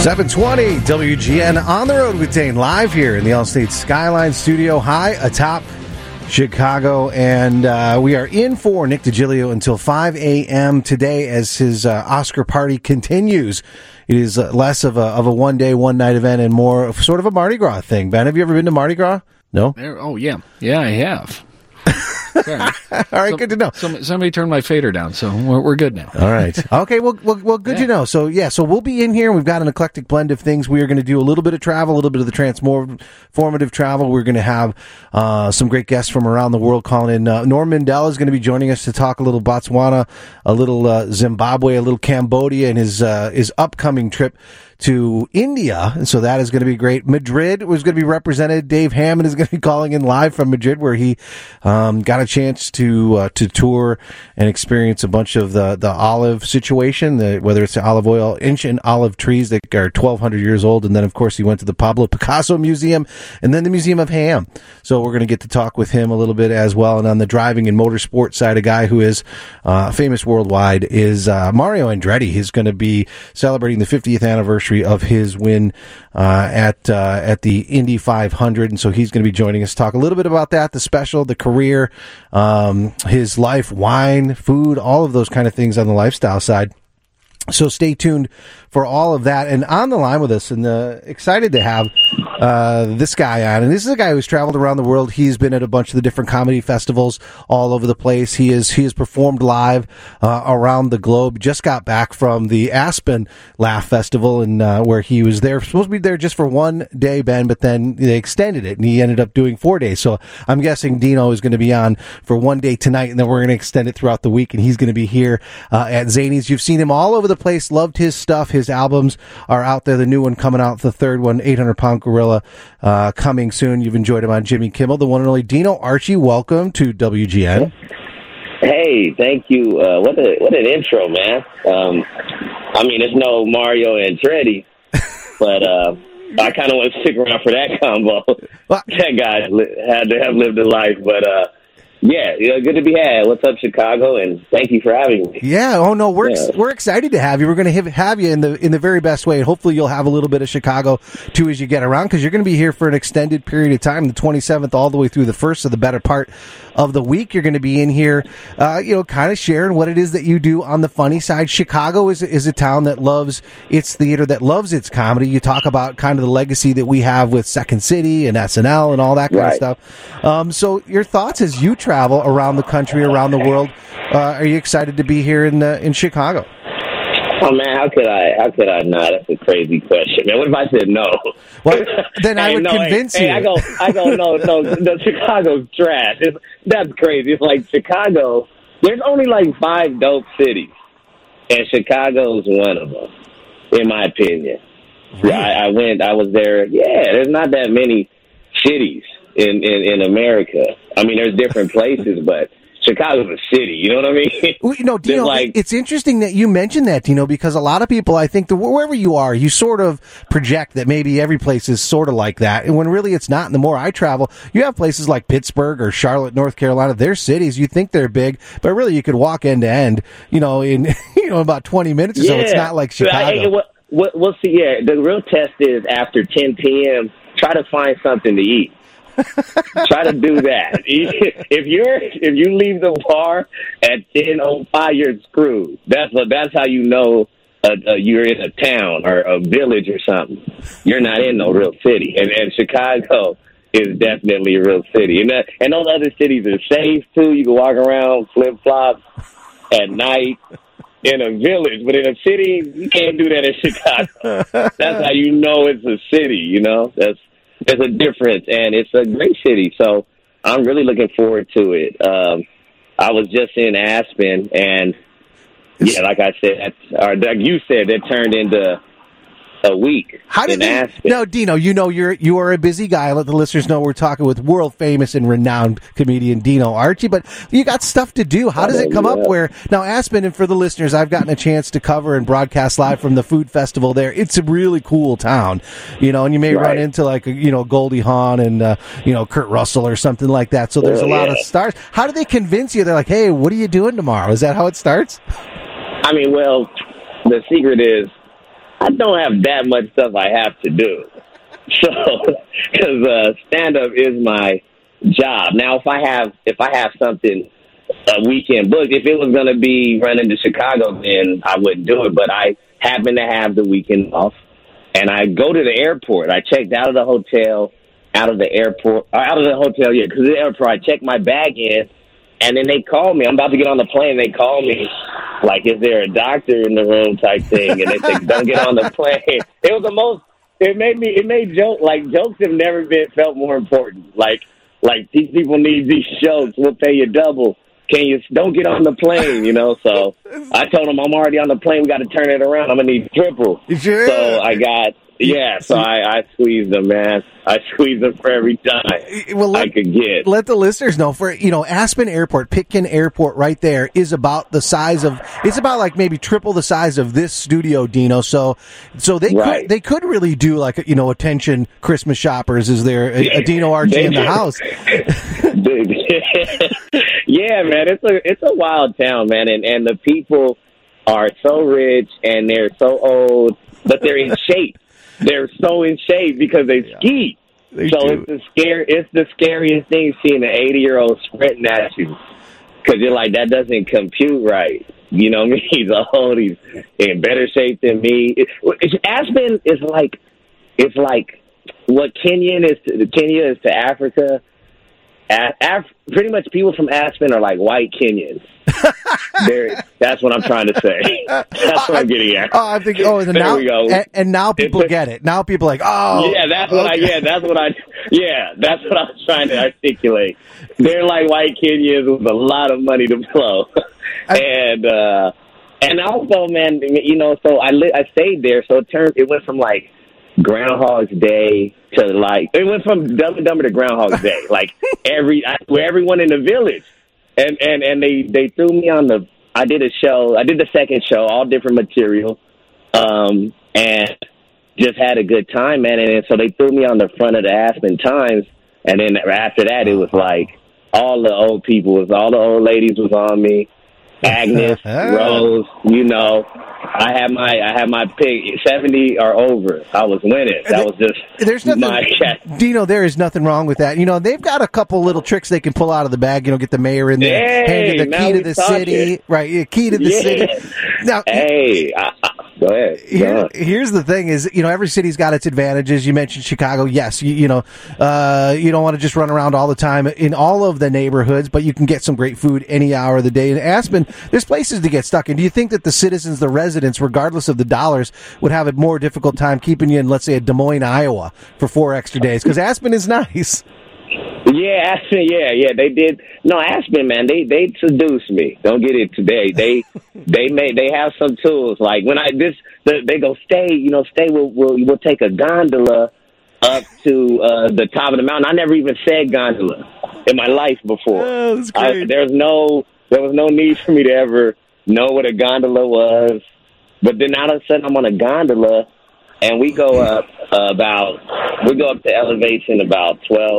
720 WGN on the road with Dane, live here in the Allstate Skyline Studio high atop Chicago, and we are in for Nick DiGilio until 5 a.m. today as his Oscar party continues. It is less of a one-day, one-night event and more of sort of a Mardi Gras thing. Ben, have you ever been to Mardi Gras? No? Oh, yeah. Yeah, I have. All right, good to know. Somebody turned my fader down, so we're good now. All right. Okay, well, good to know. So we'll be in here. We've got an eclectic blend of things. We are going to do a little bit of travel, a little bit of the transformative travel. We're going to have some great guests from around the world calling in. Norm Mindell is going to be joining us to talk a little Botswana, a little Zimbabwe, a little Cambodia, and his upcoming trip to India, and so that is going to be great. Madrid was going to be represented. Dave Hammond is going to be calling in live from Madrid, where he got a chance to tour and experience a bunch of the olive situation, whether it's the olive oil, ancient olive trees that are 1,200 years old, and then, of course, he went to the Pablo Picasso Museum, and then the Museum of Ham. So we're going to get to talk with him a little bit as well. And on the driving and motorsport side, a guy who is famous worldwide is Mario Andretti. He's going to be celebrating the 50th anniversary of his win at the Indy 500, and so he's going to be joining us to talk a little bit about that, the special, the career, his life, wine, food, all of those kind of things on the lifestyle side. So stay tuned for all of that. And on the line with us, and excited to have this guy on. And this is a guy who's traveled around the world. He's been at a bunch of the different comedy festivals all over the place. He has performed live around the globe. Just got back from the Aspen Laugh Festival, and where he was there, supposed to be there just for one day, Ben, but then they extended it, and he ended up doing 4 days. So I'm guessing Dino is going to be on for one day tonight, and then we're going to extend it throughout the week, and he's going to be here at Zanies. You've seen him all over the place. Loved his stuff. His albums are out there. The new one coming out, the third one, 800-Pound Gorilla, coming soon. You've enjoyed him on Jimmy Kimmel. The one and only Dino Archie, welcome to WGN. Hey, thank you. What an intro, man. I mean, it's no Mario Andretti, but I kind of want to stick around for that combo. Well, that guy had to have lived a life, but yeah, good to be had. What's up, Chicago? And thank you for having me. Yeah. Oh no, we're excited to have you. We're going to have you in the very best way, and hopefully you'll have a little bit of Chicago too as you get around, because you're going to be here for an extended period of time, the 27th all the way through the 1st, so the better part of the week. You're going to be in here, kind of sharing what it is that you do on the funny side. Chicago is a town that loves its theater, that loves its comedy. You talk about kind of the legacy that we have with Second City and SNL and all that kind of stuff. So your thoughts as you travel around the country, around the world. Are you excited to be here in Chicago? Oh man, how could I not? That's a crazy question, man. What if I said no? Well, then I would convince you. I go. No. The Chicago's trash. That's crazy. It's like Chicago. There's only like 5 dope cities, and Chicago's one of them, in my opinion. Really? I was there. Yeah, there's not that many cities in America. I mean, there's different places, but Chicago's a city, you know what I mean? Well, Dino, it's interesting that you mentioned that, Dino, because a lot of people, I think, wherever you are, you sort of project that maybe every place is sort of like that, and when really it's not. And the more I travel, you have places like Pittsburgh or Charlotte, North Carolina. They're cities. You think they're big, but really you could walk end to end, in about 20 minutes or so. It's not like Chicago. We'll see. Yeah, the real test is after 10 p.m., try to find something to eat. Try to do that. If you leave the bar at 10:05, you're screwed. That's how you know you're in a town or a village or something. You're not in no real city. And Chicago is definitely a real city. And those other cities are safe too. You can walk around flip flops at night in a village, but in a city you can't do that in Chicago. That's how you know it's a city. There's a difference, and it's a great city, so I'm really looking forward to it. I was just in Aspen, and, like I said, like you said, that turned into a week. How did No, Dino, you are a busy guy. Let the listeners know we're talking with world famous and renowned comedian Dino Archie, but you got stuff to do. How does it come up where now Aspen, and for the listeners, I've gotten a chance to cover and broadcast live from the food festival there. It's a really cool town, and you may run into like Goldie Hawn and Kurt Russell or something like that. So there's a lot of stars. How do they convince you? They're like, hey, what are you doing tomorrow? Is that how it starts? I mean, well, the secret is I don't have that much stuff I have to do. So, because stand-up is my job. Now, if I have something a weekend booked, if it was going to be running to Chicago, then I wouldn't do it. But I happen to have the weekend off, and I go to the airport. I checked out of the hotel, because the airport, I checked my bag in, and then they call me. I'm about to get on the plane. They call me, like, is there a doctor in the room type thing? And they say, don't get on the plane. It was the most. It made jokes have never felt more important. Like these people need these jokes. We'll pay you double. Don't get on the plane, So I told them I'm already on the plane. We got to turn it around. I'm going to need triple. Sure. So I squeezed them, man. I squeezed them for every time I could get. Let the listeners know Aspen Airport, Pitkin Airport right there is about the size of, it's about like maybe triple the size of this studio, Dino. So they could really do like, attention Christmas shoppers. Is there a Dino RG in the house? Yeah, man. It's a wild town, man. And the people are so rich and they're so old, but they're in shape. They're so in shape because they ski. It's the scariest thing seeing an 80-year-old sprinting at you because you're like, that doesn't compute right. You know what I mean? He's old. He's in better shape than me. Aspen is like what Kenya is to Africa. Pretty much people from Aspen are like white Kenyans. That's what I'm trying to say. That's what I'm getting at. Oh, I'm thinking. Oh, there we go. And now people get it. Now people are like, oh, yeah, that's what that's what I was trying to articulate. They're like white Kenyans with a lot of money to blow, and also, man, so I stayed there. So it went from like Groundhog's Day to like it went from Dumb and Dumber to Groundhog's Day. Like everyone in the village. And they threw me on I did the second show, all different material, and just had a good time, man. And so they threw me on the front of the Aspen Times, and then after that, it was like all the old old ladies was on me. Agnes, Rose, I had my pick, 70 or over. I was winning. That was just there's nothing, Dino, there is nothing wrong with that. They've got a couple little tricks they can pull out of the bag. Get the mayor in there, hand you the key to the city, right? Key to the city. Now, go ahead. Here's the thing: is every city's got its advantages. You mentioned Chicago. Yes, you don't want to just run around all the time in all of the neighborhoods, but you can get some great food any hour of the day. In Aspen, there's places to get stuck in. Do you think that the citizens, the residents, regardless of the dollars, would have a more difficult time keeping you in, let's say, Des Moines, Iowa, for 4 extra days? Because Aspen is nice. Yeah, Aspen. Yeah, they did. No, Aspen, man, they seduced me. Don't get it today. They have some tools. Like when they go stay. We'll take a gondola up to the top of the mountain. I never even said gondola in my life before. Oh, that's great. There was no need for me to ever know what a gondola was. But then all of a sudden I'm on a gondola and we go up to elevation about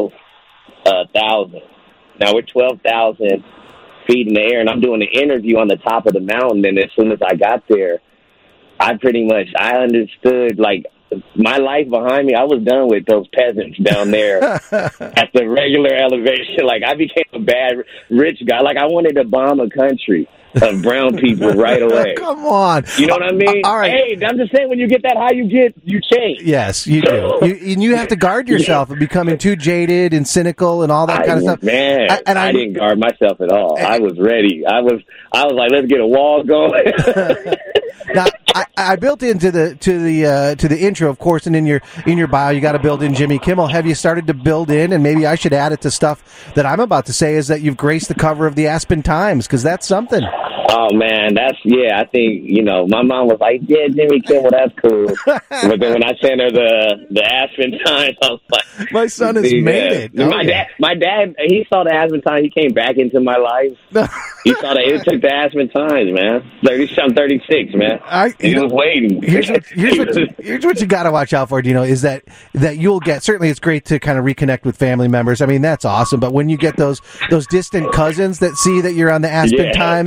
12,000. Now we're 12,000 feet in the air and I'm doing an interview on the top of the mountain. And as soon as I got there, I understood, like, my life behind me, I was done with those peasants down there at the regular elevation. Like, I became a bad rich guy. Like, I wanted to bomb a country of brown people right away. Come on. You know what I mean? All right. Hey, I'm just saying, when you get that high, you change. Yes, you do. You have to guard yourself of becoming too jaded and cynical and all that kind of stuff. Man, I didn't guard myself at all. I was ready. I was like, let's get a wall going. Now, I built into the intro, of course, and in your bio, you got to build in Jimmy Kimmel. Have you started to build in, and maybe I should add it to stuff that I'm about to say, is that you've graced the cover of the Aspen Times, because that's something. Oh, man, I think, my mom was like, yeah, Jimmy Kimmel, that's cool. But then when I sent her the Aspen Times, I was like, my son has made it. My dad, he saw the Aspen Times. He came back into my life. He saw that it took the Aspen Times, man. I'm 36, man. He was waiting. Here's what you got to watch out for, Dino, is that you'll get, certainly it's great to kind of reconnect with family members. I mean, that's awesome. But when you get those distant cousins that see that you're on the Aspen Times, and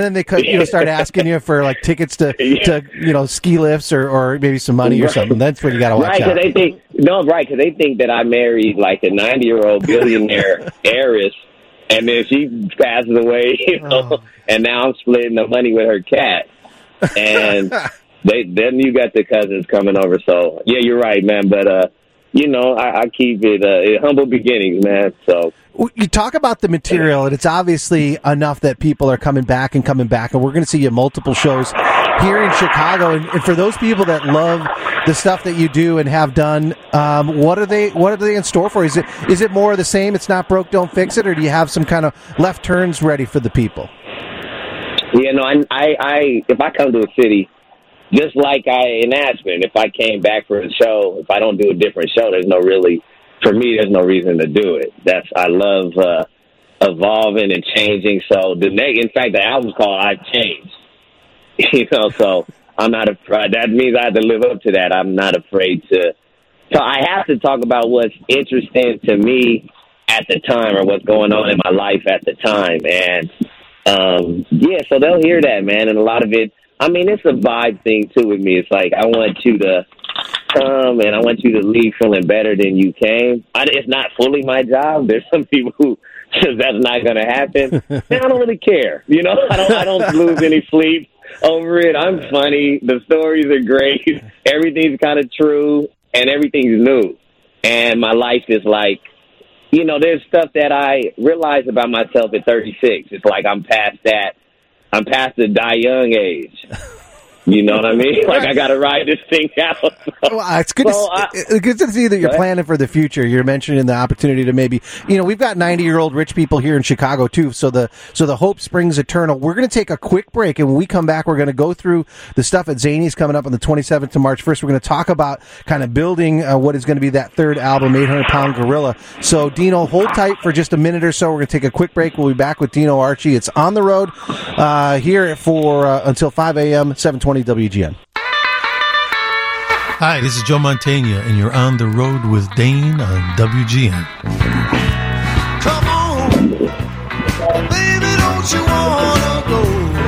then they could, start asking you for like tickets to ski lifts or maybe some money or something. That's what you got to watch out. Because they think that I married like a 90-year-old billionaire heiress, and then she passes away, and now I'm splitting the money with her cat, and then you got the cousins coming over. So yeah, you're right, man. But I keep it humble beginnings, man. So. You talk about the material, and it's obviously enough that people are coming back, and we're going to see you multiple shows here in Chicago. And for those people that love the stuff that you do and have done, what are they in store for? Is it more of the same? It's not broke, don't fix it, or do you have some kind of left turns ready for the people? Yeah, no, I if I come to a city, just like in Aspen, if I came back for a show, if I don't do a different show, for me, there's no reason to do it. I love evolving and changing. So in fact, the album's called "I've Changed." So I'm not afraid. That means I have to live up to that. I'm not afraid to. So I have to talk about what's interesting to me at the time, or what's going on in my life at the time, and so they'll hear that, man. And a lot of it, I mean, it's a vibe thing too with me. It's like I want you to come and I want you to leave feeling better than you came. It's not fully my job. There's some people who says that's not going to happen. And I don't really care. I don't lose any sleep over it. I'm funny. The stories are great. Everything's kind of true and everything's new. And my life is like, there's stuff that I realize about myself at 36. It's like I'm past that. I'm past the die young age. You know what I mean? Like, I got to ride this thing out. Well, it's good to see that you're planning for the future. You're mentioning the opportunity to maybe, we've got 90-year-old rich people here in Chicago, too. So the hope springs eternal. We're going to take a quick break, and when we come back, we're going to go through the stuff at Zany's coming up on the 27th to March 1st. We're going to talk about kind of building what is going to be that third album, 800-Pound Gorilla. So, Dino, hold tight for just a minute or so. We're going to take a quick break. We'll be back with Dino Archie. It's On the Road here for until 5 a.m., 720 WGN. Hi, this is Joe Mantegna, and you're on the road with Dane on WGN. Come on, baby, don't you wanna go?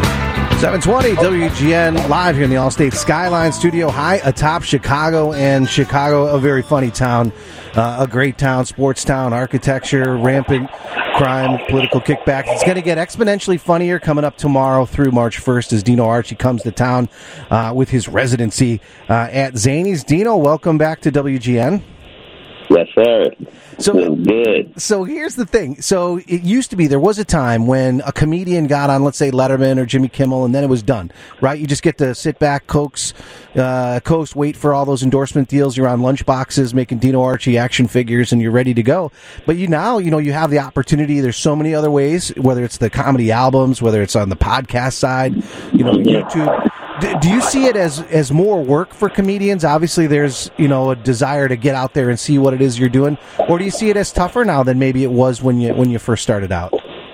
720 WGN live here in the Allstate Skyline Studio, high atop Chicago, and Chicago, a very funny town, a great town, sports town, architecture, rampant crime, political kickbacks. It's going to get exponentially funnier coming up tomorrow through March 1st as Dino Archie comes to town with his residency at Zany's. Dino, welcome back to WGN. Yes, sir. So good. So here's the thing. So it used to be, there was a time when a comedian got on, let's say, Letterman or Jimmy Kimmel, and then it was done, right? You just get to sit back, coast, wait for all those endorsement deals. You're on lunchboxes making Dino Archie action figures, and you're ready to go. But you have the opportunity. There's so many other ways, whether it's the comedy albums, whether it's on the podcast side, YouTube. Do you see it as more work for comedians? Obviously, there's, a desire to get out there and see what it is you're doing. Or do you see it as tougher now than maybe it was when you first started out?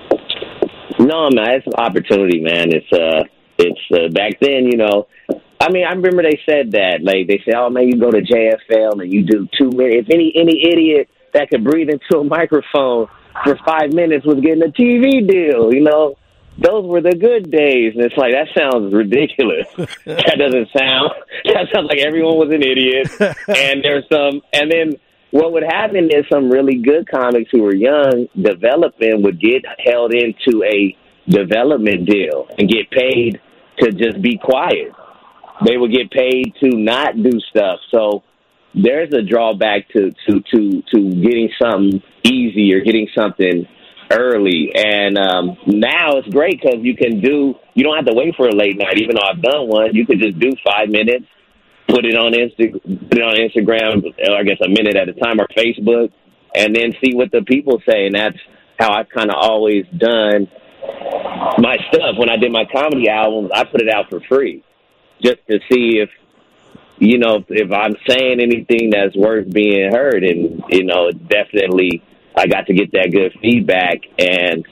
No, man, it's an opportunity, man. It's back then, I mean, I remember they said that. Like, they said, oh, man, you go to JFL and you do 2 minutes. If any idiot that could breathe into a microphone for 5 minutes was getting a TV deal, those were the good days. And it's like, that sounds ridiculous. That sounds like everyone was an idiot. And then what would happen is some really good comics who were young, developing, would get held into a development deal and get paid to just be quiet. They would get paid to not do stuff. So there's a drawback to getting something easy or getting something early. And now it's great because you don't have to wait for a late night. Even though I've done one, you could just do 5 minutes, put it on Instagram, or I guess a minute at a time, or Facebook, and then see what the people say. And that's how I've kind of always done my stuff. When I did my comedy albums, I put it out for free just to see if I'm saying anything that's worth being heard. And, definitely I got to get that good feedback. And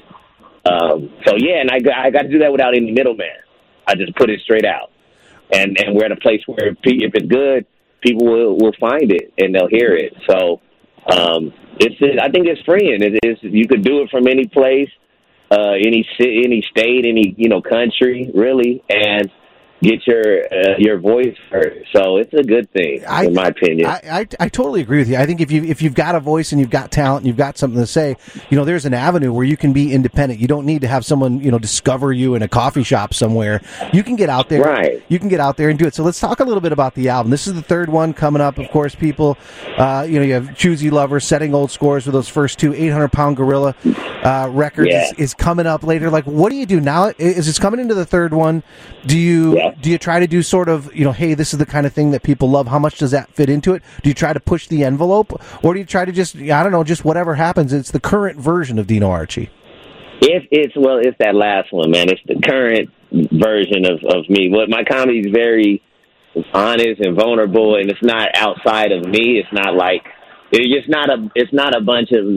and I got to do that without any middleman. I just put it straight out. And we're at a place where if it's good, people will find it and they'll hear it. So I think it's freeing. It is. You could do it from any place. any state, any country, really, and get your voice heard. So it's a good thing, in my opinion. I totally agree with you. I think if you've got a voice and you've got talent and you've got something to say, there's an avenue where you can be independent. You don't need to have someone discover you in a coffee shop somewhere. You can get out there. Right. You can get out there and do it. So let's talk a little bit about the album. This is the third one coming up. Of course, people. You have Choosy Lover, Setting Old Scores with those first two. 800-Pound Gorilla records is coming up later. Like, what do you do now? Is it's coming into the third one? Do you try to do sort of, hey, this is the kind of thing that people love? How much does that fit into it? Do you try to push the envelope, or do you try to just whatever happens? It's the current version of Dino Archie. It's that last one, man. It's the current version of me. My comedy is very honest and vulnerable, and it's not outside of me. It's not like it's not a bunch of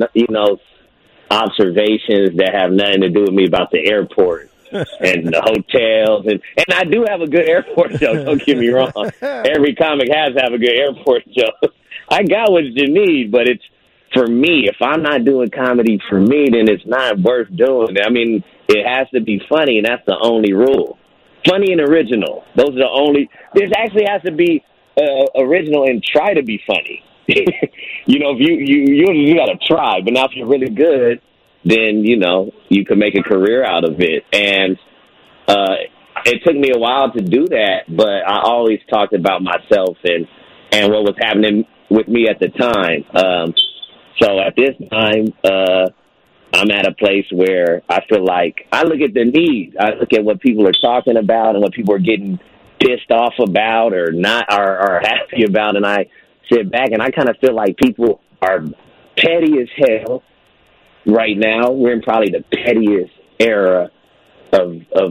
observations that have nothing to do with me about the airport and the hotels, and I do have a good airport joke. Don't get me wrong. Every comic has to have a good airport joke. I got what you need, but it's for me. If I'm not doing comedy for me, then it's not worth doing. I mean, it has to be funny, and that's the only rule. Funny and original. Those are the only. This actually has to be original and try to be funny. If you got to try, but now if you're really good, then, you can make a career out of it. And it took me a while to do that, but I always talked about myself and what was happening with me at the time. So at this time, I'm at a place where I feel like I look at the need. I look at what people are talking about and what people are getting pissed off about or not are happy about, and I sit back and I kind of feel like people are petty as hell. Right now, we're in probably the pettiest era of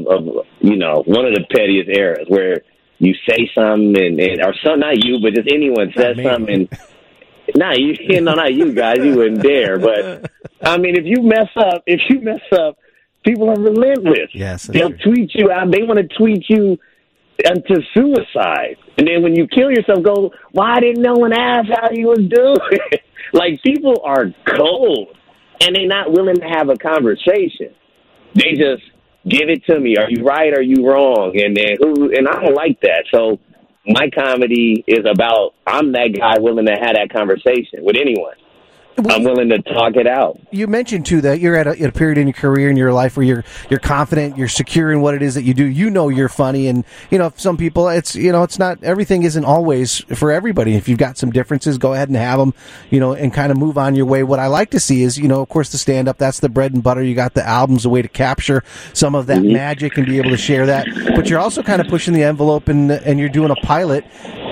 one of the pettiest eras where you say something or some, not you, but just anyone says something. Not you, not you guys, you wouldn't dare. But I mean, if you mess up, people are relentless. Yes, they'll tweet you out. They want to tweet you into suicide, and then when you kill yourself, go, why didn't no one ask how you was doing? Like, people are cold. And they're not willing to have a conversation. They just give it to me. Are you right? Are you wrong? And I don't like that. So my comedy is about I'm that guy willing to have that conversation with anyone. I'm willing to talk it out. You mentioned, too, that you're at a period in your career, in your life, where you're confident, you're secure in what it is that you do. You're funny. And, some people, it's not, everything isn't always for everybody. If you've got some differences, go ahead and have them, and kind of move on your way. What I like to see is, of course, the stand-up, that's the bread and butter. You got the albums, a way to capture some of that magic and be able to share that. But you're also kind of pushing the envelope, and you're doing a pilot.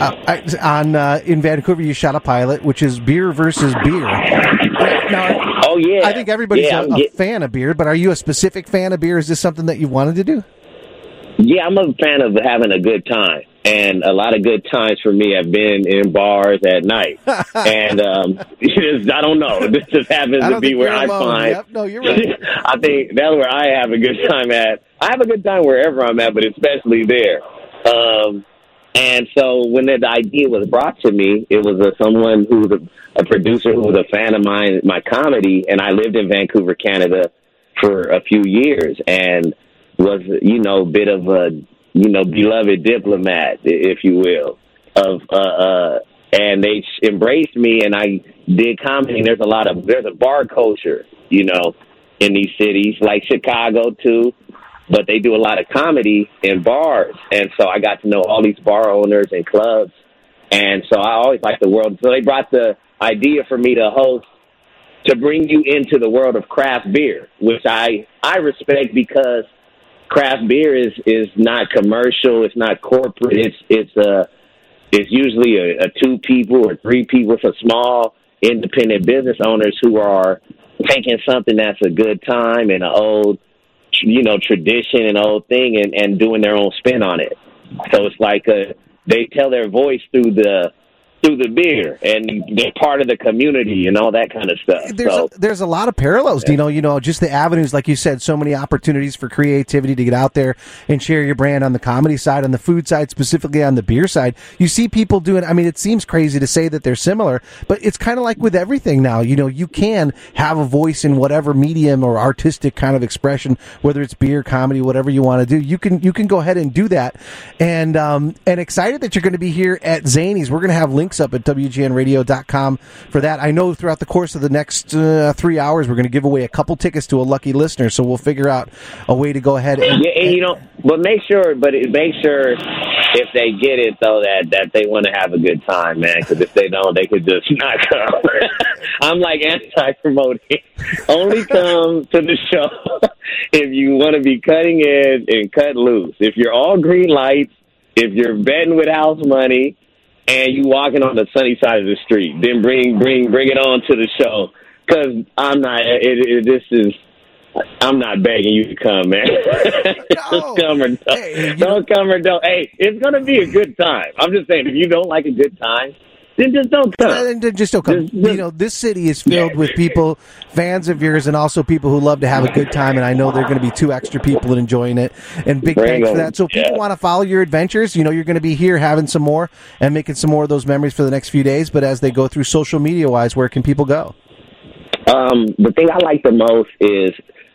In Vancouver, you shot a pilot, which is beer versus beer. Now, I think everybody's a fan of beer, but are you a specific fan of beer? Is this something that you wanted to do? Yeah, I'm a fan of having a good time. And a lot of good times for me have been in bars at night. And I don't know. This just happens to be where I find. Yep. No, you're right. I think that's where I have a good time at. I have a good time wherever I'm at, but especially there. And so when the idea was brought to me, it was someone who was a producer who was a fan of my comedy, and I lived in Vancouver, Canada for a few years and was, a bit of a, beloved diplomat, if you will, and they embraced me, and I did comedy. And there's a bar culture, in these cities, like Chicago too. But they do a lot of comedy in bars. And so I got to know all these bar owners and clubs. And so I always liked the world. So they brought the idea for me to host, to bring you into the world of craft beer, which I respect, because craft beer is not commercial. It's not corporate. It's usually a 2 people or 3 people. It's a small independent business owners who are taking something that's a good time and an old, tradition and old thing and doing their own spin on it. So it's like they tell their voice through the through the beer, and they're part of the community and all that kind of stuff. There's a lot of parallels, Dino. You know, just the avenues, like you said, so many opportunities for creativity to get out there and share your brand on the comedy side, on the food side, specifically on the beer side. You see people doing, I mean, it seems crazy to say that they're similar, but it's kind of like with everything now. You know, you can have a voice in whatever medium or artistic kind of expression, whether it's beer, comedy, whatever you want to do. You can go ahead and do that. And excited that you're going to be here at Zanies. We're going to have links up at WGNradio.com for that. I know throughout the course of the next 3 hours, we're going to give away a couple tickets to a lucky listener, so we'll figure out a way to go ahead and... Yeah, and, you know, make sure if they get it, though, that they want to have a good time, man, because if they don't, they could just not come. I'm like anti-promoting. Only come to the show if you want to be cutting edge and cut loose. If you're all green lights, if you're betting with house money, and you walking on the sunny side of the street, then bring it on to the show. Because I'm not. I'm not begging you to come, man. No. Just come or don't. Hey, don't come or don't. Hey, it's gonna be a good time. I'm just saying, if you don't like a good time, then just don't come. Just don't come. You know, this city is filled with people, fans of yours, and also people who love to have a good time, and I know there are going to be 2 extra people enjoying it, and big thanks for that. So if people want to follow your adventures, you know, you're going to be here having some more and making some more of those memories for the next few days, but as they go through social media-wise, where can people go? The thing I like the most is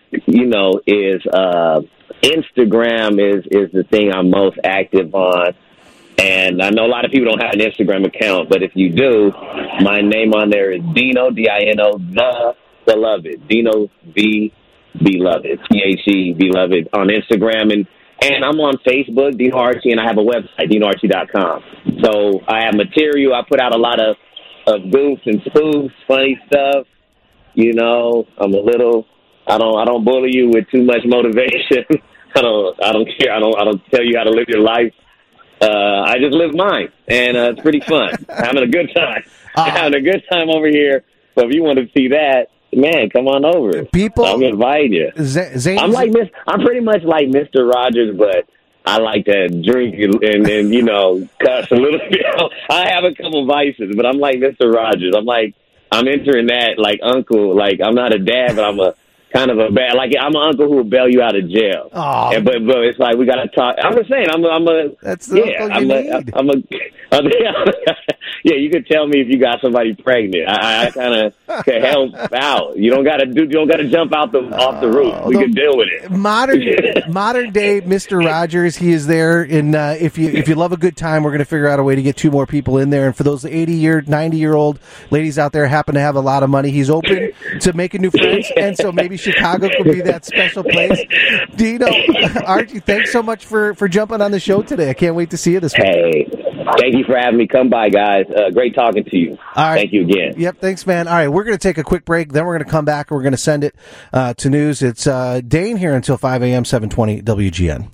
Instagram is the thing I'm most active on. And I know a lot of people don't have an Instagram account, but if you do, my name on there is Dino, D-I-N-O, the Beloved. Dino, the Beloved, T-H-E, Beloved, on Instagram. And I'm on Facebook, Dino Archie, and I have a website, DinoArchie.com. So I have material. I put out a lot of goofs and spoofs, funny stuff. You know, I'm a little... I don't bully you with too much motivation. I don't care. I don't tell you how to live your life. I just live mine, and it's pretty fun. Having a good time. Having a good time over here. So if you want to see that, man, come on over. I'm inviting you. I'm pretty much like Mr. Rogers, but I like to drink and you know, cuss a little bit. I have a couple vices, but I'm like Mr. Rogers. I'm entering that like uncle. Like, I'm not a dad, but I'm a kind of a bad, like, I'm an uncle who will bail you out of jail. Oh, but it's like, we got to talk. I'm just saying, that's the uncle you need. Yeah, you could tell me if you got somebody pregnant. I kind of can help out. You don't got to jump off the roof. We can deal with it. Modern day Mr. Rogers, he is there. And if you love a good time, we're going to figure out a way to get 2 more people in there. And for those 90-year-old ladies out there happen to have a lot of money, he's open to making new friends. And so maybe Chicago could be that special place. Dino, Archie, thanks so much for jumping on the show today. I can't wait to see you this week. Hey, thank you for having me. Come by, guys. Great talking to you. All right. Thank you again. Yep, thanks, man. All right, we're going to take a quick break. Then we're going to come back and we're going to send it to news. It's Dane here until 5 a.m., 720 WGN.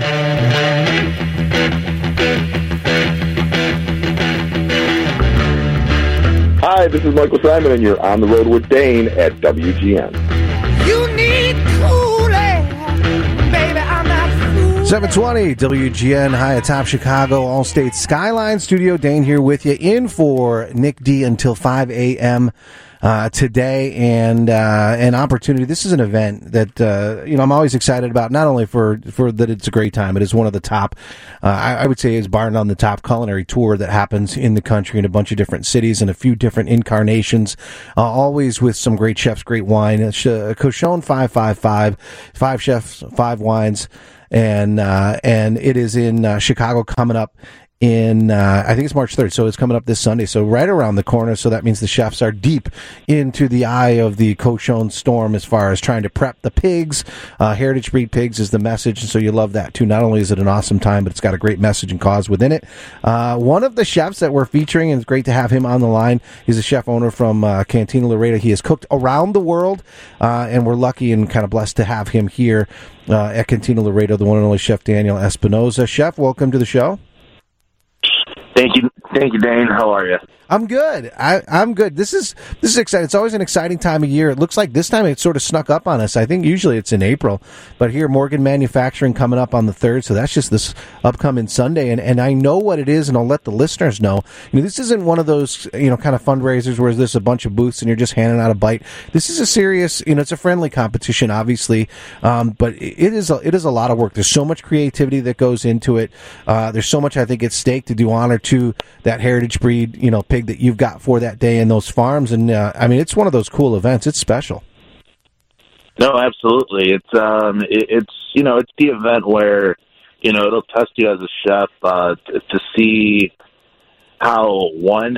Hi, this is Michael Simon, and you're on the road with Dane at WGN. You need cool air, baby, I'm not fool. 720 WGN, high atop Chicago, Allstate Skyline Studio. Dane here with you, in for Nick D until 5 a.m. Today, and an opportunity. This is an event that I'm always excited about. Not only for that it's a great time, it is one of the top. I would say is bar none the top culinary tour that happens in the country in a bunch of different cities and a few different incarnations. Always with some great chefs, great wine. Cochon 555, 5 chefs, 5 wines, and it is in Chicago coming up. I think it's March 3rd, so it's coming up this Sunday, so right around the corner. So that means the chefs are deep into the eye of the Cochon storm as far as trying to prep the pigs. Heritage breed pigs is the message, and so you love that too. Not only is it an awesome time, but it's got a great message and cause within it. One of the chefs that we're featuring, and it's great to have him on the line, he's a chef owner from Cantina Laredo. He has cooked around the world, and we're lucky and kind of blessed to have him here at Cantina Laredo, the one and only Chef Daniel Espinoza. Chef, welcome to the show. Thank you, Dane. How are you? I'm good. I'm good. This is exciting. It's always an exciting time of year. It looks like this time it sort of snuck up on us. I think usually it's in April, but here Morgan Manufacturing coming up on the 3rd, so that's just this upcoming Sunday. And I know what it is, and I'll let the listeners know. This isn't one of those kind of fundraisers where there's a bunch of booths and you're just handing out a bite. This is a serious, it's a friendly competition, obviously, but it is a lot of work. There's so much creativity that goes into it. There's so much, I think, at stake to do honor to that heritage breed, pig that you've got for that day in those farms. And it's one of those cool events. It's special. No, absolutely. It's it's the event where it'll test you as a chef to see how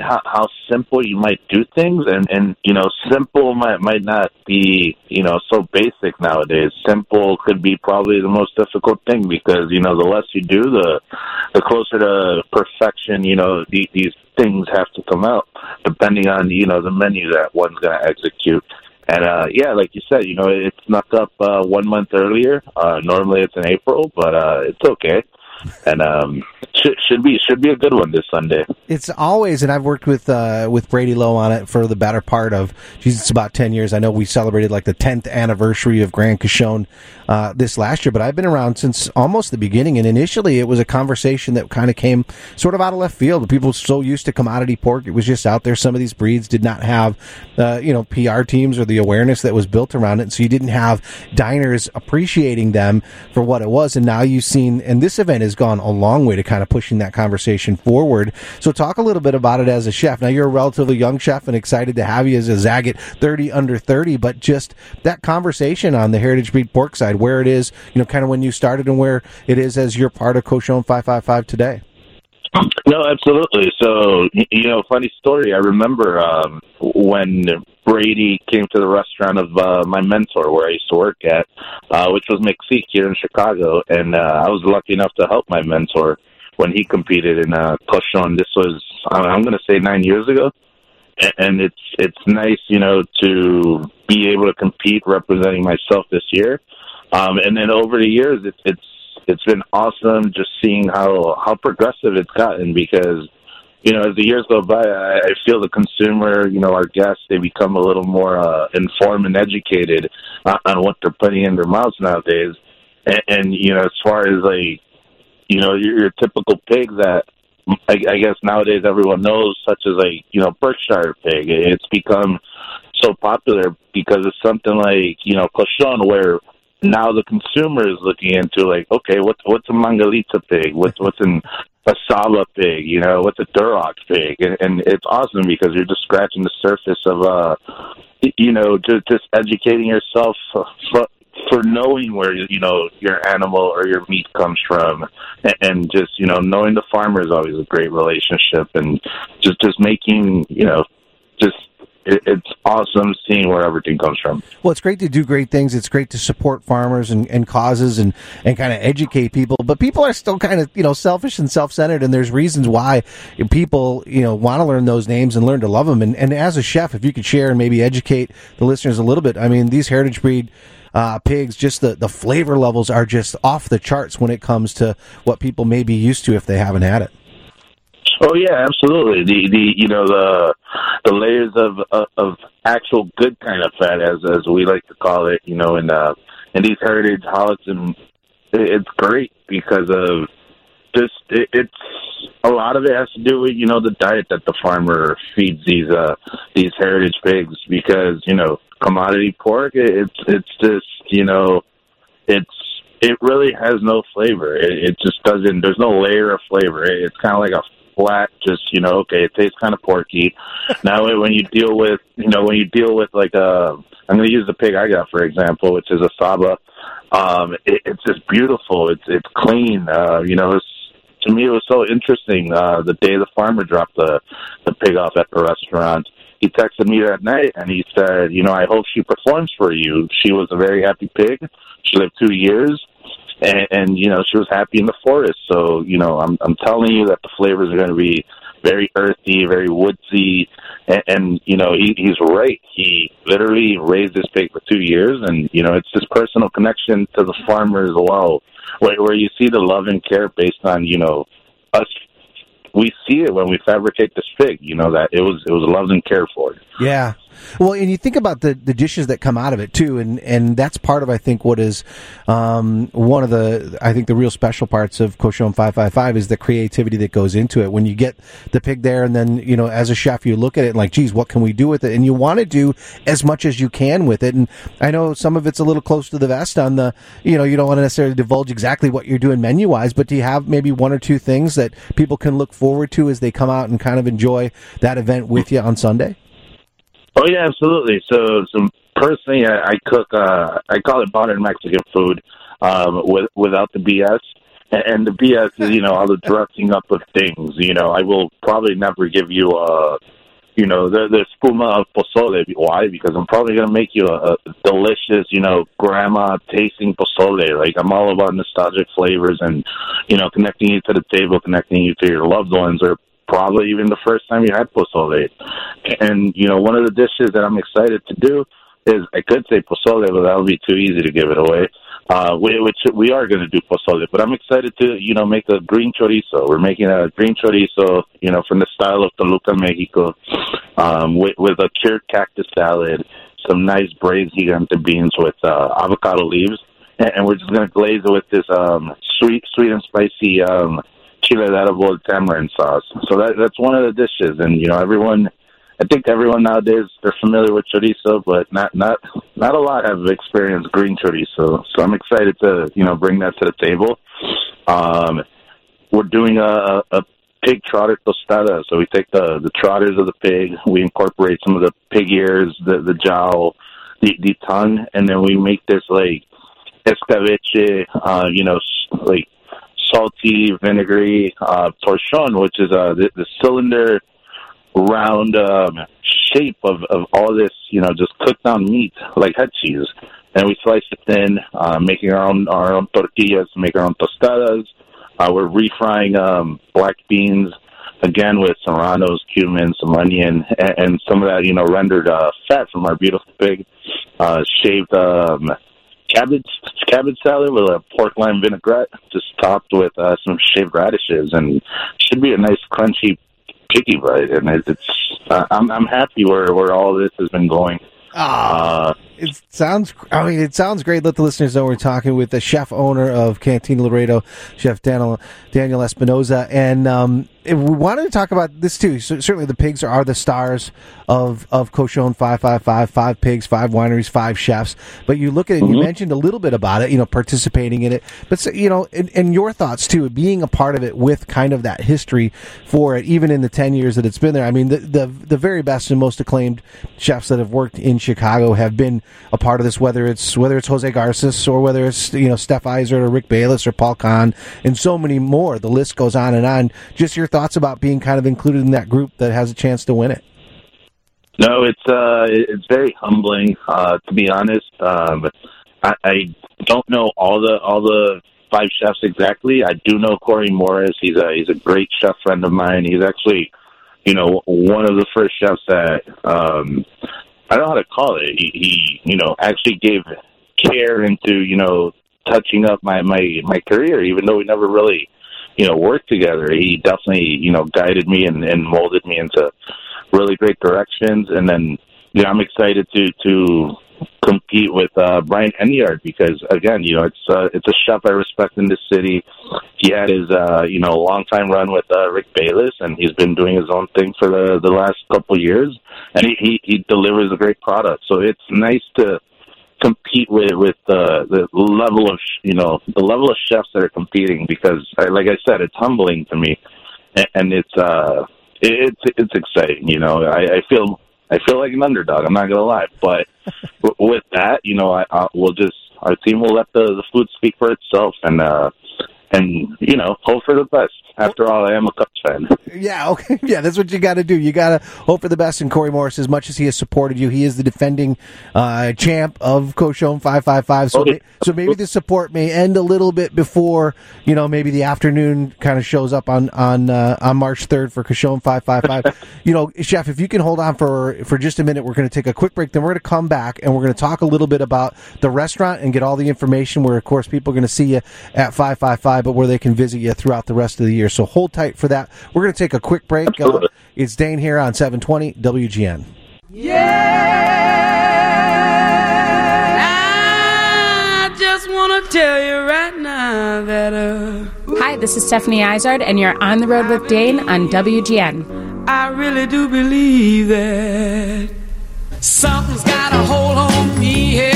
simple you might do things, and simple might not be so basic nowadays. Simple could be probably the most difficult thing, because the less you do, the closer to perfection these things have to come out, depending on the menu that one's going to execute. And like you said, it snuck up 1 month earlier. Normally it's in April, but it's okay. And should be a good one this Sunday. It's always, and I've worked with Brady Lowe on it for the better part of, it's about 10 years. I know we celebrated like the 10th anniversary of Grand Cochon this last year, but I've been around since almost the beginning. And initially, it was a conversation that kind of came sort of out of left field. People were so used to commodity pork, it was just out there. Some of these breeds did not have PR teams or the awareness that was built around it, so you didn't have diners appreciating them for what it was. And now you've seen, and this event has gone a long way to kind of pushing that conversation forward. So talk a little bit about it as a chef. Now, you're a relatively young chef, and excited to have you as a Zagat 30 under 30, but just that conversation on the heritage breed pork side, where it is, kind of when you started, and where it is as you're part of Cochon 555 today. No, absolutely. So, funny story. I remember when Brady came to the restaurant of my mentor, where I used to work at, which was Mexique here in Chicago, and I was lucky enough to help my mentor when he competed in Cochon. This was, I'm going to say, 9 years ago, and it's nice, to be able to compete representing myself this year. And then over the years, it's been awesome just seeing how progressive it's gotten, because as the years go by, I feel the consumer, our guests, they become a little more informed and educated on what they're putting in their mouths nowadays. And as far as your typical pig that I guess nowadays everyone knows, such as Berkshire pig, it's become so popular because it's something like Cochon, where now the consumer is looking into okay, what's a Mangalita pig? What's a Saba pig? What's a Duroc pig? And it's awesome because you're just scratching the surface of just educating yourself for knowing where your animal or your meat comes from, and just knowing the farmer is always a great relationship, and just making it's awesome seeing where everything comes from. Well, it's great to do great things. It's great to support farmers and causes and kind of educate people. But people are still kind of, selfish and self-centered, and there's reasons why people, want to learn those names and learn to love them. And as a chef, if you could share and maybe educate the listeners a little bit, these heritage breed pigs, just the flavor levels are just off the charts when it comes to what people may be used to if they haven't had it. Oh yeah, absolutely. The layers of actual good kind of fat, as we like to call it, in these heritage hogs, and it's great because of just it's a lot of it has to do with the diet that the farmer feeds these heritage pigs, because commodity pork, it's just it really has no flavor. It just doesn't. There's no layer of flavor. It's kind of like a flat, just okay, it tastes kind of porky. Now when you deal with like I'm going to use the pig I got for example, which is a Saba. It's just beautiful. It's clean. To me it was so interesting. The day the farmer dropped the pig off at the restaurant, he texted me that night and he said, I hope she performs for you. She was a very happy pig. She lived 2 years. And she was happy in the forest. So, I'm telling you that the flavors are going to be very earthy, very woodsy. And he's right. He literally raised this pig for 2 years. And, it's this personal connection to the farmer as well, where you see the love and care based on, us we see it when we fabricate this pig. You know that it was loved and cared for. Yeah. Well, and you think about the dishes that come out of it too, and that's part of, I think, what is one of the real special parts of Cochon 555 is the creativity that goes into it. When you get the pig there, and then as a chef, you look at it and like, geez, what can we do with it? And you want to do as much as you can with it. And I know some of it's a little close to the vest on the, you don't want to necessarily divulge exactly what you're doing menu wise, but do you have maybe one or two things that people can look forward to as they come out and kind of enjoy that event with you on Sunday? Oh yeah, absolutely. So personally, I cook. I call it modern Mexican food, without the BS. And the BS is, all the dressing up of things. I will probably never give you the espuma of pozole. Why? Because I'm probably going to make you a delicious, grandma tasting pozole. Like, I'm all about nostalgic flavors and, connecting you to the table, connecting you to your loved ones, or probably even the first time you had pozole. And, one of the dishes that I'm excited to do is, I could say pozole, but that would be too easy to give it away. Which we are going to do pozole, but I'm excited to, make a green chorizo. We're making a green chorizo, from the style of Toluca, Mexico, with a cured cactus salad, some nice braised gigante beans with avocado leaves, and we're just going to glaze it with this sweet and spicy chile de árbol tamarind sauce. So that's one of the dishes, and I think everyone nowadays, they're familiar with chorizo, but not a lot have experienced green chorizo. So I'm excited to bring that to the table. We're doing a pig trotter tostada. So we take the trotters of the pig, we incorporate some of the pig ears, the jowl, the tongue, and then we make this like escabeche, like salty, vinegary torchon, which is the cylinder round shape of all this, just cooked down meat like head cheese, and we slice it thin, making our own tortillas, make our own tostadas. We're refrying black beans again with serranos, cumin, some onion, and some of that rendered fat from our beautiful pig. Shaved cabbage salad with a pork lime vinaigrette, just topped with some shaved radishes, and should be a nice crunchy piggy bite, and I'm happy where all this has been going. It sounds great. Let the listeners know we're talking with the chef owner of Cantina Laredo, Chef Daniel Espinoza, and we wanted to talk about this too. So certainly the pigs are the stars of Cochon 555, 5 pigs, 5 wineries, 5 chefs. But you look at it, and you mentioned a little bit about it, participating in it. But, and your thoughts too, being a part of it with kind of that history for it, even in the 10 years that it's been there. I mean, the very best and most acclaimed chefs that have worked in Chicago have been a part of this, whether it's Jose Garces or whether it's, Steph Iser or Rick Bayless or Paul Kahn and so many more. The list goes on and on. Just your thoughts about being kind of included in that group that has a chance to win it. No, it's very humbling, to be honest. I don't know all the 5 chefs exactly. I do know Corey Morris. He's a great chef friend of mine. He's actually, one of the first chefs that I don't know how to call it. He actually gave care into touching up my career, even though we never really worked together. He definitely guided me and molded me into really great directions. And then I'm excited to compete with Brian Enyard because again it's a chef I respect in this city. He had his long time run with Rick Bayless, and he's been doing his own thing for the last couple of years, and he delivers a great product. So it's nice to compete with the level of chefs that are competing, because like I said, it's humbling to me, and it's exciting. I feel like an underdog. I'm not gonna lie, but with that, our team will let the food speak for itself, and hope for the best. After all, I am a Cubs fan. Yeah, okay. Yeah, that's what you got to do. You got to hope for the best in Corey Morris. As much as he has supported you, he is the defending champ of Cochon 555. So maybe the support may end a little bit before, maybe the afternoon kind of shows up on March 3rd for Cochon 555. Chef, if you can hold on for just a minute, we're going to take a quick break. Then we're going to come back and we're going to talk a little bit about the restaurant and get all the information where, of course, people are going to see you at 555 but where they can visit you throughout the rest of the year. So hold tight for that. We're going to take a quick break. It's Dane here on 720 WGN. I just want to tell you right now that Hi, this is Stephanie Izard, and you're on the road with Dane on WGN. I really do believe that something's got a hold on me here.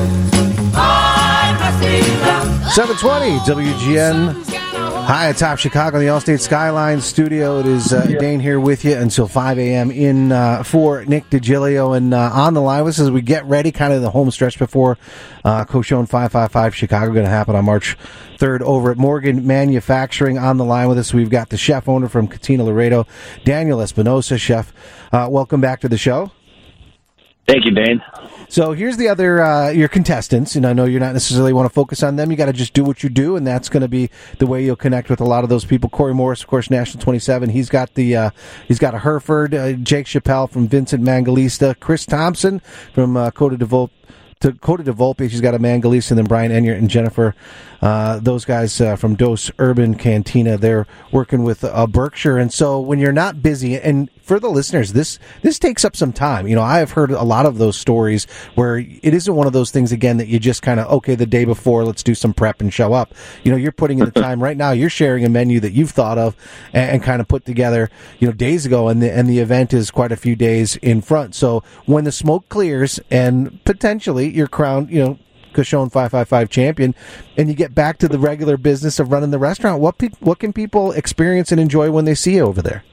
I must be love. 720 WGN. Hi, atop Chicago, the Allstate Skyline studio. It is Dane here with you until 5 a.m. in for Nick DiGilio. And on the line with us as we get ready, kind of the home stretch before Cochon 555 Chicago, going to happen on March 3rd over at Morgan Manufacturing. On the line with us, we've got the chef owner from Cantina Laredo, Daniel Espinosa. Chef, welcome back to the show. Thank you, Dane. So here's the other, your contestants, and I know you're not necessarily want to focus on them. You got to just do what you do, and that's going to be the way you'll connect with a lot of those people. Corey Morris, of course, National 27. He's got he's got a Hereford, Jake Chappelle from Vincent Mangalista, Chris Thompson from Coda de Volpe. She's got a Mangalista, and then Brian Enyart and Jennifer, those guys from Dos Urban Cantina. They're working with Berkshire, and so when you're not busy, and for the listeners, this takes up some time. You know, I have heard a lot of those stories where it isn't one of those things, again, that you just kind of, okay, the day before, let's do some prep and show up. You know, you're putting in the time right now. You're sharing a menu that you've thought of and kind of put together, you know, days ago, and the event is quite a few days in front. So when the smoke clears and potentially you're crowned, you know, Cochon 555 champion, and you get back to the regular business of running the restaurant, what can people experience and enjoy when they see you over there?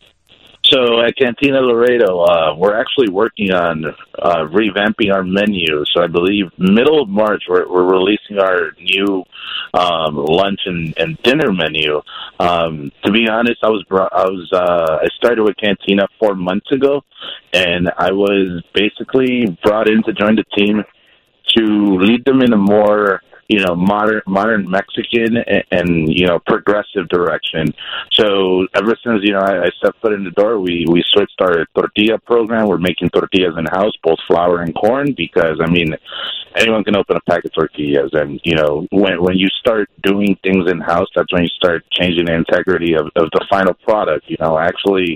So at Cantina Laredo, we're actually working on revamping our menu. So I believe middle of March, we're releasing our new lunch and dinner menu. To be honest, I started with Cantina 4 months ago, and I was basically brought in to join the team to lead them in a more, you know, modern Mexican and you know, progressive direction. So ever since, you know, I stepped foot in the door, we switched our tortilla program. We're making tortillas in house, both flour and corn, because I mean, anyone can open a pack of tortillas, and you know, when you start doing things in house, that's when you start changing the integrity of the final product. You know, actually,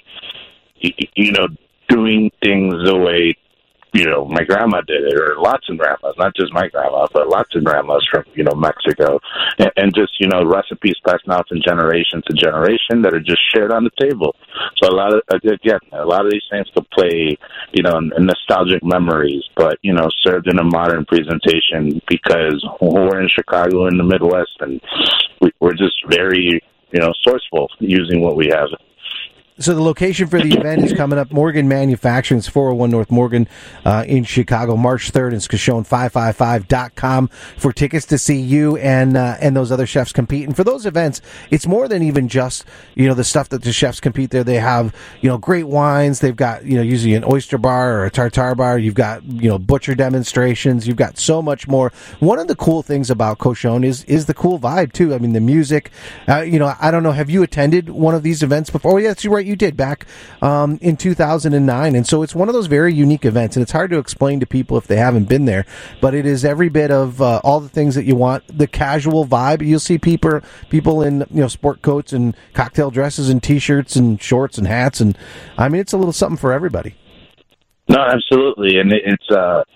you know, doing things the way, you know, my grandma did it, or lots of grandmas, not just my grandma, but lots of grandmas from, you know, Mexico. And just, you know, recipes passed down from generation to generation that are just shared on the table. So a lot of these things could play, you know, in nostalgic memories, but, you know, served in a modern presentation, because we're in Chicago in the Midwest, and we're just very, you know, sourceful using what we have. So the location for the event is coming up. Morgan Manufacturing, it's 401 North Morgan in Chicago, March 3rd. It's Cochon555.com for tickets to see you and those other chefs compete. And for those events, it's more than even just, you know, the stuff that the chefs compete there. They have, you know, great wines. They've got, you know, usually an oyster bar or a tartare bar. You've got, you know, butcher demonstrations. You've got so much more. One of the cool things about Cochon is the cool vibe, too. I mean, the music. You know, I don't know, have you attended one of these events before? Oh, yes, you're right. You did back in 2009, and so it's one of those very unique events, and it's hard to explain to people if they haven't been there, but it is every bit of all the things that you want. The casual vibe, you'll see people in, you know, sport coats and cocktail dresses and t-shirts and shorts and hats, and I mean, it's a little something for everybody. No, absolutely, and it's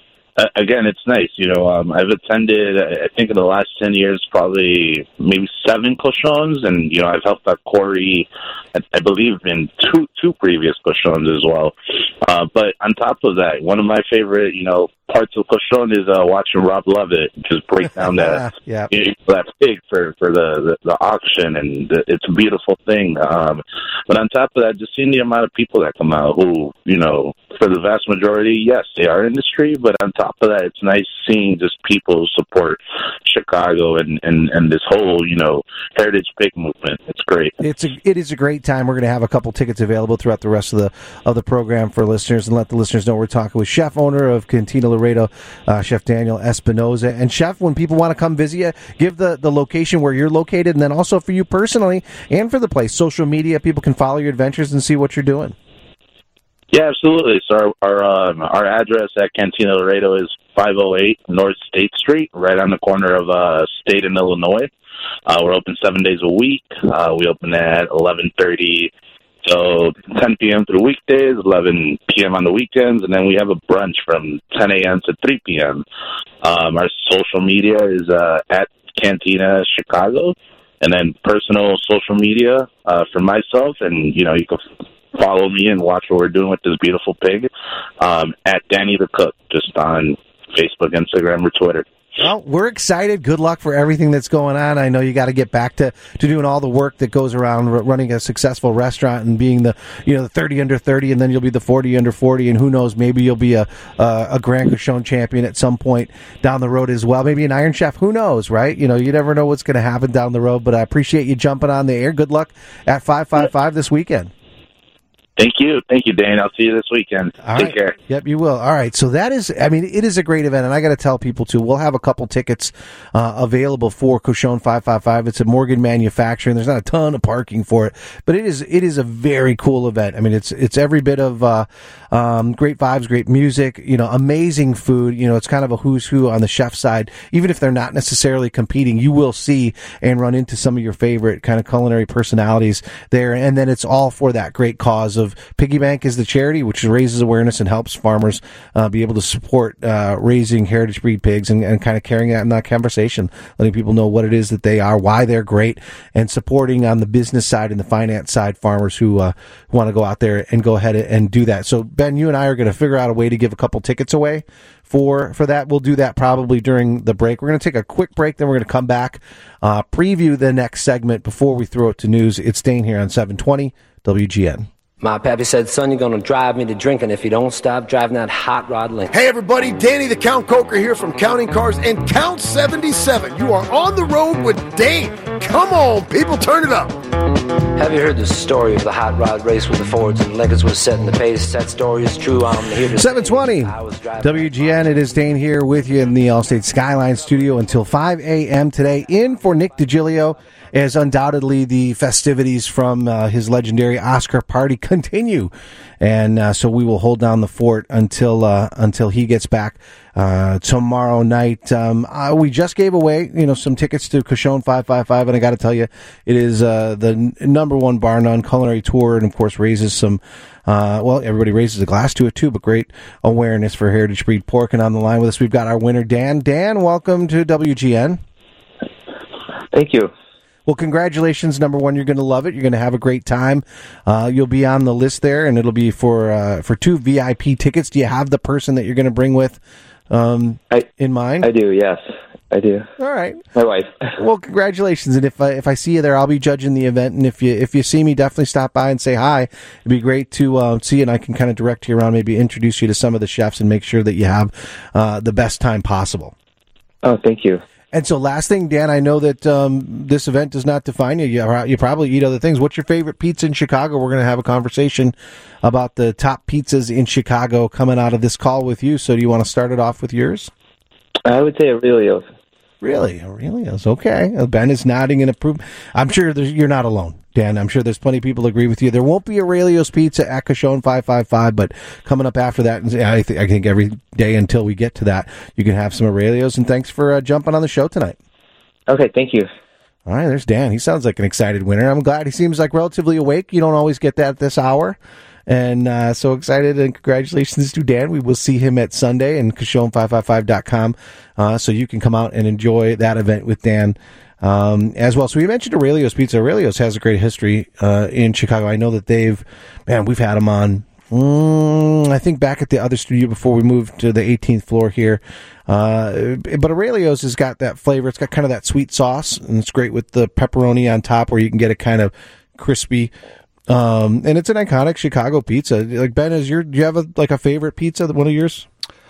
again, it's nice. You know, I've attended, I think in the last 10 years, probably maybe 7 Cochons, and, you know, I've helped out Corey, I believe, in two previous Cochons as well. But on top of that, one of my favorite, you know, parts of Cochon is watching Rob Lovett just break down that that pig for the auction, and it's a beautiful thing. But on top of that, just seeing the amount of people that come out who, you know, for the vast majority, yes, they are industry, but on top of that, it's nice seeing just people support Chicago and this whole, you know, heritage pig movement. It's great. It is a great time. We're going to have a couple tickets available throughout the rest of the program for listeners, and let the listeners know we're talking with chef owner of Cantina Laredo, Chef Daniel Espinosa. And Chef, when people want to come visit you, give the location where you're located, and then also for you personally and for the place, social media, people can follow your adventures and see what you're doing. Yeah, absolutely. So our address at Cantina Laredo is 508 North State Street, right on the corner of State and Illinois. We're open 7 days a week. We open at 11:30 till 10 p.m. through weekdays, 11 p.m. on the weekends, and then we have a brunch from 10 a.m. to 3 p.m. Our social media is at Cantina Chicago, and then personal social media for myself, and you can follow me and watch what we're doing with this beautiful pig at Danny the Cook, just on Facebook, Instagram, or Twitter. Well, we're excited. Good luck for everything that's going on. I know you got to get back to doing all the work that goes around running a successful restaurant and being the 30 under 30, and then you'll be the 40 under 40, and who knows, maybe you'll be a Grand Cochon champion at some point down the road as well. Maybe an Iron Chef. Who knows, right? You never know what's going to happen down the road. But I appreciate you jumping on the air. Good luck at 555 this weekend. Thank you, Dane. I'll see you this weekend. Take care. Yep, you will. All right. So that is, it is a great event, and I got to tell people too. We'll have a couple tickets available for Cochon 555. It's a Morgan Manufacturing. There's not a ton of parking for it, but it is a very cool event. It's every bit of great vibes, great music. Amazing food. It's kind of a who's who on the chef side. Even if they're not necessarily competing, you will see and run into some of your favorite kind of culinary personalities there, and then it's all for that great cause of Piggy Bank is the charity, which raises awareness and helps farmers be able to support raising heritage breed pigs and kind of carrying that in that conversation, letting people know what it is that they are, why they're great, and supporting on the business side and the finance side farmers who want to go out there and go ahead and do that. So, Ben, you and I are going to figure out a way to give a couple tickets away for that. We'll do that probably during the break. We're going to take a quick break, then we're going to come back, preview the next segment before we throw it to news. It's Dane here on 720 WGN. My pappy said, son, you're going to drive me to drinking if you don't stop driving that hot rod Lincoln. Hey, everybody. Danny the Count Coker here from Counting Cars and Count 77. You are on the road with Dane. Come on, people, turn it up. Have you heard the story of the hot rod race with the Fords and Lincolns was setting the pace? That story is true. I'm here to 720 WGN. It is Dane here with you in the Allstate Skyline studio until 5 a.m. today. In for Nick DiGilio, as undoubtedly the festivities from his legendary Oscar party continue. And so we will hold down the fort until he gets back tomorrow night. We just gave away, some tickets to Cochon 555, and I got to tell you, it is the number one bar none culinary tour, and of course raises some. Everybody raises a glass to it too, but great awareness for heritage breed pork. And on the line with us, we've got our winner, Dan. Dan, welcome to WGN. Thank you. Well, congratulations. Number one, you're going to love it. You're going to have a great time. You'll be on the list there, and it'll be for 2 VIP tickets. Do you have the person that you're going to bring with in mind? I do, yes. I do. All right. My wife. Well, congratulations. And if I see you there, I'll be judging the event. And if you see me, definitely stop by and say hi. It'd be great to see you, and I can kind of direct you around, maybe introduce you to some of the chefs and make sure that you have the best time possible. Oh, thank you. And so last thing, Dan, I know that this event does not define you. You probably eat other things. What's your favorite pizza in Chicago? We're going to have a conversation about the top pizzas in Chicago coming out of this call with you. So do you want to start it off with yours? I would say Aurelio's. Really? Aurelio's. Okay. Ben is nodding in approval. I'm sure you're not alone, Dan. I'm sure there's plenty of people who agree with you. There won't be Aurelio's Pizza at Cochon 555, but coming up after that, and I think every day until we get to that, you can have some Aurelio's. And thanks for jumping on the show tonight. Okay, thank you. All right, there's Dan. He sounds like an excited winner. I'm glad he seems like relatively awake. You don't always get that at this hour. And so excited, and congratulations to Dan. We will see him at Sunday and Cochon555.com, so you can come out and enjoy that event with Dan as well. So we mentioned Aurelio's Pizza. Aurelio's has a great history in Chicago. I know that we've had them on, I think back at the other studio before we moved to the 18th floor here. But Aurelio's has got that flavor. It's got kind of that sweet sauce, and it's great with the pepperoni on top where you can get it kind of crispy. And it's an iconic Chicago pizza. Like, Ben, do you have a favorite pizza? One of yours?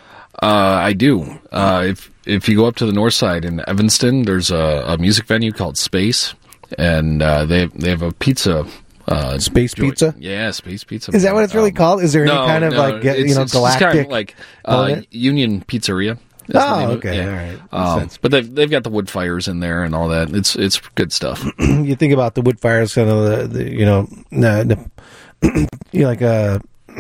I do. If you go up to the north side in Evanston, there's a music venue called Space, and they have a pizza. Space Pizza? Yeah, Space Pizza. Is that what it's really called? Is there any kind of it's galactic? Kind of like Union Pizzeria. Oh, okay, yeah. All right. But they've got the wood fires in there and all that. It's good stuff. You think about the wood fires, kind of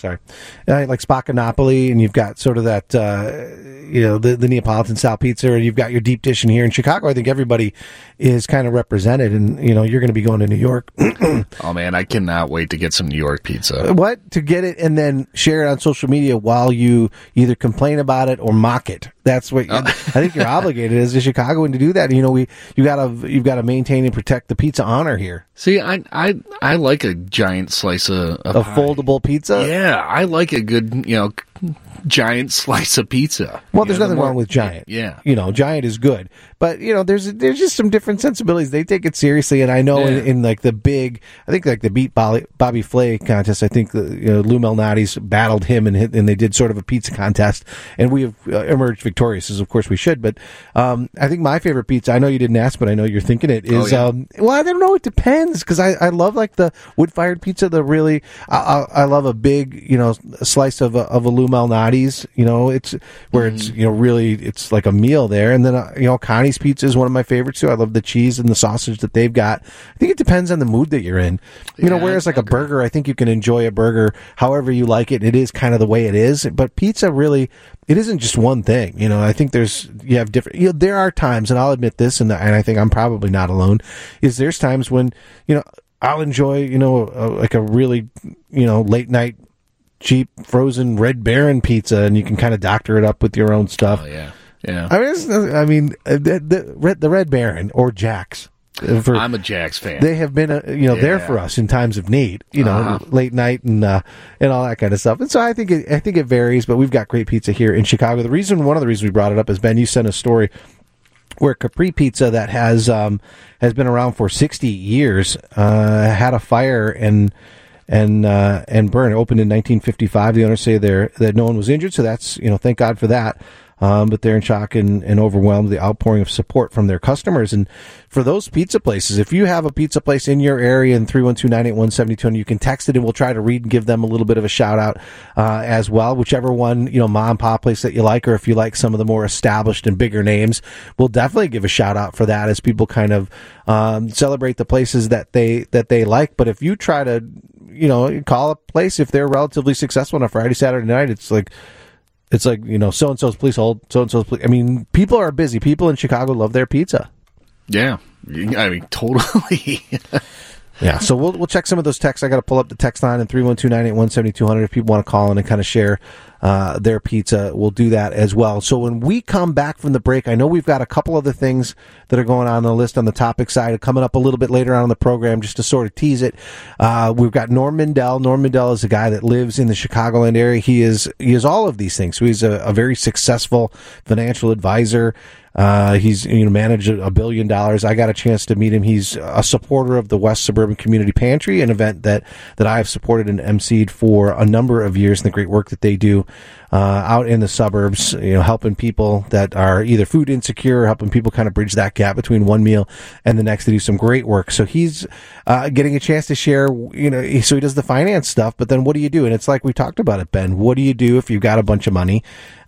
Sorry, like Spaccanapoli, and you've got sort of that, the Neapolitan style pizza, and you've got your deep dish in here in Chicago. I think everybody is kind of represented, and you're going to be going to New York. Oh man, I cannot wait to get some New York pizza. What? To get it and then share it on social media while you either complain about it or mock it. That's what I think you're obligated as a Chicagoan to do that. You've got to maintain and protect the pizza honor here. See, I like a giant slice of a foldable pizza. Yeah, I like a good giant slice of pizza. Well, there's nothing wrong with giant. Yeah, giant is good, but there's just some different sensibilities. They take it seriously, and I know in like the big, I think like the Beat Bobby Flay contest, I think Lou Malnati's battled him, and they did sort of a pizza contest, and we have emerged victorious, as of course we should. But I think my favorite pizza, I know you didn't ask, but I know you're thinking it is. Well, I don't know. It depends, because I love like the wood fired pizza. I love a big slice of a Lou Malnati's. It's where it's really it's like a meal there. And then Connie's pizza is one of my favorites too. I love the cheese and the sausage that they've got. I think it depends on the mood that you're in. Whereas like a burger, I think you can enjoy a burger however you like it. It is kind of the way it is. But pizza really, it isn't just one thing. I think you have different. There are times, and I'll admit this, and I think I'm probably not alone. There's times when I'll enjoy like a really late night cheap frozen Red Baron pizza, and you can kind of doctor it up with your own stuff. Oh yeah. Yeah. The Red Baron or Jack's. I'm a Jack's fan. They have been, there for us in times of need. Late night and all that kind of stuff. And so I think it varies, but we've got great pizza here in Chicago. One of the reasons we brought it up is, Ben, you sent a story where Capri Pizza that has been around for 60 years had a fire and burn. It opened in 1955. The owners say that no one was injured, so that's thank God for that. But they're in shock and overwhelmed with the outpouring of support from their customers. And for those pizza places, if you have a pizza place in your area in 312-981-7200, you can text it and we'll try to read and give them a little bit of a shout out as well. Whichever one, mom and pop place that you like, or if you like some of the more established and bigger names, we'll definitely give a shout out for that as people kind of celebrate the places that they like. But if you try to call a place, if they're relatively successful on a Friday, Saturday night, it's like, so-and-so's, please hold, so-and-so's, please. I mean, people are busy. People in Chicago love their pizza. Yeah. I mean, totally. Yeah, so we'll check some of those texts. I got to pull up the text line in 312-981-7200 if people want to call in and kind of share their pizza. We'll do that as well. So when we come back from the break, I know we've got a couple other things that are going on the list on the topic side coming up a little bit later on in the program, just to sort of tease it. We've got Norm Mindell. Norm Mindell is a guy that lives in the Chicagoland area. He is all of these things. So he's a very successful financial advisor. He's managed $1 billion. I got a chance to meet him. He's a supporter of the West Suburban Community Pantry, an event that I have supported and emceed for a number of years, and the great work that they do out in the suburbs, helping people that are either food insecure, helping people kind of bridge that gap between one meal and the next. They do some great work. So he's getting a chance to share, so he does the finance stuff, but then what do you do? And it's like we talked about it, Ben. What do you do if you've got a bunch of money?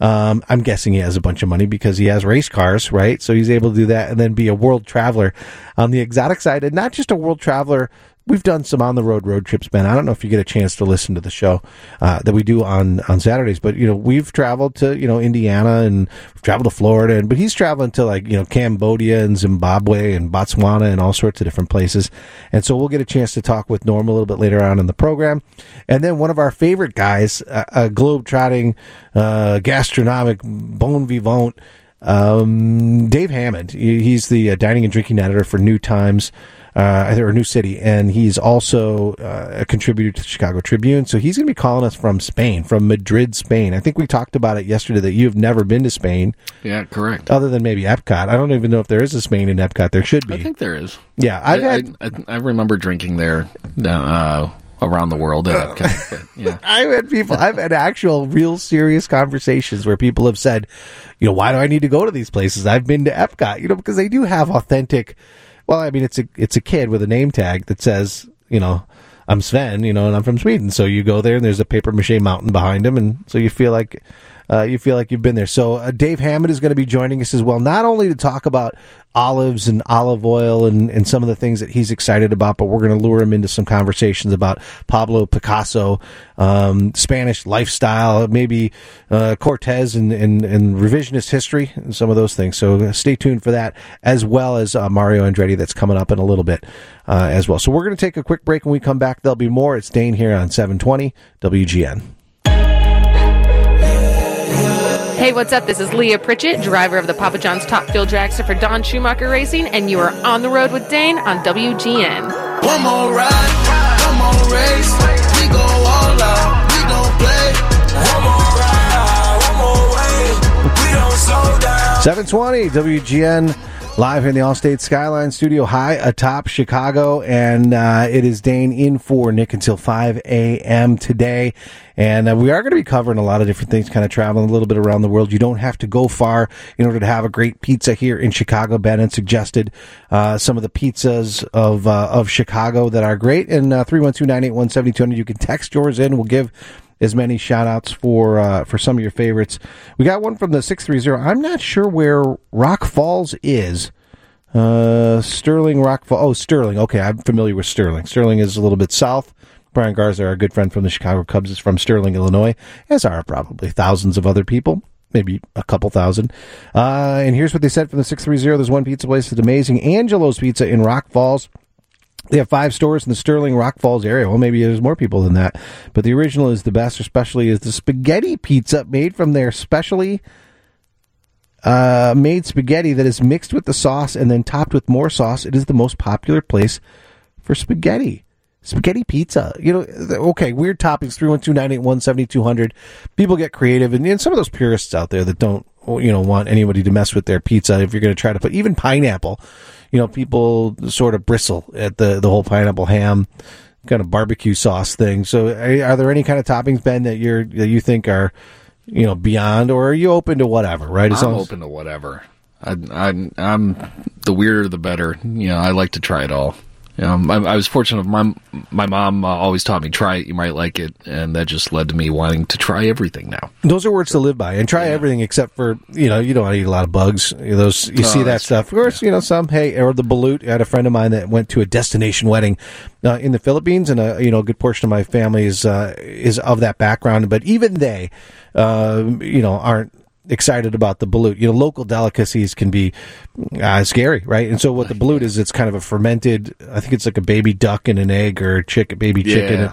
I'm guessing he has a bunch of money because he has race cars, right? So he's able to do that and then be a world traveler on the exotic side, and not just a world traveler. We've done some on-the-road road trips, Ben. I don't know if you get a chance to listen to the show that we do on Saturdays, but, we've traveled to, Indiana, and we've traveled to Florida, but he's traveling to, Cambodia and Zimbabwe and Botswana and all sorts of different places. And so we'll get a chance to talk with Norm a little bit later on in the program. And then one of our favorite guys, a globe-trotting, gastronomic, bon vivant, Dave Hammond. He's the dining and drinking editor for New Times, or New City, and he's also a contributor to the Chicago Tribune. So he's going to be calling us from Spain, from Madrid, Spain. I think we talked about it yesterday that you've never been to Spain. Yeah, correct. Other than maybe Epcot. I don't even know if there is a Spain in Epcot. There should be. I think there is. Yeah, I remember drinking there around the world at Epcot. But, yeah. I've had actual real serious conversations where people have said, why do I need to go to these places? I've been to Epcot, because they do have authentic. Well, I mean, it's a kid with a name tag that says, I'm Sven, and I'm from Sweden. So you go there and there's a papier-mâché mountain behind him. And so you feel like, you feel like you've been there. So Dave Hammond is going to be joining us as well, not only to talk about olives and olive oil and some of the things that he's excited about, but we're going to lure him into some conversations about Pablo Picasso, Spanish lifestyle, maybe Cortez and revisionist history and some of those things. So stay tuned for that, as well as Mario Andretti that's coming up in a little bit as well. So we're going to take a quick break. When we come back, there'll be more. It's Dane here on 720 WGN. Hey, what's up? This is Leah Pritchett, driver of the Papa John's Top Fuel Dragster for Don Schumacher Racing, and you are on the road with Dane on WGN. One more ride, one more race. We go all out, we don't play. One more ride, one more way. We don't slow down. 720 WGN. Live here in the Allstate Skyline Studio, high atop Chicago, and it is Dane in for Nick until 5 a.m. today. And we are going to be covering a lot of different things, kind of traveling a little bit around the world. You don't have to go far in order to have a great pizza here in Chicago. Ben had suggested some of the pizzas of Chicago that are great. And 312-981-7200, you can text yours in. We'll give as many shout-outs for some of your favorites. We got one from the 630. I'm not sure where Rock Falls is. Sterling, Rock Falls. Oh, Sterling. Okay, I'm familiar with Sterling. Sterling is a little bit south. Brian Garza, our good friend from the Chicago Cubs, is from Sterling, Illinois, as are probably thousands of other people. Maybe a couple thousand. And here's what they said from the 630. There's one pizza place that's amazing. Angelo's Pizza in Rock Falls. They have 5 stores in the Sterling, Rock Falls area. Well, maybe there's more people than that. But the original is the best, especially is the spaghetti pizza made from their specially made spaghetti that is mixed with the sauce and then topped with more sauce. It is the most popular place for spaghetti. Spaghetti pizza. You know, okay, weird toppings, 312-981-7200. People get creative. And some of those purists out there that don't, want anybody to mess with their pizza, if you're going to try to put even pineapple, people sort of bristle at the whole pineapple ham kind of barbecue sauce thing. So are there any kind of toppings, Ben, that you think are, beyond, or are you open to whatever, right? I'm open to whatever. I'm the weirder the better. I like to try it all. I was fortunate. My mom always taught me, try it, you might like it, and that just led to me wanting to try everything now. Those are words to live by, and try everything except for, you don't want to eat a lot of bugs. You see that stuff. Of course, some, or the balut. I had a friend of mine that went to a destination wedding in the Philippines, and a good portion of my family is of that background, but even they, aren't excited about the balut. Local delicacies can be scary, right? And so what the balut is, it's kind of a fermented, I think it's like a baby duck and an egg, or baby chicken.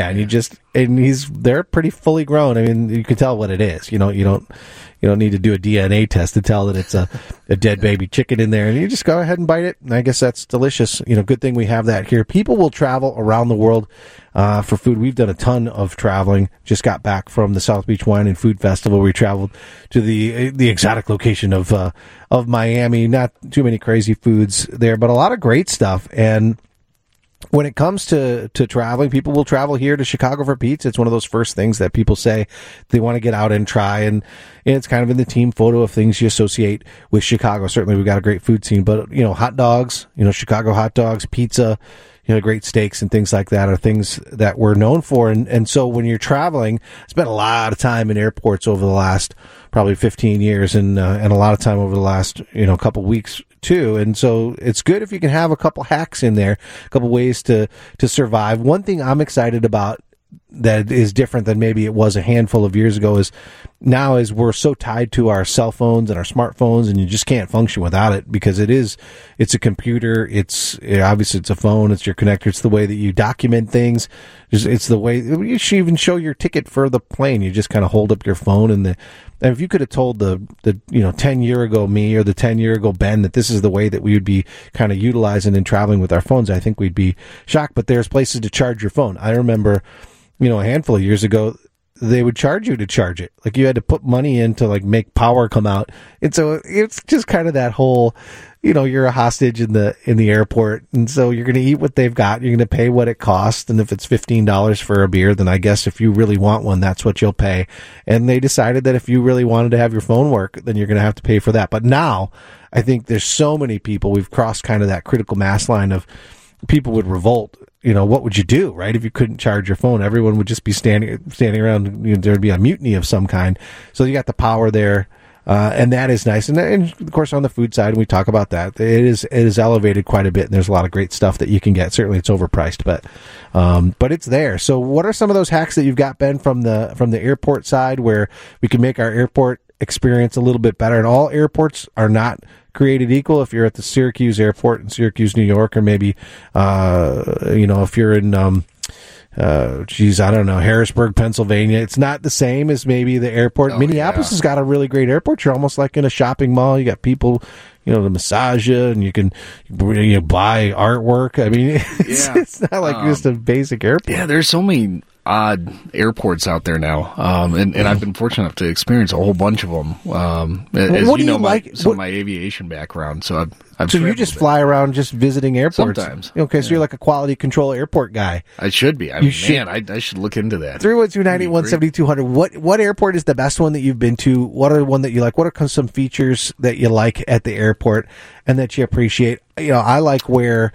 And they're pretty fully grown. I mean, you can tell what it is. You don't need to do a DNA test to tell that it's a dead baby chicken in there, and you just go ahead and bite it. And I guess that's delicious. Good thing we have that here. People will travel around the world for food. We've done a ton of traveling. Just got back from the South Beach Wine and Food Festival. We traveled to the exotic location of Miami. Not too many crazy foods there, but a lot of great stuff. And when it comes to traveling, people will travel here to Chicago for pizza. It's one of those first things that people say they want to get out and try, and it's kind of in the team photo of things you associate with Chicago. Certainly, we've got a great food scene, but hot dogs, Chicago hot dogs, pizza, great steaks and things like that are things that we're known for. And so when you're traveling, I spent a lot of time in airports over the last probably 15 years and a lot of time over the last, couple weeks too. And so it's good if you can have a couple hacks in there, a couple ways to survive. One thing I'm excited about that is different than maybe it was a handful of years ago is now is we're so tied to our cell phones and our smartphones, and you just can't function without it, because it's a computer, obviously it's a phone, it's your connector, it's the way that you document things, it's the way you should even show your ticket for the plane. You just kind of hold up your phone, and if you could have told the 10-year ago me or the 10-year ago Ben that this is the way that we would be kind of utilizing and traveling with our phones, I think we'd be shocked. But there's places to charge your phone. I remember, a handful of years ago, they would charge you to charge it. Like, you had to put money in to make power come out. And so it's just kind of that whole, you're a hostage in the airport. And so you're going to eat what they've got. You're going to pay what it costs. And if it's $15 for a beer, then I guess if you really want one, that's what you'll pay. And they decided that if you really wanted to have your phone work, then you're going to have to pay for that. But now I think there's so many people, we've crossed kind of that critical mass line of people would revolt. What would you do, right? If you couldn't charge your phone, everyone would just be standing around. There'd be a mutiny of some kind. So you got the power there, and that is nice. And of course, on the food side, we talk about that. It is elevated quite a bit, and there's a lot of great stuff that you can get. Certainly, it's overpriced, but it's there. So, what are some of those hacks that you've got, Ben, from the airport side, where we can make our airport experience a little bit better? And all airports are not created equal. If you're at the Syracuse airport in Syracuse, New York, or maybe if you're in I don't know, Harrisburg, Pennsylvania, it's not the same as maybe the airport. Minneapolis has got a really great airport. You're almost like in a shopping mall. You got people to massage you, and you can buy artwork. I mean, it's not like just a basic airport. Yeah, there's so many odd airports out there now, and I've been fortunate enough to experience a whole bunch of them. As what do you my aviation background, so I've so you just fly around just visiting airports sometimes. Okay, so you're like a quality control airport guy. I should be. I should look into that. 312-981-7200. What airport is the best one that you've been to? What are one that you like? What are some features that you like at the airport and that you appreciate? I like where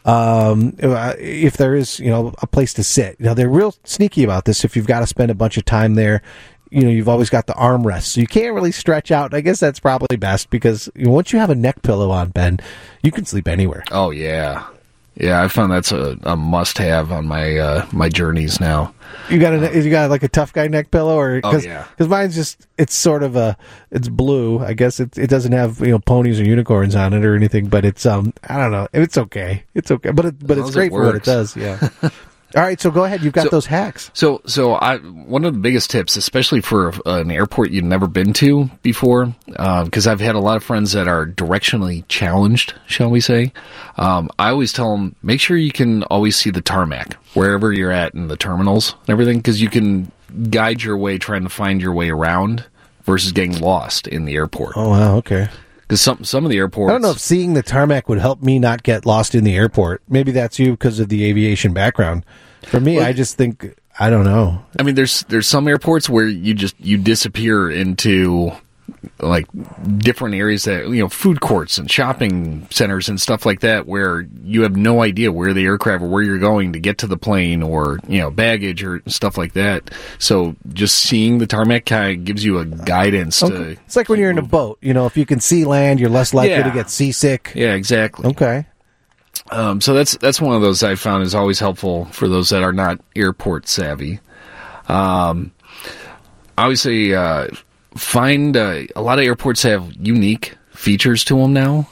if there is a place to sit. They're real sneaky about this. If you've got to spend a bunch of time there, you've always got the armrest, so you can't really stretch out. I guess that's probably best, because once you have a neck pillow on, Ben, you can sleep anywhere. Oh yeah, I found that's a must-have on my journeys now. You got like a tough guy neck pillow, or because mine's it's sort of it's blue. I guess it doesn't have ponies or unicorns on it or anything, but it's I don't know. It's okay, but it's great for what it does. Yeah. All right, so go ahead. You've got those hacks. So one of the biggest tips, especially for an airport you've never been to before, because I've had a lot of friends that are directionally challenged, shall we say. I always tell them, make sure you can always see the tarmac wherever you're at in the terminals and everything, because you can guide your way trying to find your way around versus getting lost in the airport. Oh, wow, okay. Because some of the airports... I don't know if seeing the tarmac would help me not get lost in the airport. Maybe that's you because of the aviation background. For me, I just think, I don't know. I mean, there's some airports where you disappear into like different areas that, food courts and shopping centers and stuff like that, where you have no idea where the aircraft or where you're going to get to the plane, or, baggage or stuff like that. So just seeing the tarmac kind of gives you a guidance to... It's like when you're in a boat, if you can see land, you're less likely to get seasick. Yeah, exactly. Okay. So that's one of those I found is always helpful for those that are not airport savvy. I always say, find a lot of airports have unique features to them now.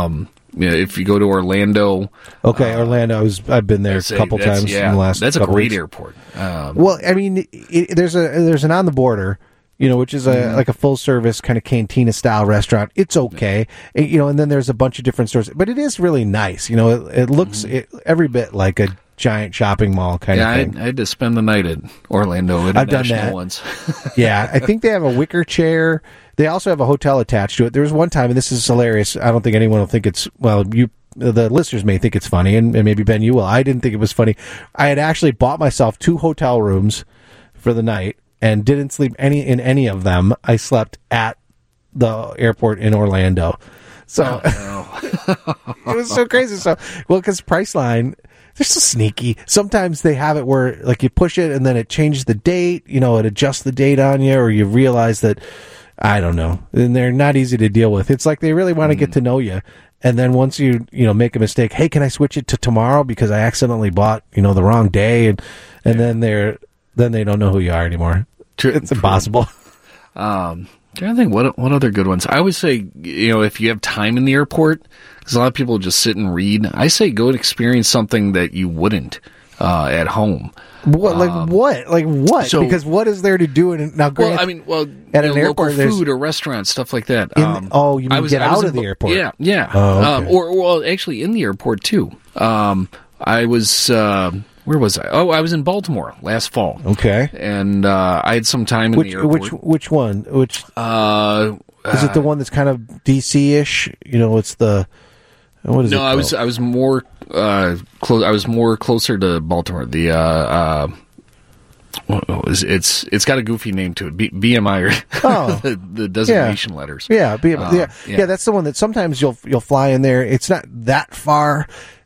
If you go to Orlando, Orlando, I've been there a couple times in the last. That's a couple great weeks. Airport. Well, I mean, there's an on the border, which is like a full service kind of cantina style restaurant. It's okay, and then there's a bunch of different stores, but it is really nice. It looks every bit like a giant shopping mall kind of thing. I had to spend the night at Orlando International I've done that once. Yeah, I think they have a wicker chair. They also have a hotel attached to it. There was one time, and this is hilarious. I don't think anyone will think it's, the listeners may think it's funny, and maybe Ben, you will. I didn't think it was funny. I had actually bought myself 2 hotel rooms for the night and didn't sleep in any of them. I slept at the airport in Orlando. So it was so crazy. So, because Priceline, they're so sneaky. Sometimes they have it where, like, you push it and then it changes the date, it adjusts the date on you, or you realize that, I don't know, and they're not easy to deal with. It's like they really want to get to know you. And then once you make a mistake, hey, can I switch it to tomorrow because I accidentally bought, the wrong day, and then they don't know who you are anymore. It's impossible. I'm trying to think what other good ones. I always say, if you have time in the airport, because a lot of people just sit and read, I say go and experience something that you wouldn't at home. What? Like what? So, because what is there to do at an airport, food or restaurants, stuff like that. You mean get out of the airport? Yeah. Oh, okay. Actually in the airport too. I was. Where was I? Oh, I was in Baltimore last fall. Okay. And I had some time in the airport. Which one? Which is it? The one that's kind of DC-ish? It's the. What is it? No, I was more close. I was more closer to Baltimore. The it's got a goofy name to it. BMI or the designation letters. Yeah, BMI. Yeah, that's the one that sometimes you'll fly in there. It's not that far.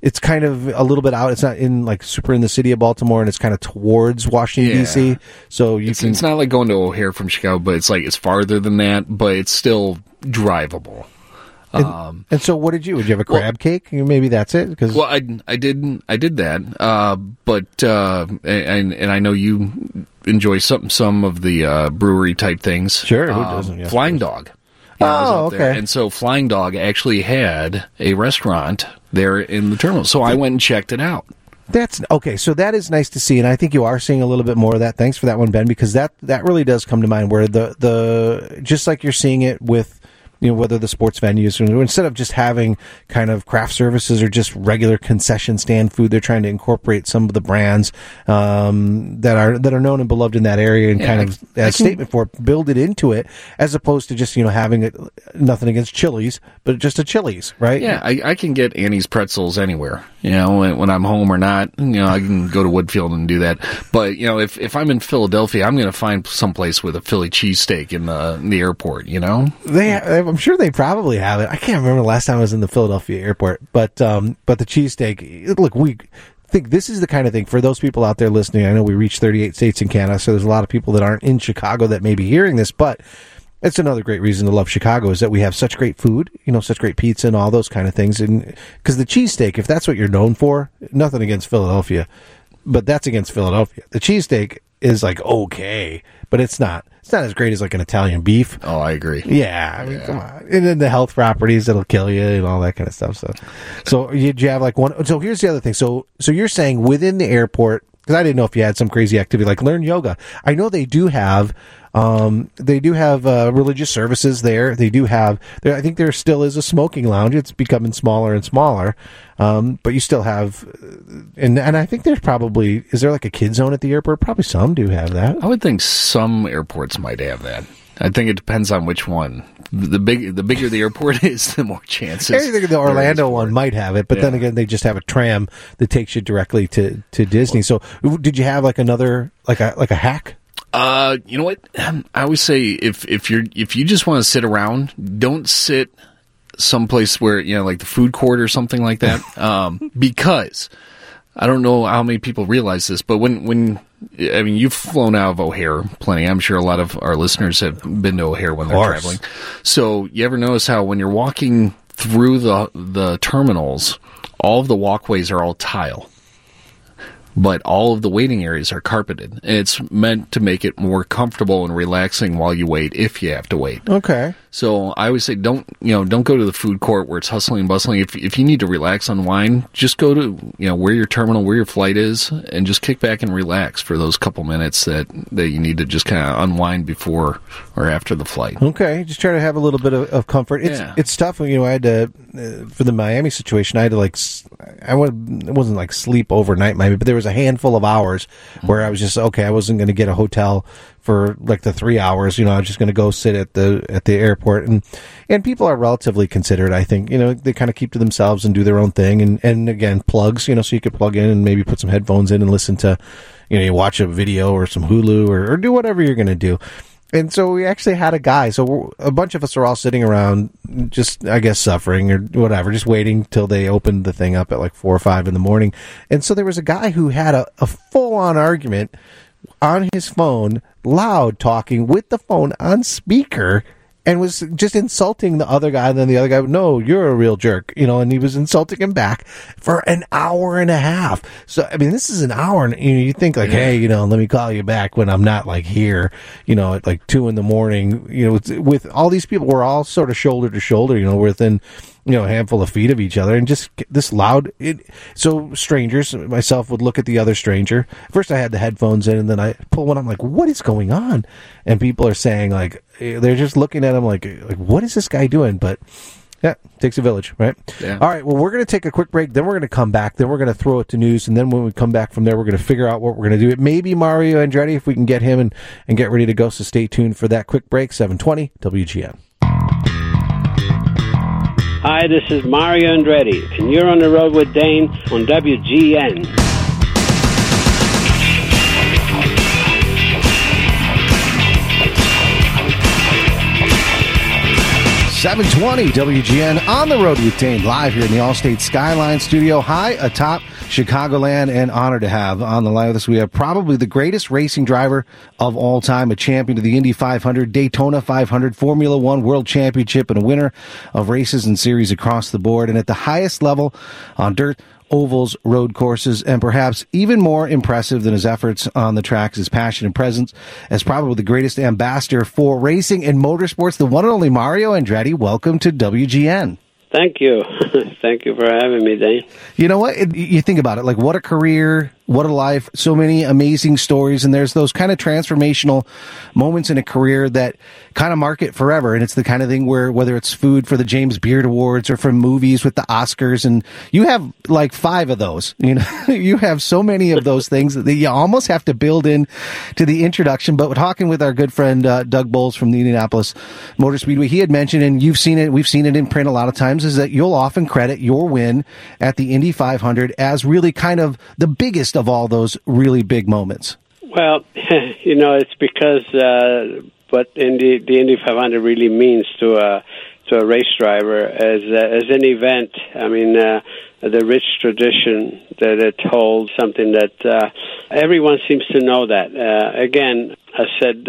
it's kind of a little bit out. It's not in like super in the city of Baltimore, and it's kind of towards Washington D.C. So it's not like going to O'Hare from Chicago, but it's farther than that, but it's still drivable. And so, what did you have a crab cake? Maybe that's it. Well, I did that, but and I know you enjoy some of the brewery type things. Sure, who doesn't? Yeah, Flying Dog. Okay. And so Flying Dog actually had a restaurant there in the terminal. So I went and checked it out. That's okay. So that is nice to see, and I think you are seeing a little bit more of that. Thanks for that one, Ben, because that really does come to mind. Where the just like you're seeing it with, whether the sports venues, instead of just having kind of craft services or just regular concession stand food, they're trying to incorporate some of the brands that are known and beloved in that area, and kind of as a statement for it, build it into it, as opposed to just having it. Nothing against Chili's, but just a Chili's, right? Yeah, I can get Annie's pretzels anywhere. When I'm home or not, I can go to Woodfield and do that. But if I'm in Philadelphia, I'm going to find someplace with a Philly cheesesteak in the airport. I'm sure they probably have it. I can't remember the last time I was in the Philadelphia airport, but the cheesesteak. Look, we think this is the kind of thing for those people out there listening. I know we reach 38 states in Canada, so there's a lot of people that aren't in Chicago that may be hearing this, but it's another great reason to love Chicago is that we have such great food, such great pizza and all those kind of things. And because the cheesesteak, if that's what you're known for, nothing against Philadelphia, but that's against Philadelphia. The cheesesteak is like okay, but it's not as great as like an Italian beef. Oh, I agree. Yeah, I mean, come on. And then the health properties that'll kill you and all that kind of stuff. So you have like one. So here's the other thing. So you're saying within the airport, because I didn't know if you had some crazy activity like learn yoga. I know they do have. Religious services there. They do have. I think there still is a smoking lounge. It's becoming smaller and smaller, but you still have. And I think there's probably is there like a kid zone at the airport? Probably some do have that. I would think some airports might have that. I think it depends on which one. The bigger the airport is, the more chances. I think the Orlando one might have it, but then again, they just have a tram that takes you directly to Disney. So, did you have like another like a hack? You know what? I always say if you just want to sit around, don't sit someplace where like the food court or something like that. Because I don't know how many people realize this, but when you've flown out of O'Hare plenty. I'm sure a lot of our listeners have been to O'Hare when they're traveling. So you ever notice how when you're walking through the terminals, all of the walkways are all tile, but all of the waiting areas are carpeted. And it's meant to make it more comfortable and relaxing while you wait, if you have to wait. Okay. So I always say don't go to the food court where it's hustling and bustling. If you need to relax, unwind, just go to where your terminal, where your flight is, and just kick back and relax for those couple minutes that you need to just kind of unwind before or after the flight. Okay, just try to have a little bit of comfort. It's tough. I had to for the Miami situation. I had to it wasn't like sleep overnight, maybe, but there was a handful of hours where I was just okay. I wasn't going to get a hotel for like the 3 hours. I was just going to go sit at the airport, and people are relatively considerate. I think they kind of keep to themselves and do their own thing, and again plugs. So you could plug in and maybe put some headphones in and listen to you watch a video or some Hulu or do whatever you're going to do. And so we actually had a guy. So a bunch of us are all sitting around, just I guess suffering or whatever, just waiting till they opened the thing up at like 4 or 5 in the morning. And so there was a guy who had a full-on argument on his phone, loud talking with the phone on speaker, and was just insulting the other guy. And then the other guy, no, you're a real jerk, and he was insulting him back for an hour and a half. So, I mean, this is an hour, and you think like, hey, let me call you back when I'm not like here, at like 2 in the morning, with all these people, we're all sort of shoulder to shoulder, within, a handful of feet of each other, and just this loud. So strangers, myself, would look at the other stranger. First I had the headphones in, and then I pull one. I'm like, what is going on? And people are saying like, they're just looking at him like what is this guy doing? But yeah, takes a village, right? Yeah. All right, well, we're going to take a quick break, then we're going to come back, then we're going to throw it to news, and then when we come back from there, we're going to figure out what we're going to do. It may be Mario Andretti if we can get him and get ready to go, so stay tuned for that quick break. 720 WGN. Hi, this is Mario Andretti, and you're on the road with Dane on WGN. 720 WGN on the road with Dane, live here in the Allstate Skyline studio, high atop Chicagoland, and honored to have on the line with us. We have probably the greatest racing driver of all time, a champion of the Indy 500, Daytona 500, Formula One World Championship, and a winner of races and series across the board, and at the highest level on dirt, ovals, road courses, and perhaps even more impressive than his efforts on the tracks, his passion and presence as probably the greatest ambassador for racing and motorsports, the one and only Mario Andretti. Welcome to WGN. Thank you. Thank you for having me, Dane. You know what? You think about it, like what a career, what a life, so many amazing stories, and there's those kind of transformational moments in a career that kind of mark it forever, and it's the kind of thing where whether it's food for the James Beard Awards or from movies with the Oscars, and you have like 5 of those, you know, you have so many of those things that you almost have to build in to the introduction. But we're talking with our good friend Doug Bowles from the Indianapolis Motor Speedway. He had mentioned, and you've seen it, we've seen it in print a lot of times, is that you'll often credit your win at the Indy 500 as really kind of the biggest of all those really big moments. Well, you know, it's because what the Indy 500 really means to a race driver as an event. I mean, the rich tradition that it holds, something that everyone seems to know that. Again, I said,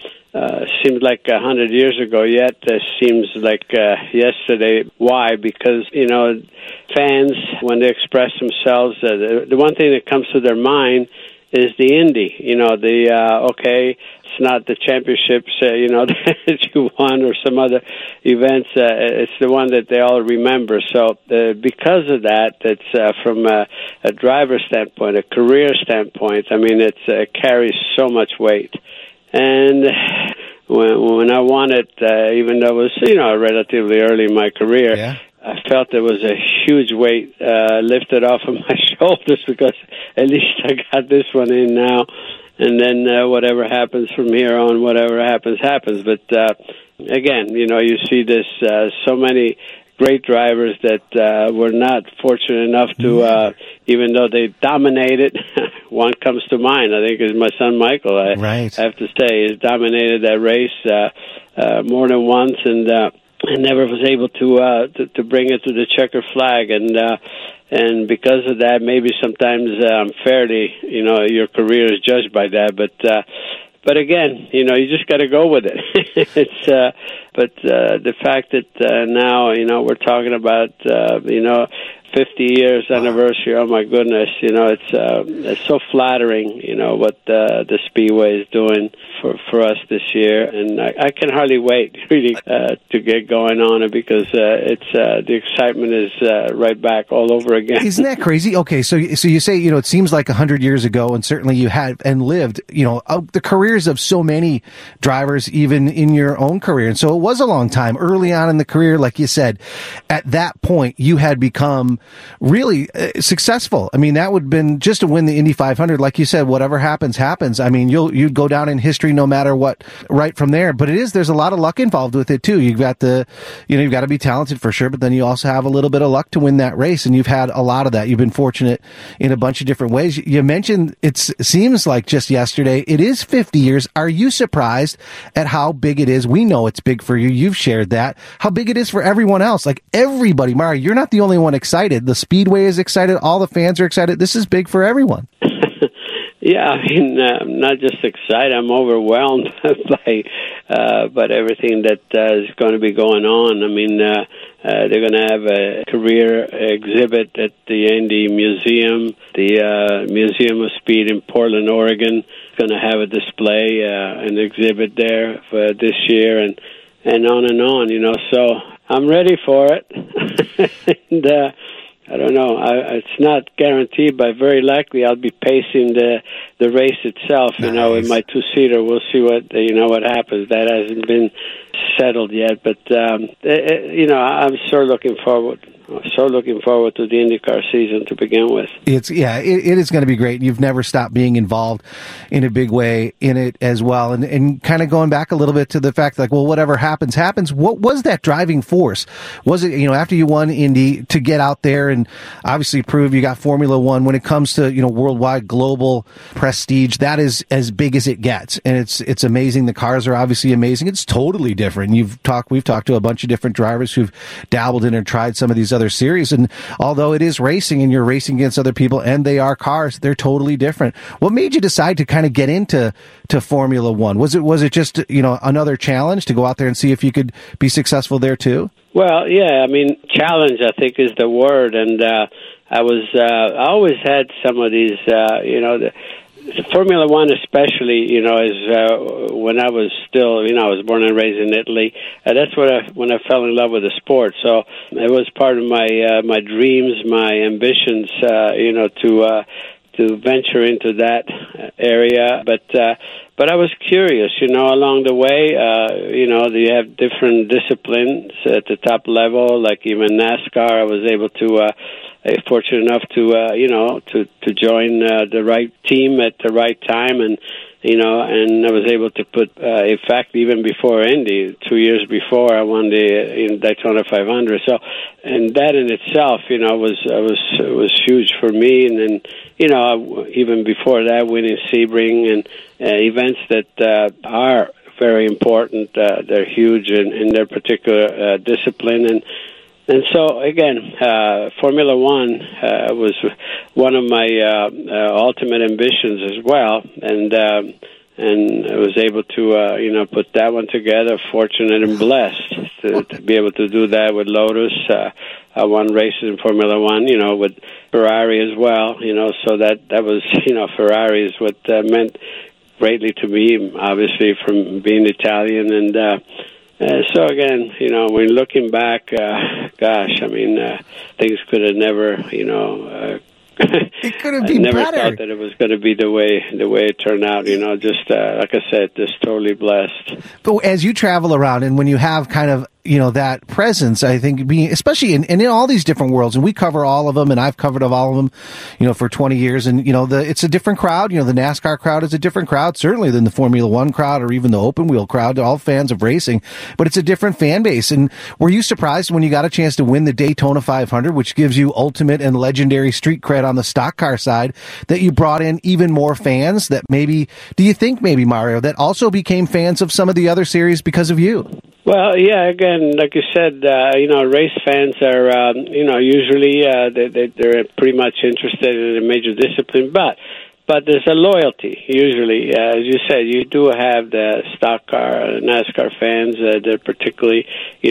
seems like 100 years ago, yet seems like yesterday. Why? Because, you know, fans, when they express themselves, the one thing that comes to their mind is the Indy. You know, okay, it's not the championships, you know, that you won or some other events. It's the one that they all remember. So because of that, it's from a driver standpoint, a career standpoint, I mean, it carries so much weight. And when I won it, even though it was, you know, relatively early in my career, yeah, I felt there was a huge weight lifted off of my shoulders because at least I got this one in now. And then whatever happens from here on, whatever happens, happens. But again, you know, you see this, so many great drivers that were not fortunate enough to, even though they dominated, one comes to mind, I think, is my son Michael. I have to say, he's dominated that race more than once, and never was able to bring it to the checker flag, and because of that, maybe sometimes unfairly, you know, your career is judged by that, but again, you know, you just got to go with it. It's but the fact that now, you know, we're talking about you know, 50 years anniversary. Oh my goodness, you know, it's so flattering, you know, what the Speedway is doing for us this year, and I can hardly wait really to get going on it, because it's the excitement is right back all over again. Isn't that crazy? Okay, so you say, you know, it seems like 100 years ago, and certainly you had and lived, you know, the careers of so many drivers, even in your own career, and so it was a long time early on in the career. Like you said, at that point you had become really successful. I mean, that would have been just to win the Indy 500. Like you said, whatever happens, happens. I mean, you'd go down in history no matter what, right from there. But there's a lot of luck involved with it too. You've got you've got to be talented for sure, but then you also have a little bit of luck to win that race, and you've had a lot of that. You've been fortunate in a bunch of different ways. You mentioned it seems like just yesterday. It is 50 years. Are you surprised at how big it is? We know it's big for you. You've shared that. How big it is for everyone else. Like everybody, Mario, you're not the only one excited. The Speedway is excited. All the fans are excited. This is big for everyone. Yeah, I mean, I'm not just excited. I'm overwhelmed by everything that is going to be going on. I mean, they're going to have a career exhibit at the Indy Museum, the Museum of Speed in Portland, Oregon. Is going to have a display, an exhibit there for this year, and on, you know. So I'm ready for it. And I don't know. It's not guaranteed, but very likely I'll be pacing the race itself. Nice. You know, in my 2-seater. We'll see what happens. That hasn't been settled yet, but you know, I'm sure looking forward so looking forward to the IndyCar season to begin with. It is going to be great. You've never stopped being involved in a big way in it as well. And kind of going back a little bit to the fact, like, well, whatever happens. What was that driving force? Was it, after you won Indy, to get out there and obviously prove you got Formula One when it comes to, worldwide global prestige? That is as big as it gets. And it's amazing. The cars are obviously amazing. It's totally different. We've talked to a bunch of different drivers who've dabbled in and tried some of these other series. And although it is racing and you're racing against other people and they are cars, they're totally different. What made you decide to kind of get into Formula One? Was it just, another challenge to go out there and see if you could be successful there too? Well, yeah, challenge, I think, is the word. And I always had some of these, Formula One especially, is when I was still, I was born and raised in Italy. That's when I fell in love with the sport. So it was part of my dreams, my ambitions, to venture into that area. But I was curious, along the way, you have different disciplines at the top level, like even NASCAR. I was able to fortunate enough to join the right team at the right time, and I was able to put, in fact, even before Indy, 2 years before, I won the Daytona 500. So, and that in itself, was huge for me. And then, even before that, winning Sebring and events that are very important. They're huge in their particular discipline. And so, again, Formula One was one of my ultimate ambitions as well, and I was able to, put that one together. Fortunate and blessed to be able to do that with Lotus. I won races in Formula One, with Ferrari as well. So that was, Ferrari is what meant greatly to me, obviously from being Italian and. So again, when looking back, things could have never, it could have been never better. thought that it was going to be the way it turned out. Just like I said, just totally blessed. But as you travel around, and when you have kind of that presence, I think being, especially in all these different worlds, and we cover all of them, and I've covered all of them, for 20 years. And, it's a different crowd. The NASCAR crowd is a different crowd, certainly than the Formula One crowd or even the open wheel crowd. They're all fans of racing, but it's a different fan base. And were you surprised when you got a chance to win the Daytona 500, which gives you ultimate and legendary street cred on the stock car side, that you brought in even more fans that maybe, do you think maybe, Mario, that also became fans of some of the other series because of you? Well, yeah, again, like you said, race fans are, usually they're pretty much interested in a major discipline, but there's a loyalty, usually. As you said, you do have the stock car, NASCAR fans that are particularly,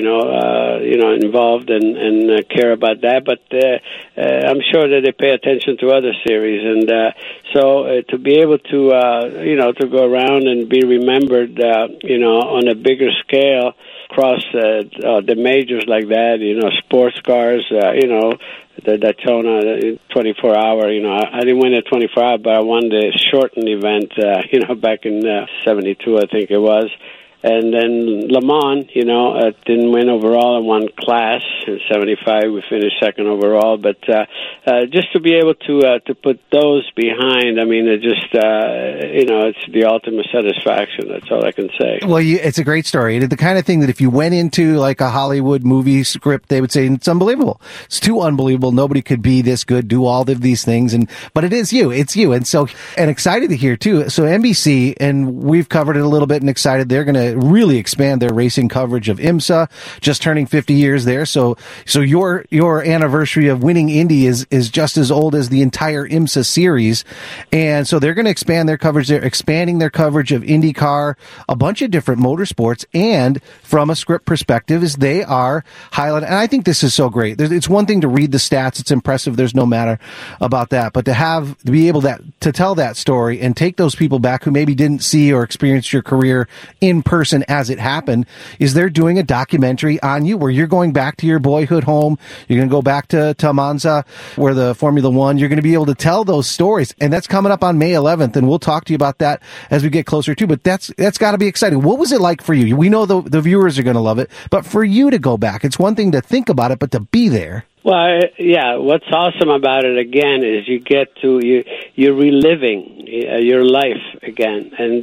involved and care about that, but I'm sure that they pay attention to other series, and so to be able to, to go around and be remembered, on a bigger scale across the majors like that, sports cars, the Daytona 24-hour, I didn't win a 24-hour, but I won the shortened event, back in 72, I think it was. And then Le Mans, didn't win overall. I won class in 75. We finished second overall. But just to be able to put those behind, it just, it's the ultimate satisfaction. That's all I can say. Well, it's a great story. It's the kind of thing that if you went into like a Hollywood movie script, they would say it's unbelievable. It's too unbelievable. Nobody could be this good, do all of these things. But it is you. It's you. And so, and excited to hear too. So NBC, and we've covered it a little bit and excited. They're going to really expand their racing coverage of IMSA, just turning 50 years there. So your anniversary of winning Indy is just as old as the entire IMSA series. And so they're going to expand their coverage. They're expanding their coverage of IndyCar, a bunch of different motorsports. And from a script perspective, is they are highlighting, and I think this is so great. It's one thing to read the stats. It's impressive. There's no matter about that. But to be able to tell that story and take those people back who maybe didn't see or experience your career in person as it happened, is they're doing a documentary on you where you're going back to your boyhood home. You're going to go back to Monza, where the Formula One. You're going to be able to tell those stories, and that's coming up on May 11th, and we'll talk to you about that as we get closer to. But that's got to be exciting. What was it like for you? We know the viewers are going to love it, but for you to go back, it's one thing to think about it, but to be there. Well, yeah. What's awesome about it again is you're reliving your life again, and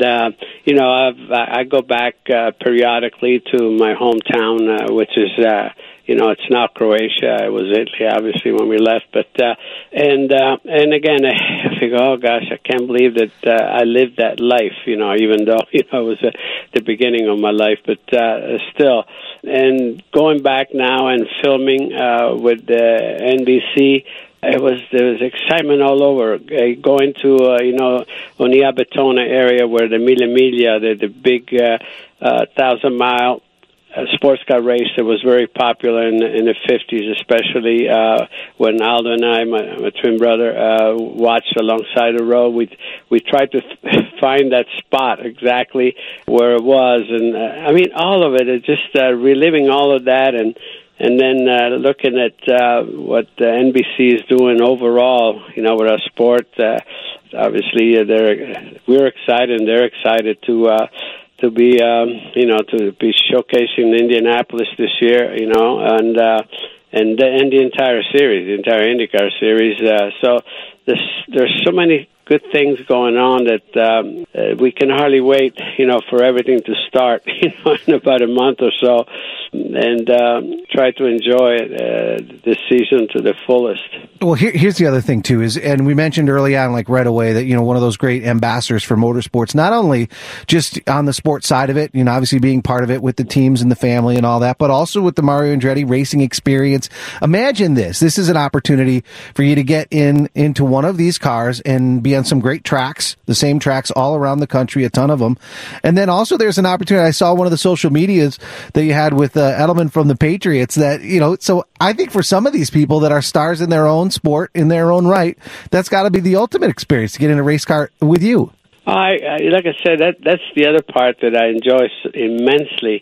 I go back periodically to my hometown, which is it's now Croatia. It was Italy, obviously, when we left, but and again, I figure, oh gosh, I can't believe that I lived that life. Even though it was the beginning of my life, but still. And going back now and filming with NBC, there was excitement all over. Going to Onia Betona area where the Mille Miglia, the big 1,000-mile sports car race that was very popular in the 50s, especially when Aldo and I, my twin brother, watched alongside the road. We tried to find that spot exactly where it was, and all of it is just reliving all of that, and then looking at what NBC is doing overall, with our sport. Obviously, we're excited, and they're excited to be showcasing in Indianapolis this year, and the entire series, the entire IndyCar series. So there's so many good things going on that we can hardly wait, for everything to start, in about a month or so, and try to enjoy this season to the fullest. Well, here's the other thing too and we mentioned early on, like right away, that one of those great ambassadors for motorsports, not only just on the sports side of it, obviously being part of it with the teams and the family and all that, but also with the Mario Andretti racing experience. Imagine this is an opportunity for you to get into one of these cars and be on some great tracks, the same tracks all around the country, a ton of them. And then also there's an opportunity. I saw one of the social medias that you had with Edelman from the Patriots that, so I think for some of these people that are stars in their own sport, in their own right, that's got to be the ultimate experience to get in a race car with you. Like I said, that's the other part that I enjoy immensely,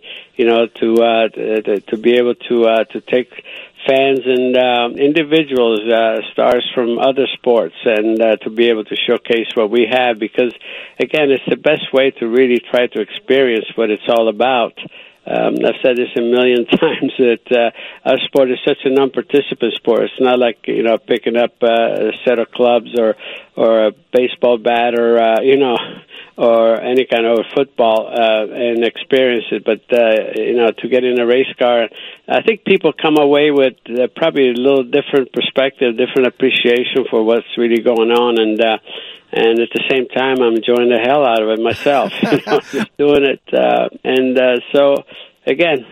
to be able to take fans and individuals, stars from other sports, and to be able to showcase what we have, because, again, it's the best way to really try to experience what it's all about. I've said this a million times that our sport is such a non-participant sport. It's not like picking up a set of clubs or a baseball bat or any kind of football and experience it. But to get in a race car, I think people come away with probably a little different perspective, different appreciation for what's really going on, and at the same time, I'm enjoying the hell out of it myself, just doing it. So, again,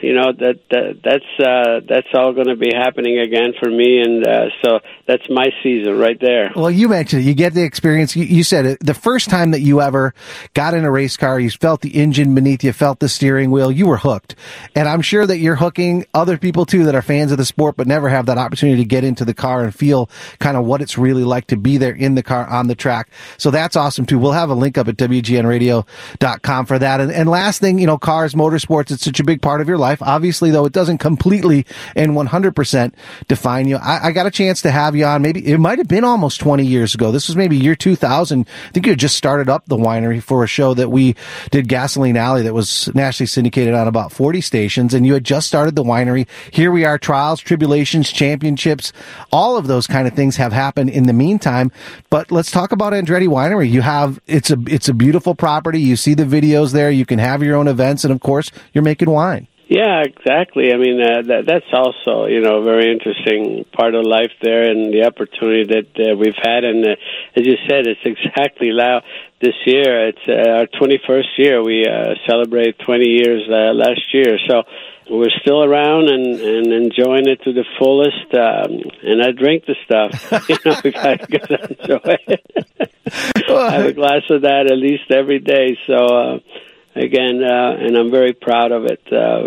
that's all going to be happening again for me, and so that's my season right there. Well, you mentioned it. You get the experience. You said it. The first time that you ever got in a race car, you felt the engine beneath you, felt the steering wheel, you were hooked. And I'm sure that you're hooking other people, too, that are fans of the sport but never have that opportunity to get into the car and feel kind of what it's really like to be there in the car on the track. So that's awesome, too. We'll have a link up at WGNradio.com for that. And last thing, cars, motorsports, it's such a big part of your life. Obviously, though, it doesn't completely and 100% define you. I got a chance to have you on. Maybe it might have been almost 20 years ago. This was maybe year 2000. I think you had just started up the winery for a show that we did, Gasoline Alley, that was nationally syndicated on about 40 stations. And you had just started the winery. Here we are, trials, tribulations, championships, all of those kind of things have happened in the meantime. But let's talk about Andretti Winery. It's a beautiful property. You see the videos there. You can have your own events. And of course, you're making wine. Yeah, exactly. I mean, that's also, a very interesting part of life there, and the opportunity that we've had. And as you said, it's exactly now this year. It's our 21st year. We celebrated 20 years last year. So we're still around and enjoying it to the fullest. And I drink the stuff. We've got to enjoy it. I have a glass of that at least every day. So, again, and I'm very proud of it.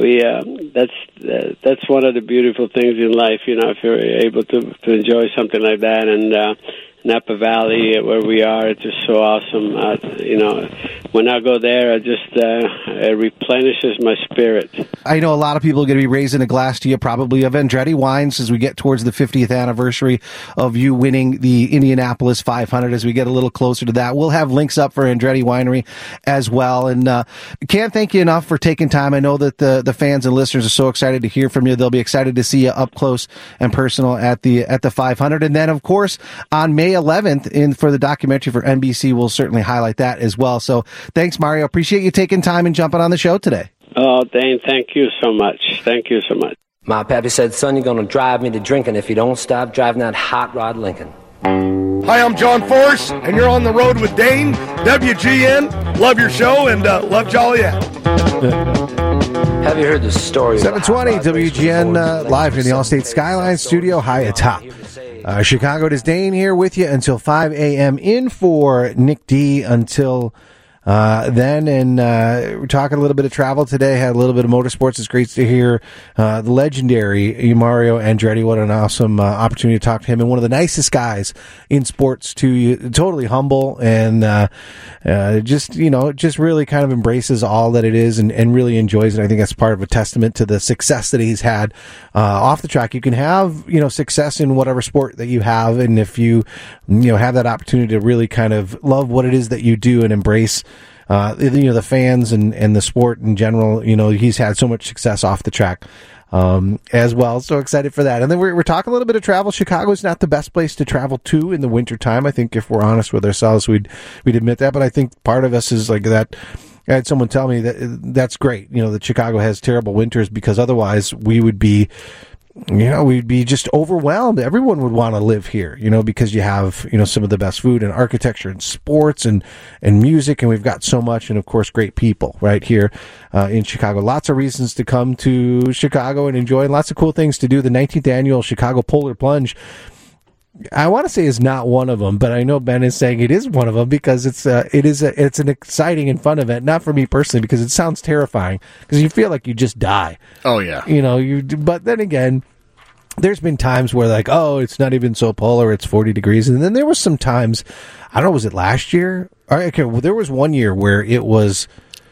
That's one of the beautiful things in life, if you're able to enjoy something like that, and Napa Valley where we are. It's just so awesome. You know, when I go there, it replenishes my spirit. I know a lot of people are going to be raising a glass to you, probably of Andretti wines, as we get towards the 50th anniversary of you winning the Indianapolis 500. As we get a little closer to that, we'll have links up for Andretti Winery as well. And can't thank you enough for taking time. I know that the fans and listeners are so excited to hear from you. They'll be excited to see you up close and personal at the 500. And then, of course, on May 11th, for the documentary for NBC, we'll certainly highlight that as well. So thanks, Mario. Appreciate you taking time and jumping on the show today. Oh, Dane, thank you so much. Thank you so much. My pappy said, son, you're going to drive me to drinking if you don't stop driving that hot rod Lincoln. Hi, I'm John Force, and you're on the road with Dane, WGN. Love your show, and love Joliet. Have you heard the story? 720 WGN live here in the Allstate Skyline studio, high atop Chicago. It is Dane here with you until 5 a.m. in for Nick D until then. And we're talking a little bit of travel today, had a little bit of motorsports. It's great to hear the legendary Mario Andretti. What an awesome opportunity to talk to him, and one of the nicest guys in sports too. Totally humble and just really kind of embraces all that it is and really enjoys it. I think that's part of a testament to the success that he's had off the track. You can have success in whatever sport that you have, and if you have that opportunity to really kind of love what it is that you do and embrace the fans and the sport in general, he's had so much success off the track as well. So excited for that. And then we're talking a little bit of travel. Chicago is not the best place to travel to in the wintertime. I think if we're honest with ourselves, we'd admit that. But I think part of us is like that. I had someone tell me that's great, that Chicago has terrible winters, because otherwise we would be we'd be just overwhelmed. Everyone would want to live here, because you have, some of the best food and architecture and sports and music, and we've got so much, and of course, great people right here in Chicago. Lots of reasons to come to Chicago and enjoy, and lots of cool things to do. The 19th annual Chicago Polar Plunge, I want to say, is not one of them, but I know Ben is saying it is one of them, because it's an exciting and fun event. Not for me personally, because it sounds terrifying, because you feel like you just die. Oh yeah, but then again, there's been times where it's not even so polar, it's 40 degrees, and then there was some times, I don't know, was it last year? Okay, well, there was one year where it was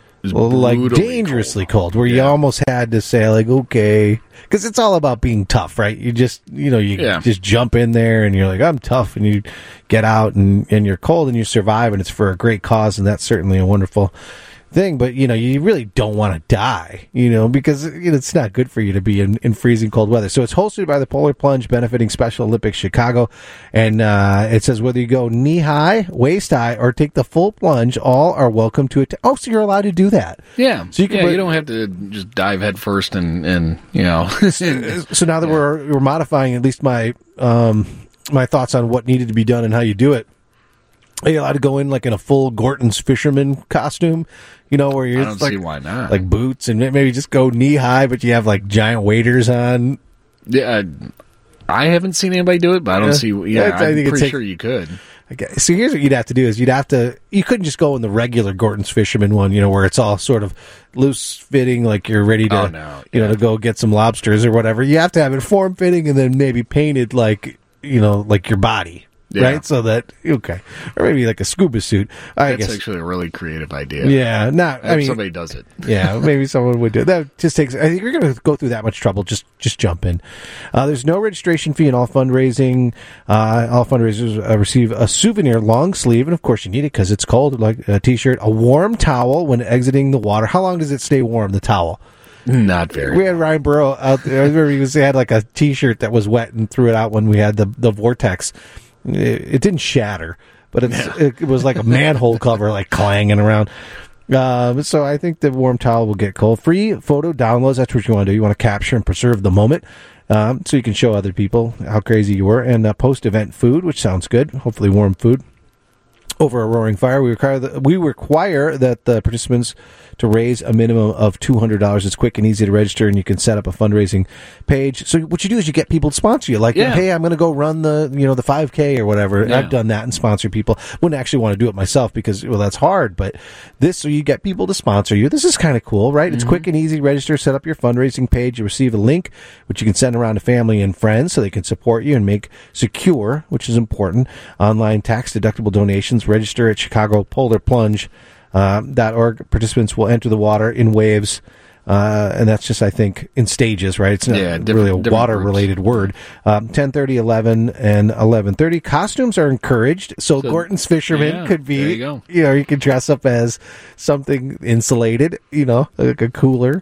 dangerously cold, where you almost had to say okay, because it's all about being tough, right? You just just jump in there and you're like, I'm tough, and you get out and you're cold and you survive, and it's for a great cause, and that's certainly a wonderful thing. But you really don't want to die, because it's not good for you to be in freezing cold weather. So it's hosted by the Polar Plunge, benefiting Special Olympics Chicago, and it says whether you go knee high, waist high, or take the full plunge, all are welcome to it. So you're allowed to do that. Yeah, so you don't have to just dive head first and So now that we're modifying at least my my thoughts on what needed to be done and how you do it. Are you allowed to go in like in a full Gorton's fisherman costume? Where you're I don't see why not. Like boots, and maybe just go knee high, but you have like giant waders on. Yeah, I haven't seen anybody do it, but I don't see. Yeah, I'm pretty sure you could. Okay, so here's what you'd have to do: you couldn't just go in the regular Gorton's fisherman one, where it's all sort of loose fitting, like you're ready to, to go get some lobsters or whatever. You have to have it form fitting, and then maybe painted like your body. Yeah. Right, so that or maybe like a scuba suit. I guess that's actually a really creative idea. Yeah, somebody does it. Yeah, maybe someone would do it. That just takes. I think you're going to go through that much trouble. Just jump in. There's no registration fee in all fundraising. All fundraisers receive a souvenir long sleeve, and of course you need it because it's cold, like a T-shirt, a warm towel when exiting the water. How long does it stay warm? The towel. Not very. We had Ryan Burrow out there. I remember he had like a T-shirt that was wet and threw it out when we had the vortex. It didn't shatter, but it was like a manhole cover, like clanging around. So I think the warm towel will get cold. Free photo downloads. That's what you want to do. You want to capture and preserve the moment, so you can show other people how crazy you were. And post-event food, which sounds good. Hopefully warm food. over a roaring fire. We require that the participants to raise a minimum of $200. It's quick and easy to register, and you can set up a fundraising page. So what you do is you get people to sponsor you. Like, hey, I'm going to go run the 5K or whatever. Yeah. I've done that and sponsor people. Wouldn't actually want to do it myself because, well, that's hard. But so you get people to sponsor you. This is kind of cool, right? It's quick and easy. Register, set up your fundraising page. You receive a link, which you can send around to family and friends so they can support you and make secure, which is important, online tax-deductible donations. Register at ChicagoPolarPlunge.org. Participants will enter the water in waves, and that's just, I think, in stages, right? It's not really a water-related word. 10:30, 11, and 11:30. Costumes are encouraged, so Gorton's Fisherman could be, there you go. You can dress up as something insulated, like a cooler.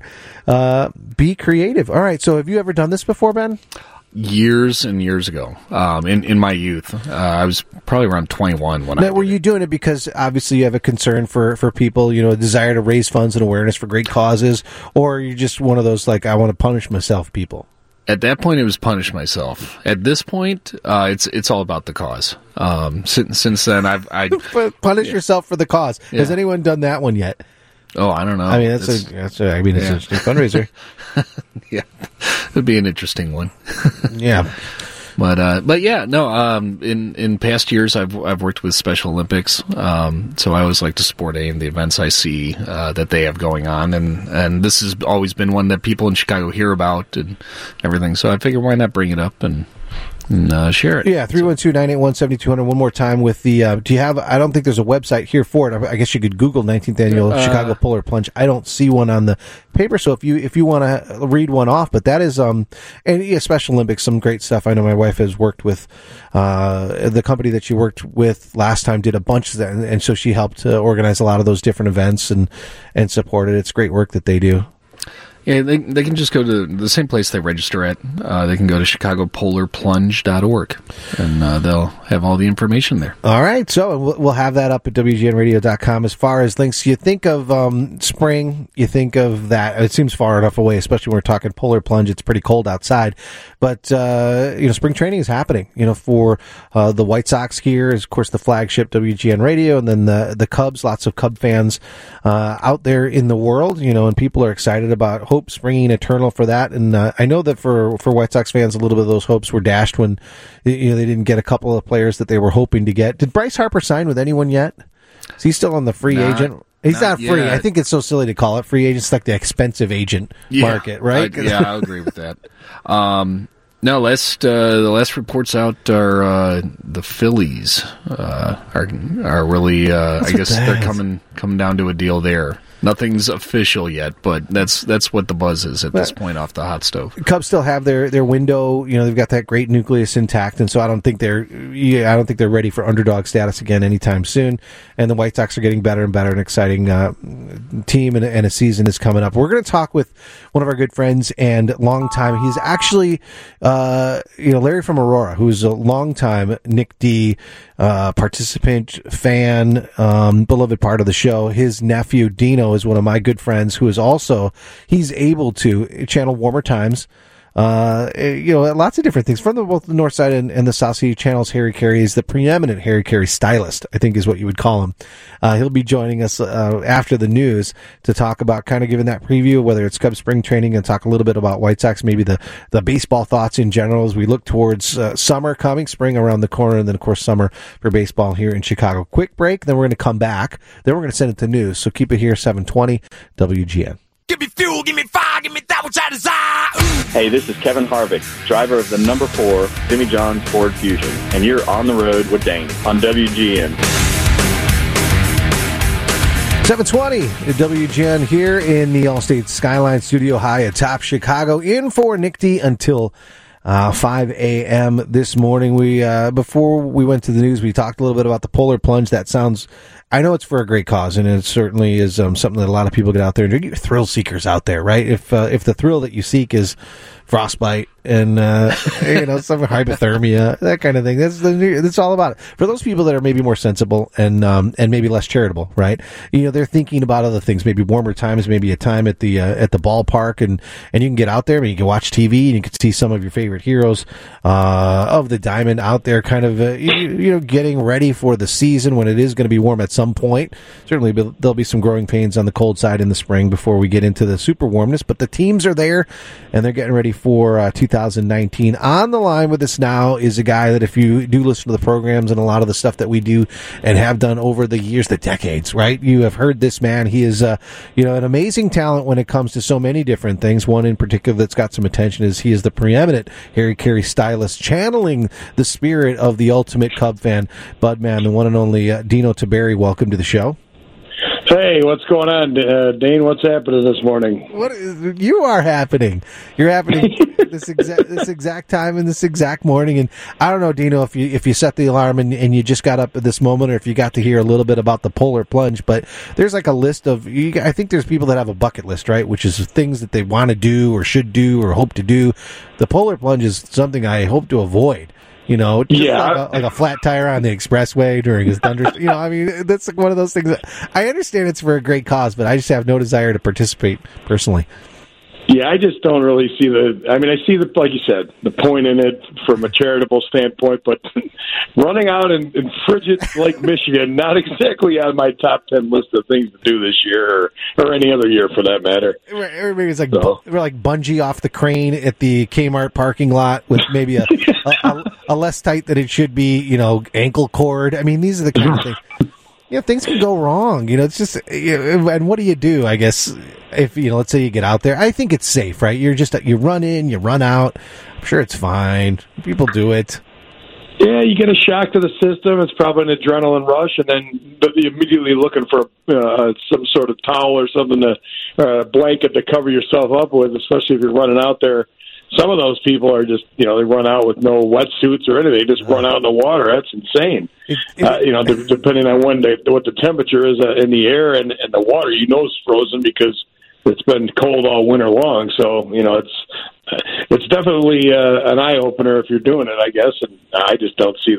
Be creative. All right, so have you ever done this before, Ben? Years and years ago, in my youth. I was probably around 21 when Now, were you doing it because obviously you have a concern for people, a desire to raise funds and awareness for great causes, or are you just one of those, like, I want to punish myself people? At that point, it was punish myself. At this point, it's all about the cause. Since then, I've punish yourself for the cause. Yeah. Has anyone done that one yet? Oh, I don't know. I mean, it's a fundraiser. Yeah, it'd be an interesting one. Yeah, but yeah, no. In past years, I've worked with Special Olympics, so I always like to support any of the events I see that they have going on, and this has always been one that people in Chicago hear about and everything. So I figure, why not bring it up and share it. Yeah, 312-981-7200. One more time with the, do you have, I don't think there's a website here for it. I guess you could Google 19th Annual Chicago Polar Plunge. I don't see one on the paper, so if you want to read one off, but that is, and Special Olympics, some great stuff. I know my wife has worked with, the company that she worked with last time did a bunch of that, and so she helped organize a lot of those different events and support it. It's great work that they do. Yeah, they can just go to the same place they register at. They can go to ChicagoPolarPlunge.org, and they'll have all the information there. All right, so we'll have that up at WGNradio.com. As far as links, you think of spring, you think of that. It seems far enough away, especially when we're talking polar plunge. It's pretty cold outside. But, spring training is happening, for the White Sox here is, of course, the flagship WGN Radio, and then the Cubs, lots of Cub fans out there in the world, and people are excited about hope springing eternal for that. And I know that for White Sox fans, a little bit of those hopes were dashed when they didn't get a couple of players that they were hoping to get. Did Bryce Harper sign with anyone yet? Is he still on the free agent? He's not free. Yet. I think it's so silly to call it free agent. It's like the expensive agent market, right? I agree with that. No, the last reports out are the Phillies are really. I guess they're coming down to a deal there. Nothing's official yet, but that's what the buzz is at this point off the hot stove. Cubs still have their window. They've got that great nucleus intact, and so I don't think they're ready for underdog status again anytime soon. And the White Sox are getting better and better. An exciting team and a season is coming up. We're going to talk with one of our good friends and longtime. He's actually Larry from Aurora, who's a longtime Nick D participant, fan, beloved part of the show. His nephew Dino is one of my good friends who is also, he's able to channel Warmer Times, lots of different things from both the north side and the south side. He channels Harry Carey. Is the preeminent Harry Carey stylist, I think is what you would call him. He'll be joining us after the news to talk about kind of giving that preview, whether it's Cubs spring training, and talk a little bit about White Sox, maybe the baseball thoughts in general as we look towards summer coming, spring around the corner, and then of course summer for baseball here in Chicago. Quick break, then we're going to come back. Then we're going to send it to news. So keep it here, 720 WGN. Give me fuel, give me fire, give me that which I desire. Hey, this is Kevin Harvick, driver of the number 4 Jimmy John's Ford Fusion, and you're on the road with Dane on WGN. 720 at WGN here in the Allstate Skyline Studio High atop Chicago. In for Nick D until 5 a.m. this morning. We before we went to the news, we talked a little bit about the polar plunge. That sounds I know it's for a great cause, and it certainly is something that a lot of people get out there and do. You're thrill seekers out there, right? If the thrill that you seek is frostbite and some hypothermia, that kind of thing, that's all about it. For those people that are maybe more sensible and maybe less charitable, right? They're thinking about other things, maybe warmer times, maybe a time at the ballpark, and you can get out there and you can watch TV and you can see some of your favorite heroes of the diamond out there, kind of getting ready for the season when it is going to be warm at some point. Certainly there'll be some growing pains on the cold side in the spring before we get into the super warmness, but the teams are there and they're getting ready for 2019. On the line with us now is a guy that, if you do listen to the programs and a lot of the stuff that we do and have done over the years, the decades, right? You have heard this man. He is an amazing talent when it comes to so many different things. One in particular that's got some attention is he is the preeminent Harry Caray stylist, channeling the spirit of the ultimate Cub fan, Budman, the one and only Dino Tiberi. Welcome to the show. Hey, what's going on, Dane? What's happening this morning? You are happening. You're happening this exact time and this exact morning. And I don't know, Dino, if you set the alarm and you just got up at this moment, or if you got to hear a little bit about the polar plunge. But there's like a list of. I think there's people that have a bucket list, right? Which is things that they want to do or should do or hope to do. The polar plunge is something I hope to avoid. Like a flat tire on the expressway during his thunder. That's like one of those things that I understand it's for a great cause, but I just have no desire to participate personally. Yeah, I just don't really see I see like you said, the point in it from a charitable standpoint, but running out in frigid Lake Michigan, not exactly on my top 10 list of things to do this year or any other year for that matter. Everybody's like, we're like bungee off the crane at the Kmart parking lot with maybe a less tight than it should be, ankle cord. I mean, these are the kind of things. Things can go wrong. It's just, and what do you do? I guess if let's say you get out there, I think it's safe, right? You run in, you run out. I'm sure it's fine. People do it. Yeah, you get a shock to the system. It's probably an adrenaline rush, and then you're immediately looking for some sort of towel or something to blanket to cover yourself up with, especially if you're running out there. Some of those people are just, they run out with no wetsuits or anything. They just run out in the water. That's insane. Depending on what the temperature is in the air and the water, it's frozen because it's been cold all winter long. So, it's definitely an eye opener if you're doing it, I guess. And I just don't see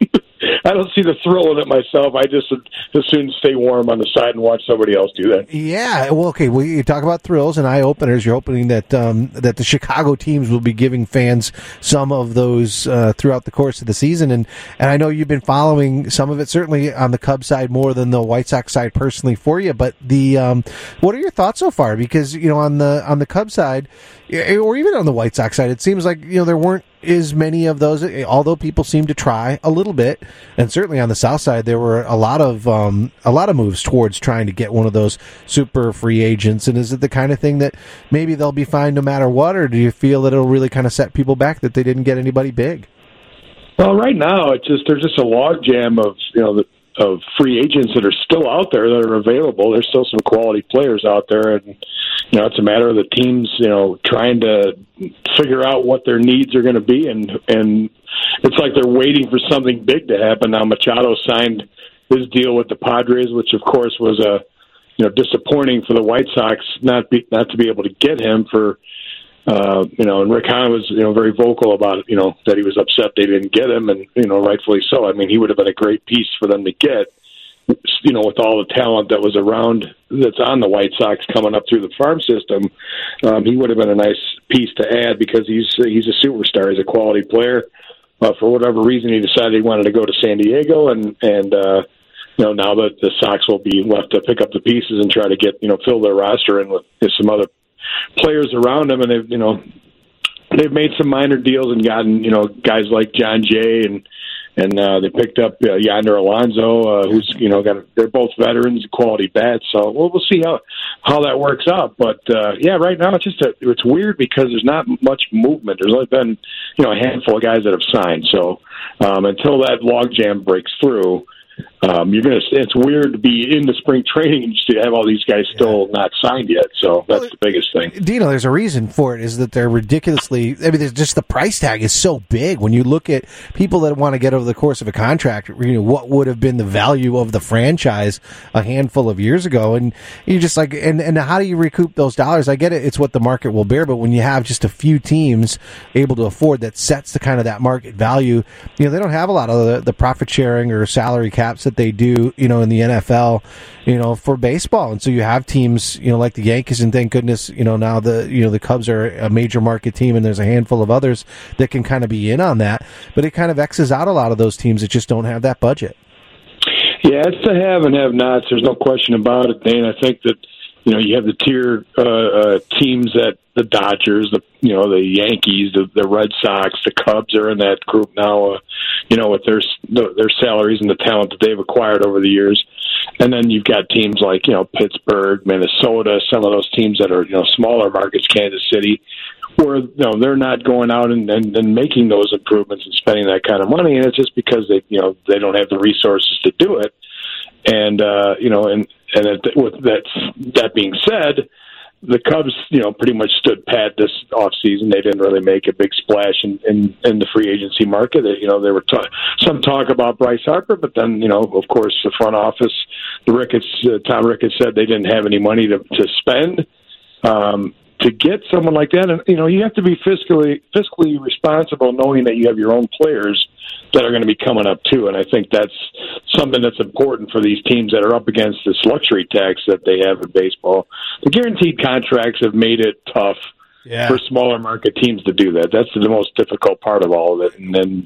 I don't see the thrill in it myself. I just as soon stay warm on the side and watch somebody else do that. Yeah, well, okay. You talk about thrills and eye openers. You're hoping that the Chicago teams will be giving fans some of those throughout the course of the season. And I know you've been following some of it, certainly on the Cubs side more than the White Sox side personally for you. But what are your thoughts so far? Because on the Cubs side, or even on the White Sox side, it seems like there weren't as many of those, although people seem to try a little bit. And certainly on the South side, there were a lot of moves towards trying to get one of those super free agents. And is it the kind of thing that maybe they'll be fine no matter what, or do you feel that it'll really kind of set people back that they didn't get anybody big? Well, right now there's just a logjam of free agents that are still out there that are available. There's still some quality players out there, and it's a matter of the teams trying to figure out what their needs are going to be, and it's like they're waiting for something big to happen. Now Machado signed his deal with the Padres, which of course was disappointing for the White Sox not to be able to get him for and Rick Hahn was very vocal about it, that he was upset they didn't get him, and rightfully so. I mean, he would have been a great piece for them to get, with all the talent that was around that's on the White Sox coming up through the farm system. He would have been a nice piece to add because he's a superstar. He's a quality player. For whatever reason, he decided he wanted to go to San Diego, and now that the Sox will be left to pick up the pieces and try to get fill their roster in with some other players around them, and they've made some minor deals and gotten guys like John Jay, and they picked up Yonder Alonso, who's they're both veterans, quality bats. So we'll see how that works out. But right now it's weird because there's not much movement. There's only been a handful of guys that have signed. So until that logjam breaks through, It's weird to be in the spring training and just to have all these guys still not signed yet. So that's the biggest thing. Dino, there's a reason for it, is that they're ridiculously, there's just the price tag is so big. When you look at people that want to get over the course of a contract, what would have been the value of the franchise a handful of years ago. And you just like, and how do you recoup those dollars? I get it. It's what the market will bear. But when you have just a few teams able to afford, that sets the kind of that market value, they don't have a lot of the profit sharing or salary caps that they do, in the NFL, for baseball. And so you have teams, like the Yankees, and thank goodness, now the Cubs are a major market team, and there's a handful of others that can kind of be in on that. But it kind of X's out a lot of those teams that just don't have that budget. Yeah, it's the have and have nots. There's no question about it, Dane. I think that, you have the tier teams that the Dodgers, the Yankees, the Red Sox, the Cubs are in that group now, with their salaries and the talent that they've acquired over the years. And then you've got teams like, Pittsburgh, Minnesota, some of those teams that are, smaller markets, Kansas City, where, they're not going out and making those improvements and spending that kind of money. And it's just because they don't have the resources to do it. And, with that being said, the Cubs, pretty much stood pat this offseason. They didn't really make a big splash in the free agency market. There were some talk about Bryce Harper, but then, of course, the front office, Tom Ricketts said they didn't have any money to spend to get someone like that. And, you have to be fiscally responsible, knowing that you have your own players that are going to be coming up too. And I think that's something that's important for these teams that are up against this luxury tax that they have in baseball. The guaranteed contracts have made it tough for smaller market teams to do that. That's the most difficult part of all of it. And then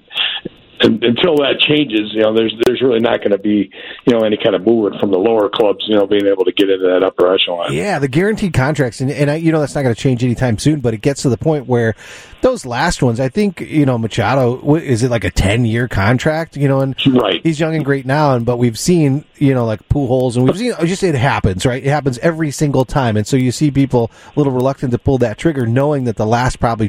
until that changes, there's really not going to be, any kind of movement from the lower clubs, being able to get into that upper echelon. Yeah, the guaranteed contracts, and that's not going to change anytime soon, but it gets to the point where those last ones, I think, Machado, is it like a 10-year contract, and right. He's young and great now, but we've seen, like Pujols, and we've seen, it happens, right? It happens every single time, and so you see people a little reluctant to pull that trigger, knowing that the last probably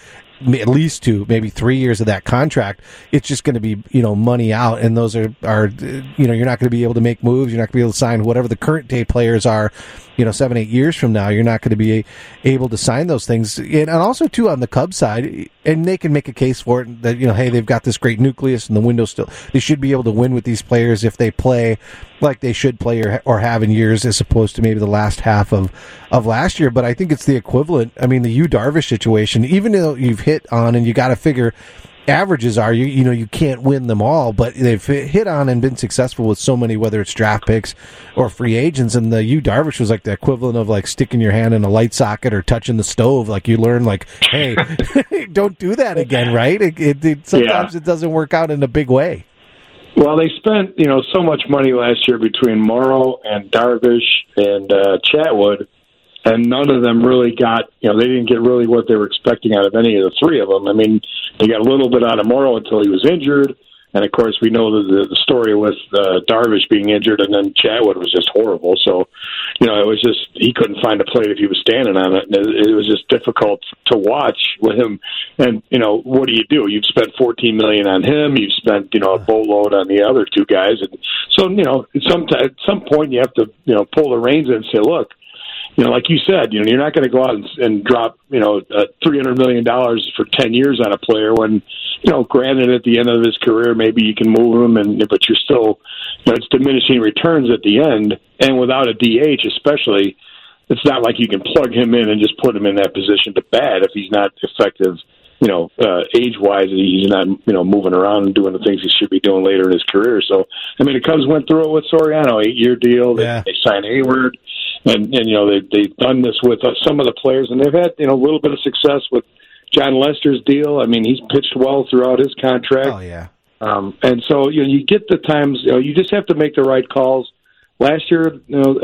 at least 2, maybe 3 years of that contract, it's just going to be, money out. And those are, you're not going to be able to make moves. You're not going to be able to sign whatever the current day players are, 7-8 years from now. You're not going to be able to sign those things. And also too, on the Cubs side, and they can make a case for it that, hey, they've got this great nucleus and the window still, they should be able to win with these players if they play like they should play or have in years, as opposed to maybe the last half of last year. But I think it's the equivalent. I mean, the Yu Darvish situation, even though you've hit on, and you got to figure averages are, you can't win them all, but they've hit on and been successful with so many, whether it's draft picks or free agents. And the Yu Darvish was like the equivalent of like sticking your hand in a light socket or touching the stove. Like you learn, like, hey, don't do that again, right? Sometimes it doesn't work out in a big way. Well, they spent, so much money last year between Morrow and Darvish and Chatwood, and none of them really got, they didn't get really what they were expecting out of any of the three of them. I mean, they got a little bit out of Morrow until he was injured. And, of course, we know the story with Darvish being injured, and then Chatwood was just horrible. So, it was just he couldn't find a plate if he was standing on it. And it was just difficult to watch with him. And, what do? You've spent $14 million on him. You've spent, a boatload on the other two guys. And so, at some point you have to, pull the reins in and say, look, like you said, you're not going to go out and drop, $300 million for 10 years on a player when, granted at the end of his career, maybe you can move him, but you're still, it's diminishing returns at the end. And without a DH, especially, it's not like you can plug him in and just put him in that position to bat if he's not effective, age-wise, he's not, moving around and doing the things he should be doing later in his career. So, I mean, the Cubs went through it with Soriano, 8-year deal. They signed Hayward. And they've done this with some of the players, and they've had, a little bit of success with John Lester's deal. I mean, he's pitched well throughout his contract. Oh, yeah. And so, you get the times, you just have to make the right calls. Last year,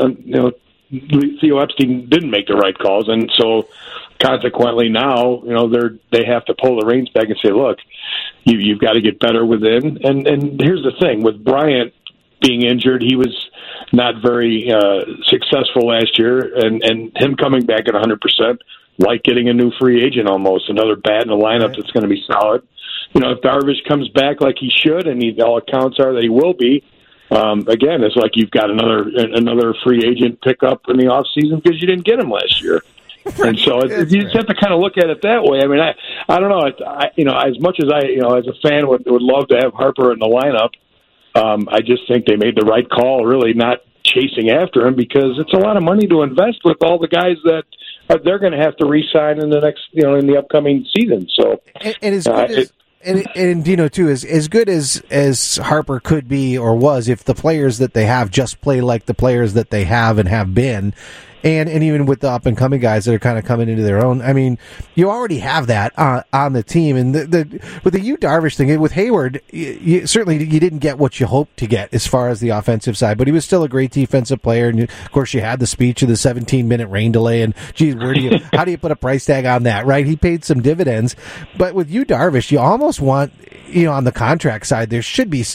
Theo Epstein didn't make the right calls, and so consequently now, they have to pull the reins back and say, look, you've got to get better within. And here's the thing, with Bryant being injured, he was not very successful last year, and him coming back at 100%, like getting a new free agent almost, another bat in the lineup that's going to be solid. If Darvish comes back like he should, and all accounts are that he will be, again, it's like you've got another free agent pickup in the off season because you didn't get him last year. And so you just have to kind of look at it that way. I mean, I don't know. As much as as a fan would love to have Harper in the lineup, I just think they made the right call, really not chasing after him, because it's a lot of money to invest with all the guys that they're going to have to re-sign in the next, in the upcoming season. So, and as good as. And Dino, too, as good as Harper could be or was, if the players that they have just play like the players that they have and have been, and even with the up-and-coming guys that are kind of coming into their own, I mean, you already have that on the team. And with the Yu Darvish thing, with Hayward, certainly you didn't get what you hoped to get as far as the offensive side, but he was still a great defensive player. And, of course, you had the speech of the 17-minute rain delay, and, geez, how do you put a price tag on that, right? He paid some dividends. But with Yu Darvish, you almost want, on the contract side, there should be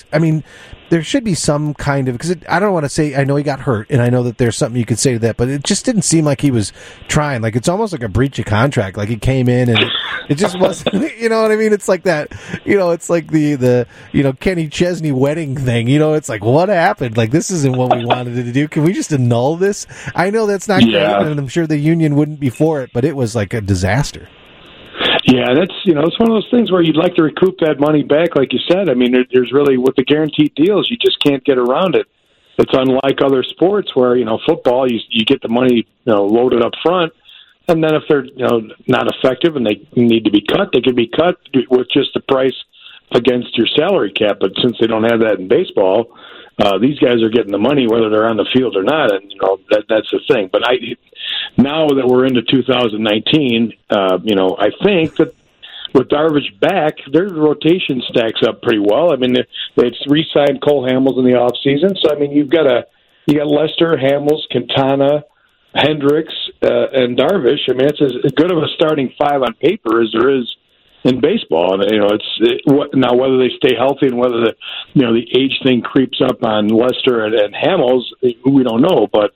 some kind of, because I don't want to say, I know he got hurt, and I know that there's something you could say to that, but it just didn't seem like he was trying. Like, it's almost like a breach of contract. Like, he came in and it just wasn't, you know what I mean? It's like that, it's like the Kenny Chesney wedding thing. It's like, what happened? Like, this isn't what we wanted to do. Can we just annul this? I know that's not great, and I'm sure the union wouldn't be for it, but it was like a disaster. Yeah, that's it's one of those things where you'd like to recoup that money back, like you said. I mean, there's really, with the guaranteed deals, you just can't get around it. It's unlike other sports where football, you get the money loaded up front, and then if they're not effective and they need to be cut, they can be cut with just the price against your salary cap. But since they don't have that in baseball, these guys are getting the money whether they're on the field or not, and that's the thing. But now that we're into 2019, I think that with Darvish back, their rotation stacks up pretty well. I mean, they re-signed Cole Hamels in the offseason, so I mean, you got Lester, Hamels, Quintana, Hendricks, and Darvish. I mean, it's as good of a starting five on paper as there is in baseball. And now whether they stay healthy and whether the age thing creeps up on Lester and Hamels, we don't know, but.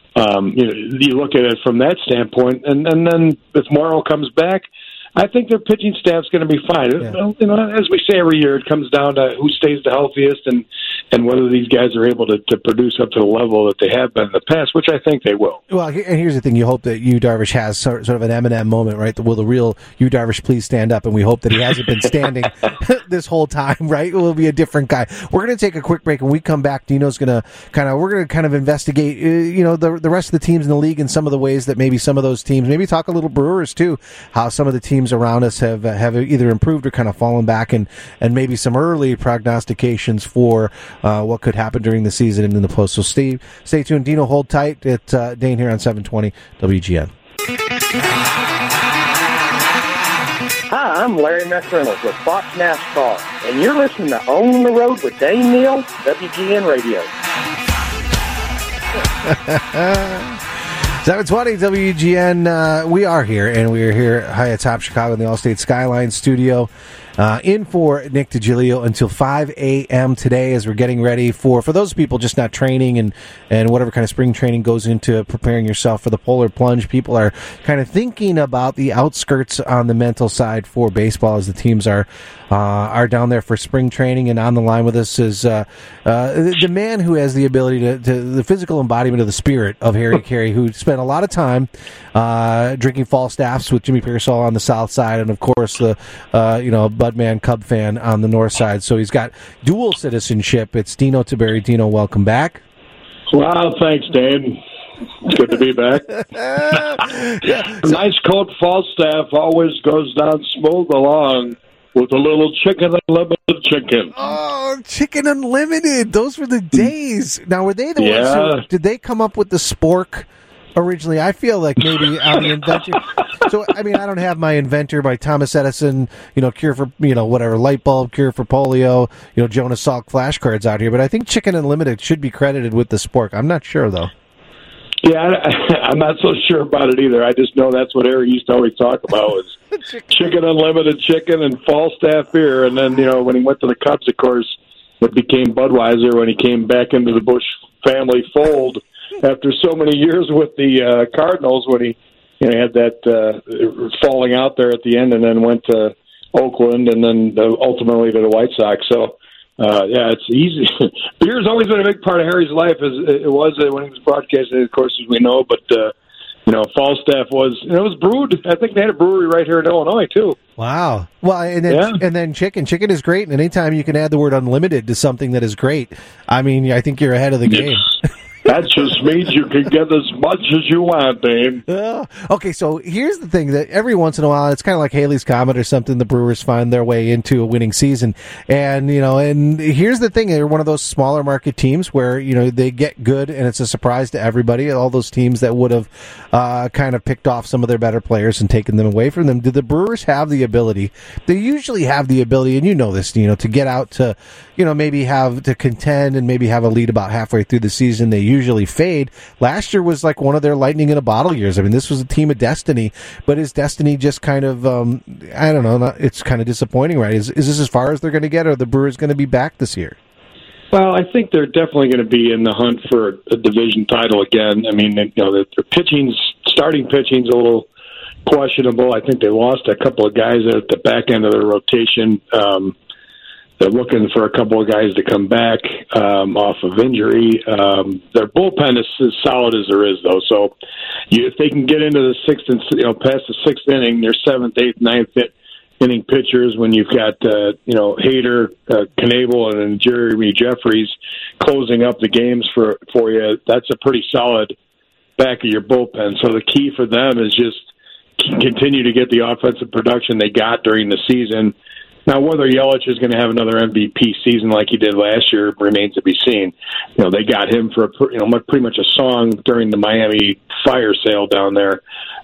You look at it from that standpoint, and then if Morrow comes back, I think their pitching staff's going to be fine. Yeah. As we say every year, it comes down to who stays the healthiest and whether these guys are able to produce up to the level that they have been in the past, which I think they will. Well, and here's the thing. You hope that Yu Darvish has sort of an Eminem moment, right? Will the real Yu Darvish please stand up? And we hope that he hasn't been standing this whole time, right? Will be a different guy. We're going to take a quick break. When we come back, Dino's going to we're going to investigate, the rest of the teams in the league and some of the ways that maybe some of those teams, maybe talk a little Brewers too, how some of the teams around us have either improved or kind of fallen back, and maybe some early prognostications for what could happen during the season and in the post. So stay tuned. Dino, hold tight. It's Dane here on 720 WGN. Hi, I'm Larry McReynolds with Fox NASCAR, and you're listening to On the Road with Dane Neal, WGN Radio. 720 WGN, we are here, and we are here high atop Chicago in the Allstate Skyline studio, in for Nick DiGilio until 5 a.m. today as we're getting ready for those people just not training and whatever kind of spring training goes into preparing yourself for the Polar Plunge. People are kind of thinking about the outskirts on the mental side for baseball as the teams are down there for spring training. And on the line with us is the man who has the ability to the physical embodiment of the spirit of Harry Caray, who spent a lot of time drinking Falstaffs with Jimmy Pearsall on the south side, and of course the Budman Cub fan on the north side. So he's got dual citizenship. It's Dino Tiberi. Dino, welcome back. Wow, thanks, Dan. It's good to be back. Nice cold Falstaff always goes down smooth along with a little Chicken Unlimited chicken. Oh, Chicken Unlimited. Those were the days. Now, were they the ones who, did they come up with the spork originally? I feel like maybe I'm the inventor. So, I mean, I don't have my inventor by Thomas Edison, cure for, whatever, light bulb, cure for polio, Jonas Salk flashcards out here. But I think Chicken Unlimited should be credited with the spork. I'm not sure, though. Yeah, I'm not so sure about it either. I just know that's what Harry used to always talk about was Chicken Unlimited chicken and Falstaff beer. And then, when he went to the Cubs, of course, it became Budweiser when he came back into the Busch family fold after so many years with the Cardinals when he had that falling out there at the end and then went to Oakland and then ultimately to the White Sox. So, Yeah, it's easy. Beer's always been a big part of Harry's life, as it was when he was broadcasting, of course, as we know. But Falstaff was brewed. I think they had a brewery right here in Illinois too. Wow. Well, and then chicken. Chicken is great, and anytime you can add the word unlimited to something that is great, I mean, I think you're ahead of the game. That just means you can get as much as you want, Dave. Okay, so here's the thing that every once in a while, it's kind of like Haley's Comet or something, the Brewers find their way into a winning season. And, and here's the thing, they're one of those smaller market teams where, they get good and it's a surprise to everybody, all those teams that would have kind of picked off some of their better players and taken them away from them. Do the Brewers have the ability? They usually have the ability, and you know this, to get out to, maybe have to contend and maybe have a lead about halfway through the season. They usually fade. Last year was like one of their lightning in a bottle years. I mean, this was a team of destiny, but is destiny just kind of, I don't know, it's kind of disappointing, right? Is this as far as they're going to get, or are the Brewers going to be back this year? Well, I think they're definitely going to be in the hunt for a division title again. I mean, their starting pitching's a little questionable. I think they lost a couple of guys at the back end of their rotation. They're looking for a couple of guys to come back off of injury. Their bullpen is as solid as there is, though. So if they can get into the sixth and past the sixth inning, their seventh, eighth, ninth inning pitchers, when you've got Hader, Knebel, and Jeremy Jeffries closing up the games for you, that's a pretty solid back of your bullpen. So the key for them is just continue to get the offensive production they got during the season. Now, whether Yelich is going to have another MVP season like he did last year remains to be seen. They got him for pretty much a song during the Miami fire sale down there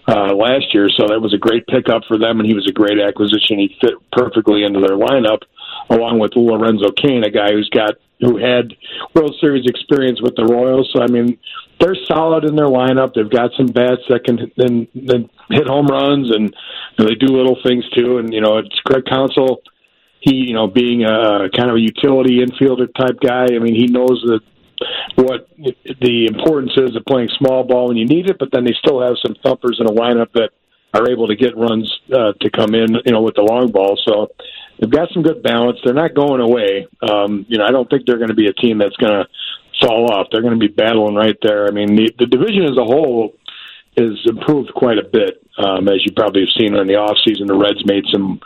last year, so that was a great pickup for them, and he was a great acquisition. He fit perfectly into their lineup, along with Lorenzo Cain, a guy who had World Series experience with the Royals. So I mean, they're solid in their lineup. They've got some bats that can then hit home runs, and they do little things too. And it's Greg Counsell. He, being a kind of a utility infielder type guy. I mean, he knows what the importance is of playing small ball when you need it, but then they still have some thumpers in a lineup that are able to get runs to come in, with the long ball. So they've got some good balance. They're not going away. I don't think they're going to be a team that's going to fall off. They're going to be battling right there. I mean, the division as a whole is improved quite a bit. As you probably have seen in the offseason, the Reds made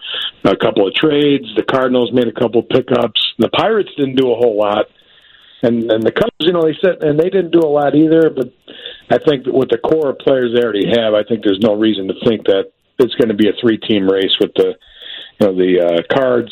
a couple of trades. The Cardinals made a couple of pickups. The Pirates didn't do a whole lot. And the Cubs, they didn't do a lot either. But I think that with the core of players they already have, I think there's no reason to think that it's going to be a three-team race with the Cards,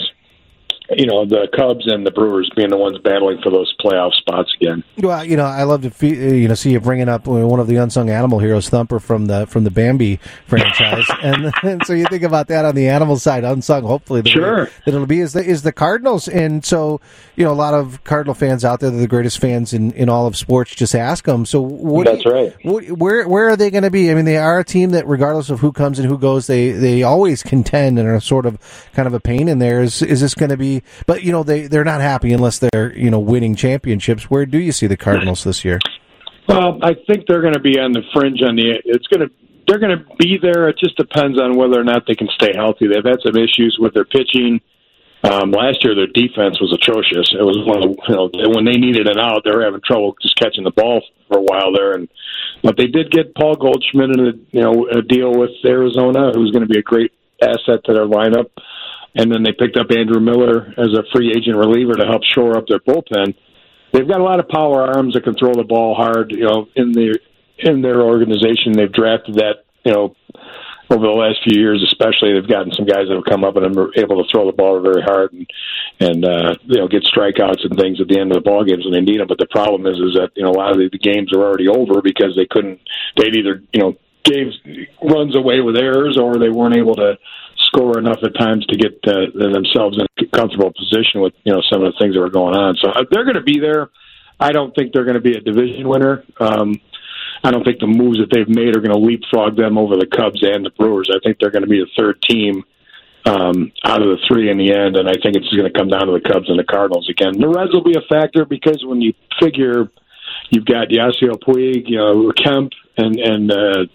the Cubs and the Brewers being the ones battling for those playoff spots again. Well, I love to see you bringing up one of the unsung animal heroes, Thumper from the Bambi franchise, and so you think about that on the animal side, unsung. Hopefully, that it'll be is the Cardinals, and so a lot of Cardinal fans out there, they're the greatest fans in all of sports. Just ask them. So that's right. Where are they going to be? I mean, they are a team that, regardless of who comes and who goes, they always contend and are sort of kind of a pain in there. Is this going to be? But they're not happy unless they're winning championships. Where do you see the Cardinals this year? Well, I think they're going to be on the fringe. They're going to be there. It just depends on whether or not they can stay healthy. They've had some issues with their pitching. Last year, their defense was atrocious. It was one of when they needed an out, they were having trouble just catching the ball for a while there. But they did get Paul Goldschmidt in a deal with Arizona, who's going to be a great asset to their lineup. And then they picked up Andrew Miller as a free agent reliever to help shore up their bullpen. They've got a lot of power arms that can throw the ball hard. In their organization, they've drafted that. Over the last few years, especially, they've gotten some guys that have come up and are able to throw the ball very hard and get strikeouts and things at the end of the ball games when they need them. But the problem is that a lot of the games are already over because they'd either gave runs away with errors or they weren't able to score enough at times to get themselves in a comfortable position with some of the things that were going on. So they're going to be there. I don't think they're going to be a division winner. I don't think the moves that they've made are going to leapfrog them over the Cubs and the Brewers. I think they're going to be the third team out of the three in the end, and I think it's going to come down to the Cubs and the Cardinals again. The Reds will be a factor because when you figure you've got Yasiel Puig, Kemp, and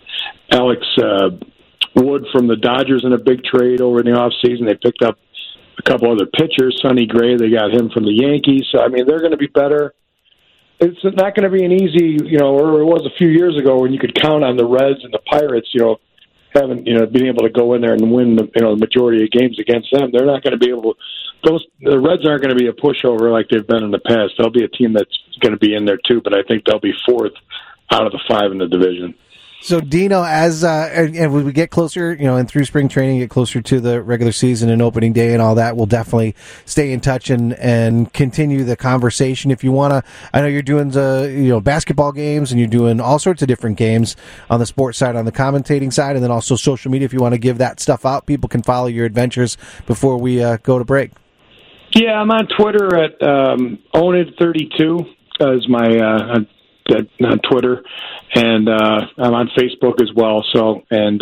Alex Wood from the Dodgers in a big trade over in the offseason. They picked up a couple other pitchers. Sonny Gray, they got him from the Yankees. So, I mean, they're going to be better. It's not going to be an easy, or it was a few years ago when you could count on the Reds and the Pirates, being able to go in there and win the majority of games against them. They're not going to be able to. The Reds aren't going to be a pushover like they've been in the past. They'll be a team that's going to be in there too, but I think they'll be fourth out of the 5 in the division. So, Dino, as and we get closer, and through spring training, get closer to the regular season and opening day and all that, we'll definitely stay in touch and continue the conversation. If you want to, I know you're doing basketball games and you're doing all sorts of different games on the sports side, on the commentating side, and then also social media. If you want to give that stuff out, people can follow your adventures before we go to break. Yeah, I'm on Twitter at Owned32 is my on Twitter, and I'm on Facebook as well. So, and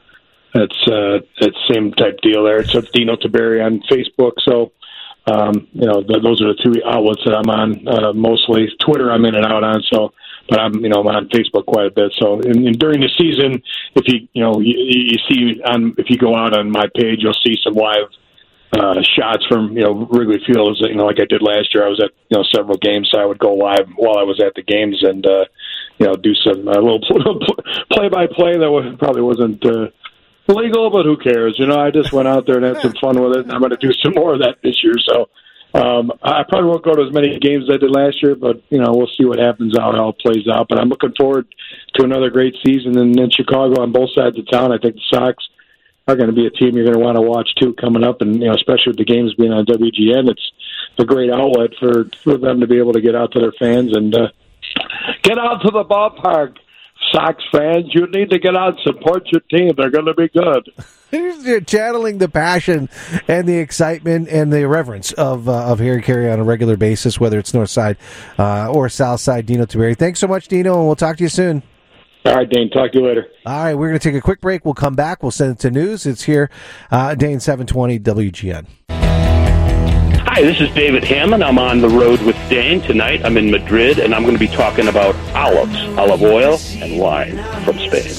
it's same type deal there. So it's Dino Tiberi on Facebook. So, those are the 2 outlets that I'm on mostly. Twitter I'm in and out on. So, but I'm on Facebook quite a bit. So, and during the season, if you see if you go out on my page, you'll see some live shots from Wrigley Field, like I did last year. I was at several games, so I would go live while I was at the games and do some little play-by-play that probably wasn't legal, but who cares? I just went out there and had some fun with it, and I'm going to do some more of that this year. So I probably won't go to as many games as I did last year, but we'll see what happens, how it all plays out. But I'm looking forward to another great season in Chicago on both sides of town. I think the Sox are going to be a team you're going to want to watch too coming up, and especially with the games being on WGN, it's a great outlet for them to be able to get out to their fans and get out to the ballpark. Sox fans, you need to get out and support your team. They're going to be good. You're channeling the passion and the excitement and the reverence of Harry Caray on a regular basis, whether it's North Side or South Side. Dino Tiberi, thanks so much, Dino, and we'll talk to you soon. All right, Dane. Talk to you later. All right, we're going to take a quick break. We'll come back. We'll send it to news. It's here, Dane 720 WGN. Hi, this is David Hammond. I'm on the road with Dane. Tonight I'm in Madrid, and I'm going to be talking about olives, olive oil, and wine from Spain.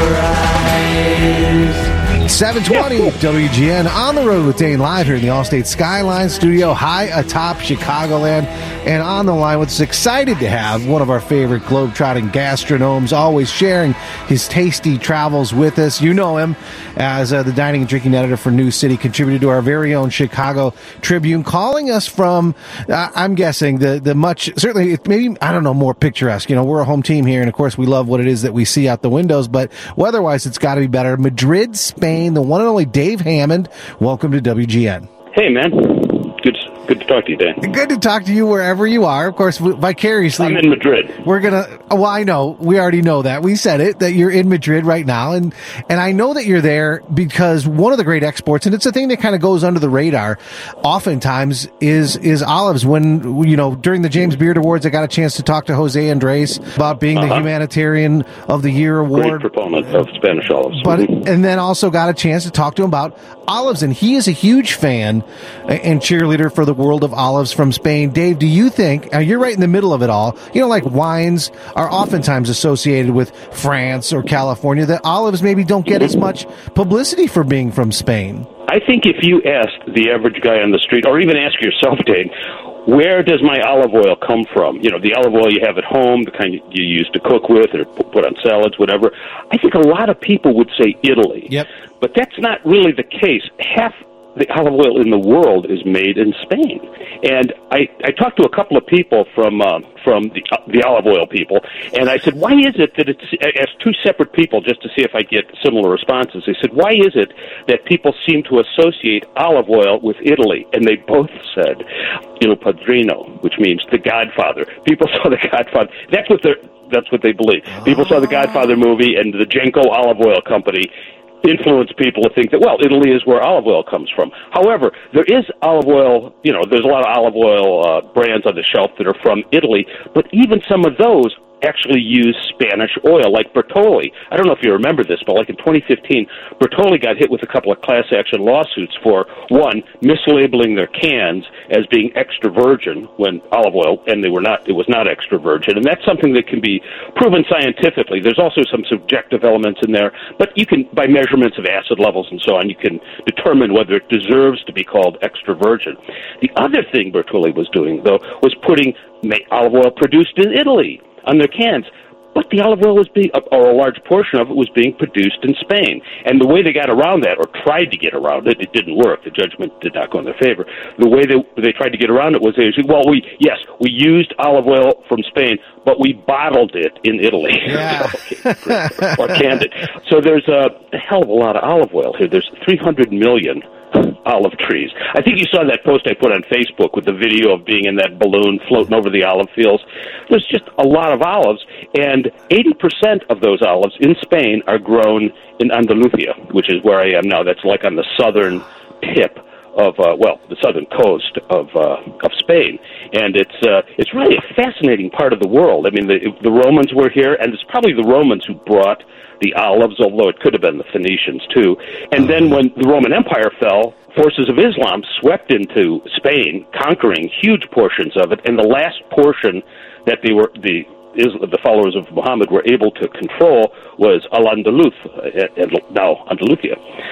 720 WGN on the road with Dane, live here in the Allstate Skyline Studio, high atop Chicagoland, and on the line with us, excited to have one of our favorite globetrotting gastronomes, always sharing his tasty travels with us. You know him as the dining and drinking editor for News City, contributed to our very own Chicago Tribune, calling us from, I'm guessing, the much, certainly, maybe, I don't know, more picturesque. We're a home team here, and of course we love what it is that we see out the windows, but weather-wise, it's got to be better. Madrid, Spain. The one and only Dave Hammond. Welcome to WGN. Hey, man. Good to talk to you, Dan. Good to talk to you wherever you are. Of course, vicariously. I'm in Madrid. We're going to... Well, I know. We already know that. We said it, that you're in Madrid right now. And I know that you're there because one of the great exports, and it's a thing that kind of goes under the radar, oftentimes is olives. When, during the James Beard Awards, I got a chance to talk to Jose Andres about being the Humanitarian of the Year award. Great proponent of Spanish olives. And then also got a chance to talk to him about olives. And he is a huge fan and cheerleader for the world of olives from Spain. Dave, do you think, you're right in the middle of it all, like wines are oftentimes associated with France or California, that olives maybe don't get as much publicity for being from Spain? I think if you ask the average guy on the street, or even ask yourself, Dave, where does my olive oil come from? The olive oil you have at home, the kind you use to cook with or put on salads, whatever. I think a lot of people would say Italy. Yep. But that's not really the case. Half the olive oil in the world is made in Spain. And I talked to a couple of people from the olive oil people, and I said, why is it that it's, I asked two separate people just to see if I get similar responses. They said, why is it that people seem to associate olive oil with Italy? And they both said, Il Padrino, which means the Godfather. People saw the Godfather. That's what they believe. People saw the Godfather movie, and the Genco Olive Oil Company influence people to think that, well, Italy is where olive oil comes from. However, there is olive oil, there's a lot of olive oil brands on the shelf that are from Italy, but even some of those actually use Spanish oil, like Bertolli. I don't know if you remember this, but like in 2015, Bertolli got hit with a couple of class action lawsuits for, one, mislabeling their cans as being extra virgin when olive oil, and it was not extra virgin. And that's something that can be proven scientifically. There's also some subjective elements in there, but you can, by measurements of acid levels and so on, you can determine whether it deserves to be called extra virgin. The other thing Bertolli was doing, though, was putting olive oil produced in Italy on their cans. But the olive oil was being, or a large portion of it was being produced in Spain. And the way they got around that, or tried to get around it, it didn't work. The judgment did not go in their favor. The way they tried to get around it was they said, well, we used olive oil from Spain, but we bottled it in Italy. Yeah. Or canned it. So there's a hell of a lot of olive oil here. There's 300 million olive trees. I think you saw that post I put on Facebook with the video of being in that balloon floating over the olive fields. There's just a lot of olives, and 80% of those olives in Spain are grown in Andalusia, which is where I am now. That's like on the southern tip of the southern coast of Spain, and it's really a fascinating part of the world. I mean, the Romans were here, and it's probably the Romans who brought the olives, although it could have been the Phoenicians too. And then when the Roman Empire fell, forces of Islam swept into Spain, conquering huge portions of it, and the last portion that the followers of Muhammad were able to control was Al-Andalus, now Andalusia.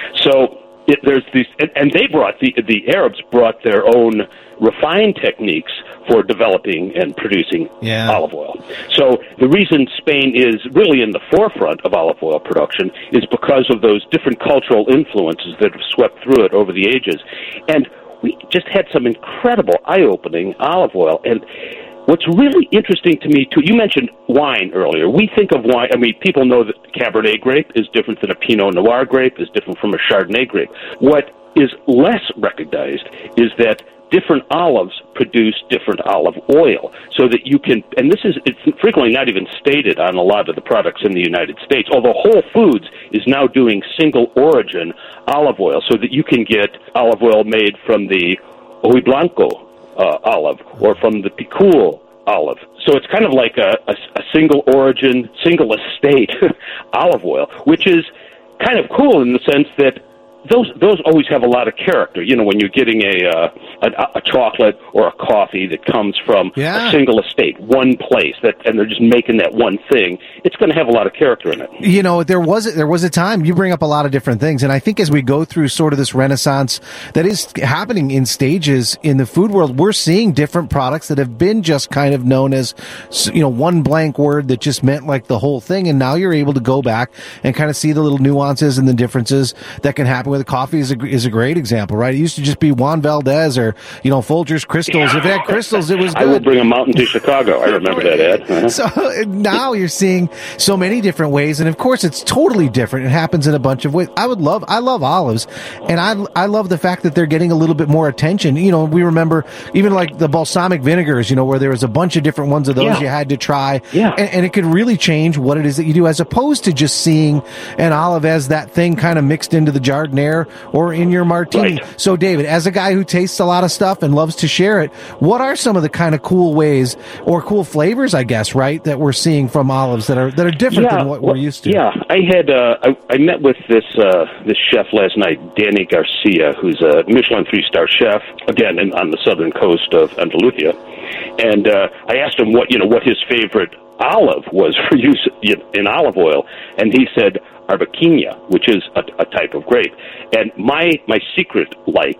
So there's these, and they brought the Arabs brought their own refined techniques for developing and producing olive oil. So the reason Spain is really in the forefront of olive oil production is because of those different cultural influences that have swept through it over the ages. And we just had some incredible eye-opening olive oil. And what's really interesting to me, too, you mentioned wine earlier. We think of wine, I mean, people know that Cabernet grape is different than a Pinot Noir grape, is different from a Chardonnay grape. What is less recognized is that different olives produce different olive oil, so that you can, and it's frequently not even stated on a lot of the products in the United States, although Whole Foods is now doing single origin olive oil, so that you can get olive oil made from the Oji Blanco olive, or from the Picul olive. So it's kind of like a single origin, single estate olive oil, which is kind of cool in the sense that those always have a lot of character. You know, when you're getting a chocolate or a coffee that comes from a single estate, one place, and they're just making that one thing, it's going to have a lot of character in it. You know, there was a time, you bring up a lot of different things, and I think as we go through sort of this renaissance that is happening in stages in the food world, we're seeing different products that have been just kind of known as, you know, one blank word that just meant like the whole thing, and now you're able to go back and kind of see the little nuances and the differences that can happen with the coffee is a great example, right? It used to just be Juan Valdez or, you know, Folgers Crystals. If it had crystals, it was good. I will bring a mountain to Chicago. I remember that ad. Uh-huh. So now you're seeing so many different ways, and of course it's totally different. It happens in a bunch of ways. I love olives, and I love the fact that they're getting a little bit more attention. You know, we remember even like the balsamic vinegars, you know, where there was a bunch of different ones of those you had to try. Yeah. And it could really change what it is that you do, as opposed to just seeing an olive as that thing kind of mixed into the Jardiniere or in your martini. Right. So, David, as a guy who tastes a lot of stuff and loves to share it, what are some of the kind of cool ways or cool flavors, I guess, right, that we're seeing from olives that are different than what we're used to? Yeah, I had I met with this chef last night, Danny Garcia, who's a Michelin 3-star chef, again on the southern coast of Andalusia, and I asked him what his favorite olive was for use in olive oil, and he said Arbequina, which is a type of grape. And my secret olive,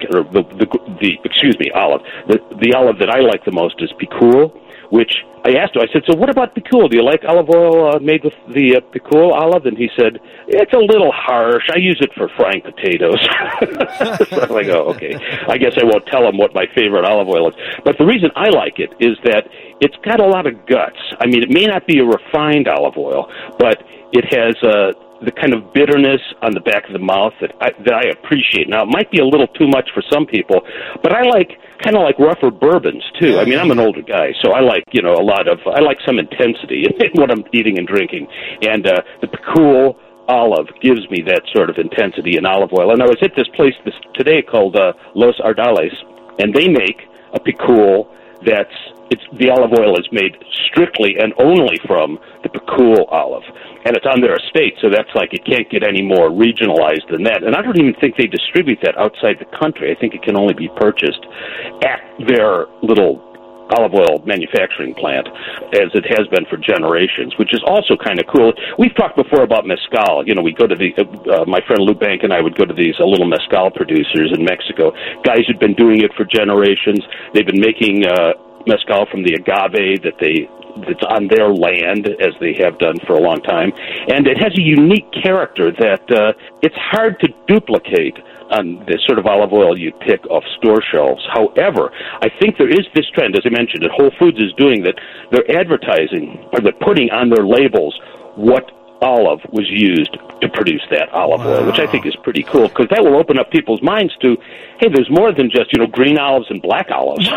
the olive that I like the most is Picul, which I asked him, I said, so what about Picul? Do you like olive oil made with the Picul olive? And he said, it's a little harsh. I use it for frying potatoes. So I'm like, oh, okay. I guess I won't tell him what my favorite olive oil is. But the reason I like it is that it's got a lot of guts. I mean, it may not be a refined olive oil, but it has the kind of bitterness on the back of the mouth that I appreciate. Now, it might be a little too much for some people, but I like kind of like rougher bourbons too. I mean, I'm an older guy, so I like I like some intensity in what I'm eating and drinking, and the Picul olive gives me that sort of intensity in olive oil. And I was at this place today called Los Ardales, and they make a Picul the olive oil is made strictly and only from the Pacul olive, and it's on their estate, so that's like it can't get any more regionalized than that. And I don't even think they distribute that outside the country. I think it can only be purchased at their little olive oil manufacturing plant, as it has been for generations, which is also kind of cool. We've talked before about mezcal. You know, we go to my friend Lou Bank and I would go to these little mezcal producers in Mexico. Guys who'd been doing it for generations. They've been making mezcal from the agave that's on their land, as they have done for a long time. And it has a unique character that it's hard to duplicate on the sort of olive oil you pick off store shelves. However, I think there is this trend, as I mentioned, that Whole Foods is doing, that they're advertising, or they're putting on their labels what olive was used to produce that olive oil, which I think is pretty cool, because that will open up people's minds to, hey, there's more than just, green olives and black olives.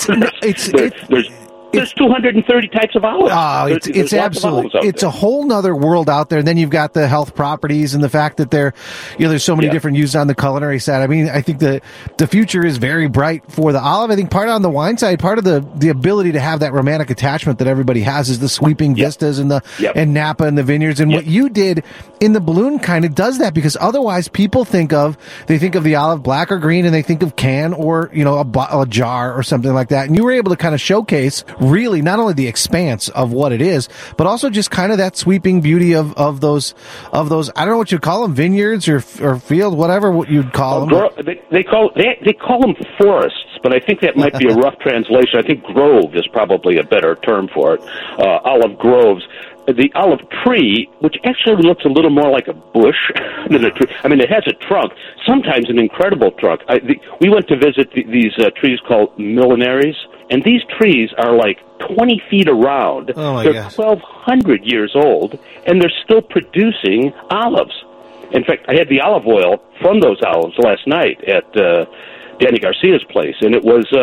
There's 230 types of olives. Oh, it's absolutely, it's a whole nother world out there. And then you've got the health properties and the fact that there's so many different uses on the culinary side. I mean, I think the future is very bright for the olive. I think part on the wine side, part of the ability to have that romantic attachment that everybody has is the sweeping vistas and and Napa and the vineyards. And what you did in the balloon kind of does that, because otherwise people think of the olive black or green, and they think of can or, a jar or something like that. And you were able to kind of showcase really not only the expanse of what it is, but also just kind of that sweeping beauty of those, I don't know what you'd call them, vineyards or field, whatever what you'd call them. They call them forests, but I think that might be a rough translation. I think grove is probably a better term for it. Olive groves. The olive tree, which actually looks a little more like a bush than a tree. I mean, it has a trunk, sometimes an incredible trunk. We went to visit these trees called millenaries, and these trees are like 20 feet around. Oh my they're gosh. 1,200 years old, and they're still producing olives. In fact, I had the olive oil from those olives last night at Danny Garcia's place, and it was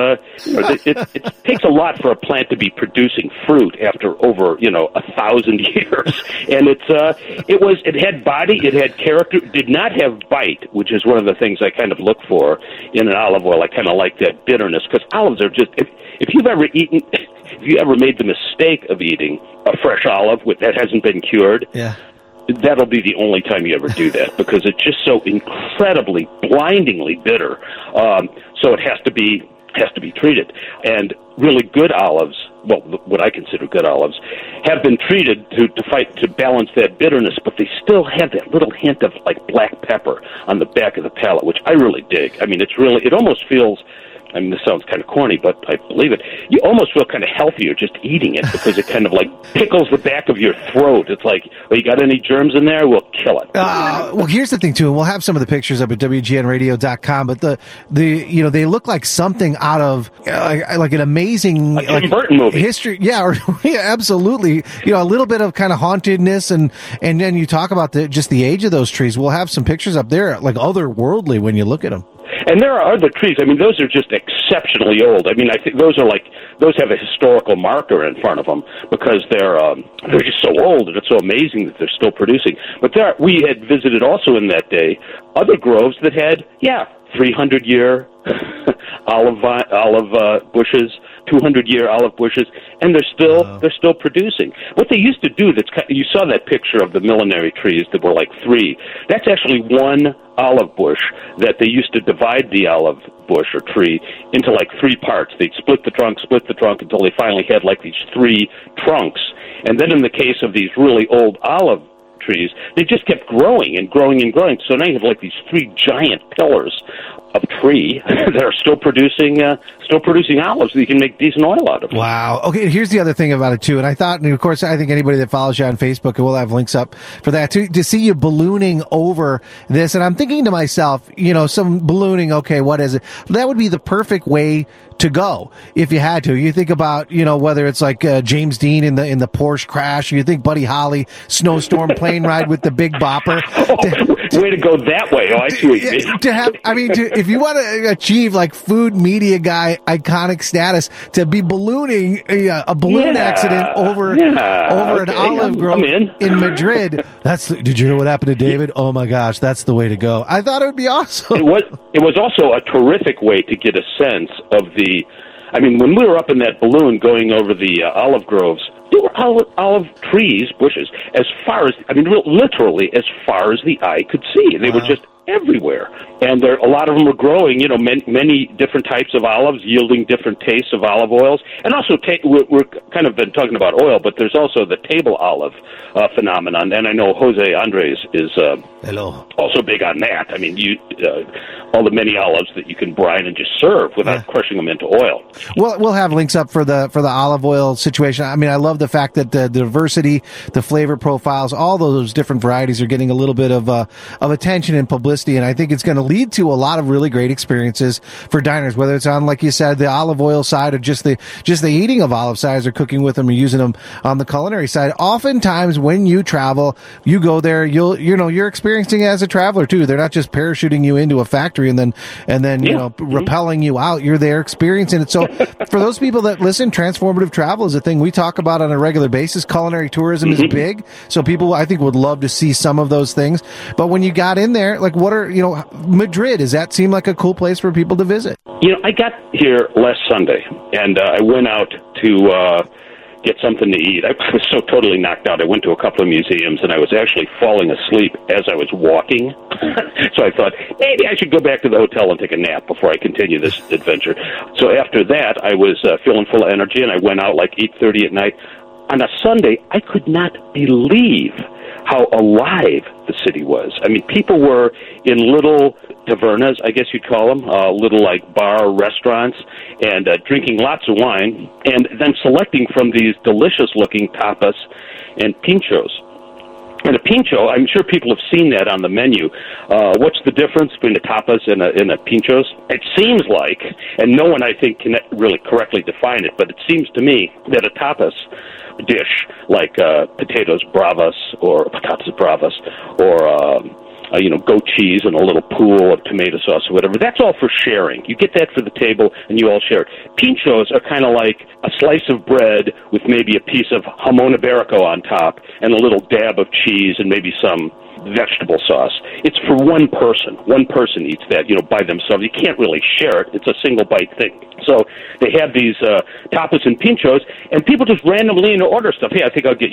it takes a lot for a plant to be producing fruit after over 1,000 years, and it had body, it had character, did not have bite, which is one of the things I kind of look for in an olive oil. I kind of like that bitterness, because olives are just if you've ever made the mistake of eating a fresh olive that hasn't been cured. Yeah. That'll be the only time you ever do that, because it's just so incredibly, blindingly bitter. So it has to be treated. And really good olives, well, what I consider good olives, have been treated to balance that bitterness, but they still have that little hint of like black pepper on the back of the palate, which I really dig. I mean, it almost feels. I mean, this sounds kind of corny, but I believe it. You almost feel kind of healthier just eating it, because it kind of like pickles the back of your throat. It's like, you got any germs in there? We'll kill it. Well, here's the thing too, and we'll have some of the pictures up at WGNradio.com, but they look like something out of like an amazing Tim Burton movie history. Yeah, absolutely. A little bit of kind of hauntedness, and then you talk about just the age of those trees. We'll have some pictures up there, like otherworldly when you look at them. And there are other trees. I mean, those are just exceptionally old. I mean, I think those have a historical marker in front of them, because they're just so old, and it's so amazing that they're still producing. But we had visited also in that day other groves that had 300-year olive bushes, 200-year olive bushes, and they're still producing. What they used to do, you saw that picture of the millenary trees that were like three. That's actually one olive bush that they used to divide the olive bush or tree into like three parts. They'd split the trunk until they finally had like these three trunks. And then in the case of these really old olive trees, they just kept growing and growing and growing. So now you have like these three giant pillars of tree that are still producing olives that you can make decent oil out of. Wow. Okay, here's the other thing about it too, and I thought, and of course, I think anybody that follows you on Facebook, and we'll have links up for that too, to see you ballooning over this, and I'm thinking to myself, some ballooning, okay, what is it? That would be the perfect way to go if you had to. You think about, whether it's like James Dean in the Porsche crash, you think Buddy Holly snowstorm plane ride with the Big Bopper. Way to go that way. I see what you mean. If you want to achieve like food media guy iconic status, to be ballooning a balloon accident over an olive grove in Madrid. Did you hear what happened to David? Oh my gosh, that's the way to go. I thought it would be awesome. It was also a terrific way to get a sense of the I mean, when we were up in that balloon going over the olive groves, there were olive trees, bushes, as far as, I mean, literally as far as the eye could see. They were just everywhere. And a lot of them were growing, many different types of olives, yielding different tastes of olive oils. And also, we're kind of been talking about oil, but there's also the table olive phenomenon. And I know Jose Andres is also big on that. I mean, all the many olives that you can brine and just serve without crushing them into oil. We'll have links up for the olive oil situation. I mean, I love the fact that the diversity, the flavor profiles, all those different varieties are getting a little bit of attention and publicity, and I think it's going to lead to a lot of really great experiences for diners, whether it's on, like you said, the olive oil side or just the eating of olive sides or cooking with them or using them on the culinary side. Oftentimes when you travel, you go there, you're experiencing it as a traveler too. They're not just parachuting you into a factory and then repelling you out. You're there experiencing it. So for those people that listen, transformative travel is a thing we talk about on a regular basis. Culinary tourism is big. So people, I think, would love to see some of those things. But when you got in there, like Madrid, does that seem like a cool place for people to visit? I got here last Sunday, and I went out to get something to eat. I was so totally knocked out. I went to a couple of museums, and I was actually falling asleep as I was walking. So I thought, maybe I should go back to the hotel and take a nap before I continue this adventure. So after that, I was feeling full of energy, and I went out like 8:30 at night. On a Sunday, I could not believe how alive the city was. I mean, people were in little tavernas, I guess you'd call them, little like bar restaurants, and drinking lots of wine, and then selecting from these delicious-looking tapas and pinchos. And a pincho, I'm sure people have seen that on the menu. What's the difference between a tapas and a pinchos? It seems like, and no one I think can really correctly define it, but it seems to me that a tapas dish like potatoes bravas or patatas bravas or goat cheese and a little pool of tomato sauce or whatever. That's all for sharing. You get that for the table and you all share it. Pinchos are kind of like a slice of bread with maybe a piece of jamon iberico on top and a little dab of cheese and maybe some vegetable sauce. It's for one person. One person eats that, by themselves. You can't really share it. It's a single bite thing. So they have these tapas and pinchos, and people just randomly order stuff. Hey, I think I'll get,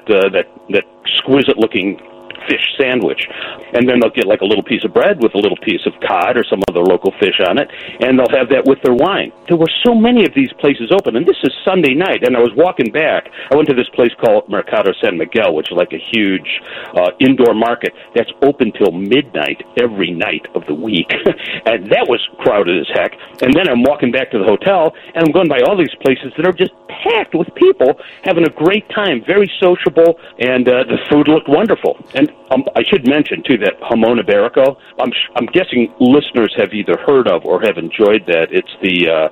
that exquisite looking fish sandwich, and then they'll get like a little piece of bread with a little piece of cod or some other local fish on it, and they'll have that with their wine. There were so many of these places open, and this is Sunday night, and I was walking back. I went to this place called Mercado San Miguel, which is like a huge indoor market that's open till midnight every night of the week, and that was crowded as heck. And then I'm walking back to the hotel, and I'm going by all these places that are just packed with people having a great time, very sociable, and the food looked wonderful. And I should mention, too, that jamon iberico, I'm guessing listeners have either heard of or have enjoyed that. It's the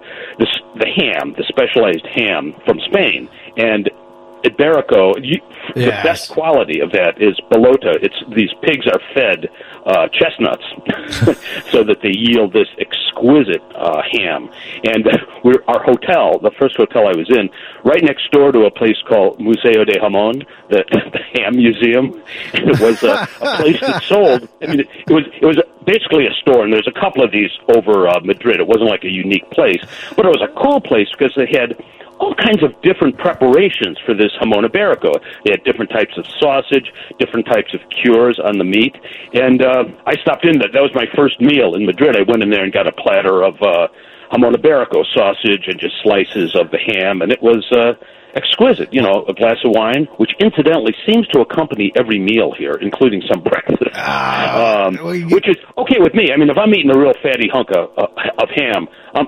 ham, the specialized ham from Spain. And Iberico, the best quality of that is Bolota. These pigs are fed chestnuts so that they yield this exquisite ham. And our hotel, the first hotel I was in, right next door to a place called Museo de Jamón, the ham museum. And it was a place that sold. I mean, it was basically a store, and there's a couple of these over Madrid. It wasn't like a unique place, but it was a cool place because they had all kinds of different preparations for this jamon iberico. They had different types of sausage, different types of cures on the meat, and I stopped in. That was my first meal in Madrid. I went in there and got a platter of jamon iberico sausage and just slices of the ham, and it was exquisite. A glass of wine, which incidentally seems to accompany every meal here, including some breakfast, which is okay with me. I mean, if I'm eating a real fatty hunk of ham,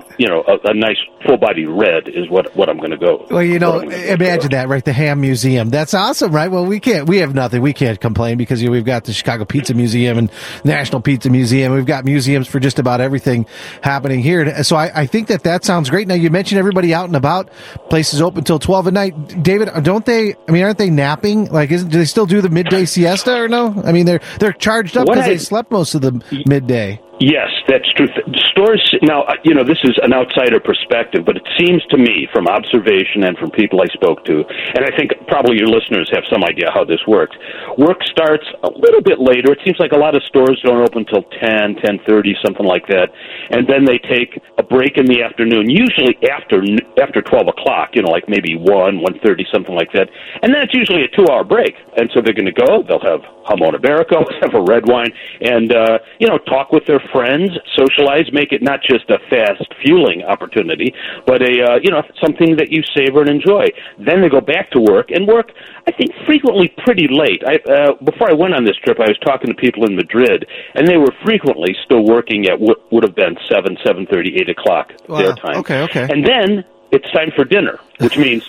a nice full-bodied red is what I'm going to go. Well, imagine that, right? The ham museum. That's awesome, right? Well, we have nothing. We can't complain because we've got the Chicago Pizza Museum and National Pizza Museum. We've got museums for just about everything happening here. So I think that sounds great. Now, you mentioned everybody out and about, places open till 12 at night. David, aren't they napping? Like, do they still do the midday siesta or no? I mean, they're charged up because they slept most of the midday. Yes, that's true. Stores, now, this is an outsider perspective, but it seems to me from observation and from people I spoke to, and I think probably your listeners have some idea how this works. Work starts a little bit later. It seems like a lot of stores don't open until 10, 10:30, something like that, and then they take a break in the afternoon, usually after 12 o'clock, like maybe 1:30, something like that, and then it's usually a 2-hour break. And so they're going to go, they'll have jamon iberico, have a red wine, and, talk with their friends, socialize, make it not just a fast fueling opportunity, but something that you savor and enjoy. Then they go back to work, and work, I think, frequently pretty late. Before I went on this trip, I was talking to people in Madrid, and they were frequently still working at what would have been 7:30, 8 o'clock their time. Okay. And then it's time for dinner, which means,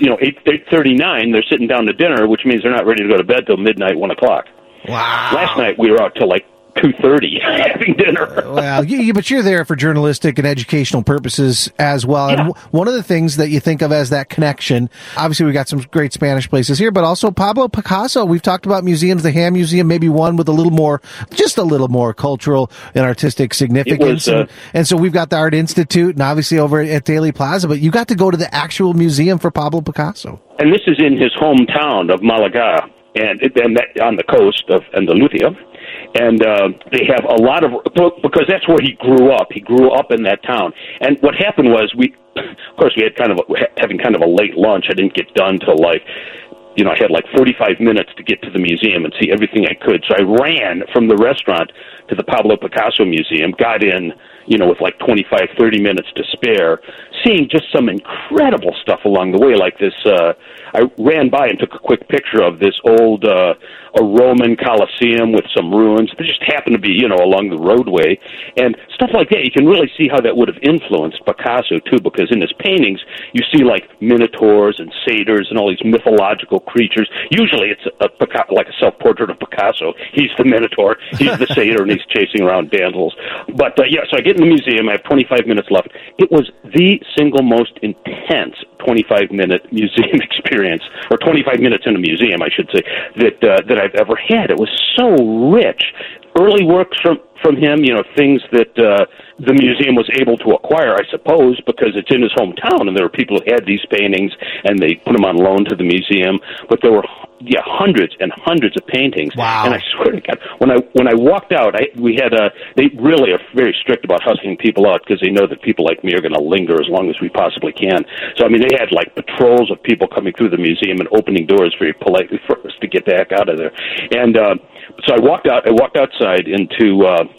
8:39, they're sitting down to dinner, which means they're not ready to go to bed till midnight, 1 o'clock. Wow. Last night we were out till like 2:30 having dinner. Well, but you're there for journalistic and educational purposes as well. Yeah. And one of the things that you think of as that connection, obviously we got some great Spanish places here, but also Pablo Picasso. We've talked about museums, the Ham Museum, maybe one with just a little more cultural and artistic significance. And so we've got the Art Institute and obviously over at Daily Plaza, but you got to go to the actual museum for Pablo Picasso. And this is in his hometown of Malaga, and that on the coast of Andalusia. And they have a lot of, because that's where he grew up. He grew up in that town. And what happened was we had having kind of a late lunch. I didn't get done till I had like 45 minutes to get to the museum and see everything I could. So I ran from the restaurant to the Pablo Picasso Museum, got in, with like 25, 30 minutes to spare, seeing just some incredible stuff along the way, like this. I ran by and took a quick picture of this old a Roman Colosseum with some ruins that just happened to be, along the roadway, and stuff like that. You can really see how that would have influenced Picasso, too, because in his paintings, you see, like, minotaurs and satyrs and all these mythological creatures. Usually it's like a self-portrait of Picasso. He's the minotaur, he's the satyr, and he's chasing around damsels. But, so I get in the museum, I have 25 minutes left. It was the single most intense 25-minute museum experience, or 25 minutes in a museum, I should say, that I've ever had. It was so rich. Early works from him, things that the museum was able to acquire, I suppose, because it's in his hometown, and there were people who had these paintings, and they put them on loan to the museum. But there were hundreds and hundreds of paintings. Wow. And I swear to God, when I walked out, they really are very strict about hustling people out because they know that people like me are going to linger as long as we possibly can. So, they had like patrols of people coming through the museum and opening doors very politely for us to get the heck out of there. And so I walked outside into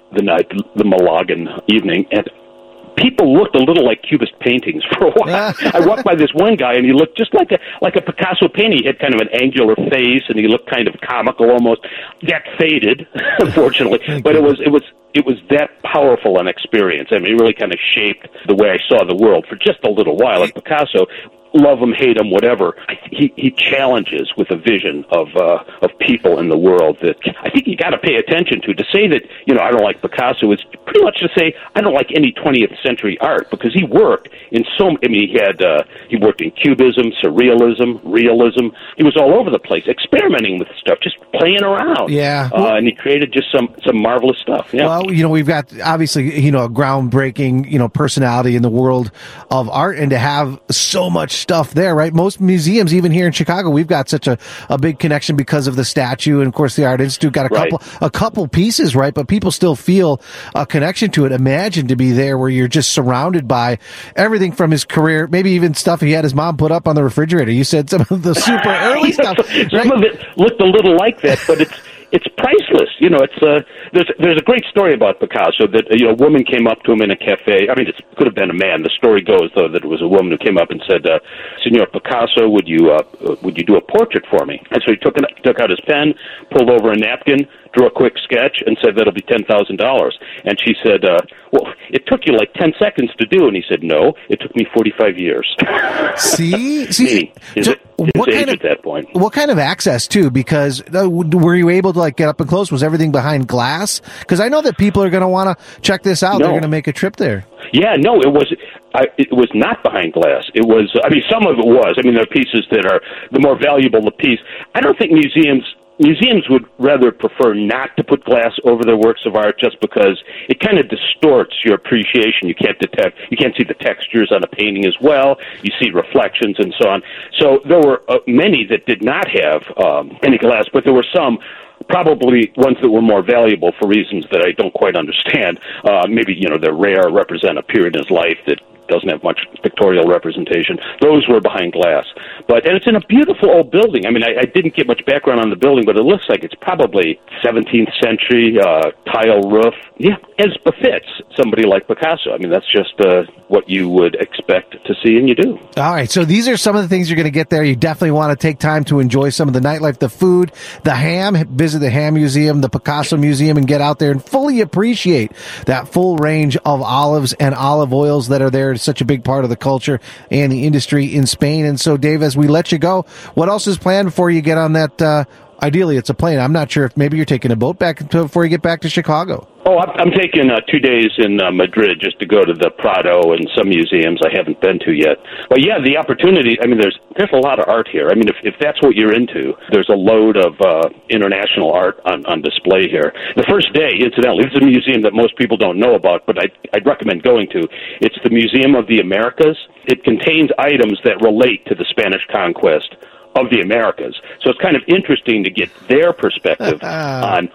the Malagan evening, and people looked a little like Cubist paintings for a while. I walked by this one guy, and he looked just like a Picasso painting. He had kind of an angular face, and he looked kind of comical almost. That faded, unfortunately, but it was that powerful an experience. It really kind of shaped the way I saw the world for just a little while. And Picasso, love him, hate him, whatever, he challenges with a vision of people in the world that I think you got to pay attention to. To say that, I don't like Picasso is pretty much to say I don't like any 20th century art, because he worked in he worked in Cubism, Surrealism, Realism. He was all over the place, experimenting with stuff, just playing around. Yeah. And he created just some marvelous stuff. Yeah. Well, we've got obviously, a groundbreaking, personality in the world of art, and to have so much stuff there, right? Most museums, even here in Chicago, we've got such a big connection because of the statue, and of course the Art Institute got a couple pieces, right? But people still feel a connection to it. Imagine to be there where you're just surrounded by everything from his career, maybe even stuff he had his mom put up on the refrigerator. You said some of the super early stuff. Some of it looked a little like that, but it's priceless. There's a great story about Picasso that a woman came up to him in a cafe. It could have been a man. The story goes though that it was a woman who came up and said, "Senor Picasso, would you do a portrait for me?" And so he took out his pen, pulled over a napkin, drew a quick sketch, and said that'll be $10,000. And she said, "Well, it took you like 10 seconds to do." And he said, "No, it took me 45 years." See, his age at that point. What kind of access too? Because were you able to get up and close? Was everything behind glass? Because I know that people are going to want to check this out. No. They're going to make a trip there. Yeah, no, it was not behind glass. It was, some of it was. There are pieces that are the more valuable the piece. I don't think museums museums would rather prefer not to put glass over their works of art just because it kind of distorts your appreciation. You can't see the textures on a painting as well. You see reflections and so on. So there were many that did not have any glass, but there were some, probably ones that were more valuable for reasons that I don't quite understand. Maybe, they're rare, represent a period in his life that doesn't have much pictorial representation. Those were behind glass. And it's in a beautiful old building. I mean, I didn't get much background on the building, but it looks like it's probably 17th century, tile roof. Yeah, as befits somebody like Picasso. I mean, that's just what you would expect to see, and you do. All right, so these are some of the things you're going to get there. You definitely want to take time to enjoy some of the nightlife, the food, the ham, visit the Ham Museum, the Picasso Museum, and get out there and fully appreciate that full range of olives and olive oils that are there. It's such a big part of the culture and the industry in Spain. And so, Dave, as we let you go, what else is planned before you get on that? Ideally, it's a plane. I'm not sure if maybe you're taking a boat back before you get back to Chicago. Oh, I'm taking 2 days in Madrid just to go to the Prado and some museums I haven't been to yet. But yeah, the opportunity, I mean, there's a lot of art here. I mean, if that's what you're into, there's a load of international art on display here. The first day, incidentally, it's a museum that most people don't know about, but I'd recommend going to. It's the Museum of the Americas. It contains items that relate to the Spanish conquest of the Americas. So it's kind of interesting to get their perspective on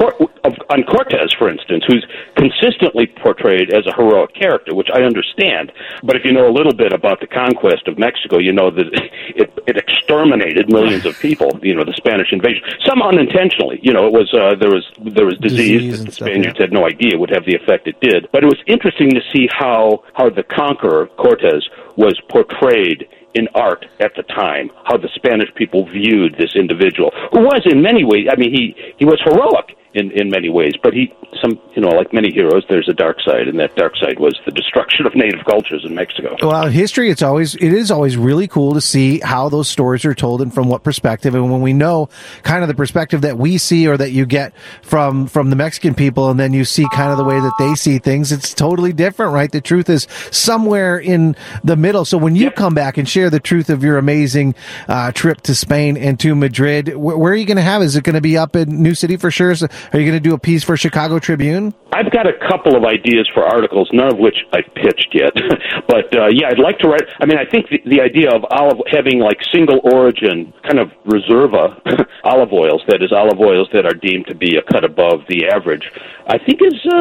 on Cortez, for instance, who's consistently portrayed as a heroic character, which I understand. But if you know a little bit about the conquest of Mexico, you know that it exterminated millions of people. The Spanish invasion, some unintentionally. It was there was disease that the Spaniards had no idea would have the effect it did. But it was interesting to see how the conqueror Cortez was portrayed in art at the time, how the Spanish people viewed this individual, who was in many ways, I mean, he was heroic in many ways, but like many heroes, there's a dark side, and that dark side was the destruction of native cultures in Mexico. Well, history, it is always really cool to see how those stories are told and from what perspective. And when we know kind of the perspective that we see or that you get from the Mexican people, and then you see kind of the way that they see things, it's totally different, right? The truth is somewhere in the middle. So when you come back and share the truth of your amazing trip to Spain and to Madrid, where are you going to have? Is it going to be up in New City for sure? Are you going to do a piece for Chicago Tribune? I've got a couple of ideas for articles, none of which I've pitched yet. But yeah, I'd like to write. I mean, I think the idea of having like single origin kind of reserva olive oils, that is, olive oils that are deemed to be a cut above the average, I think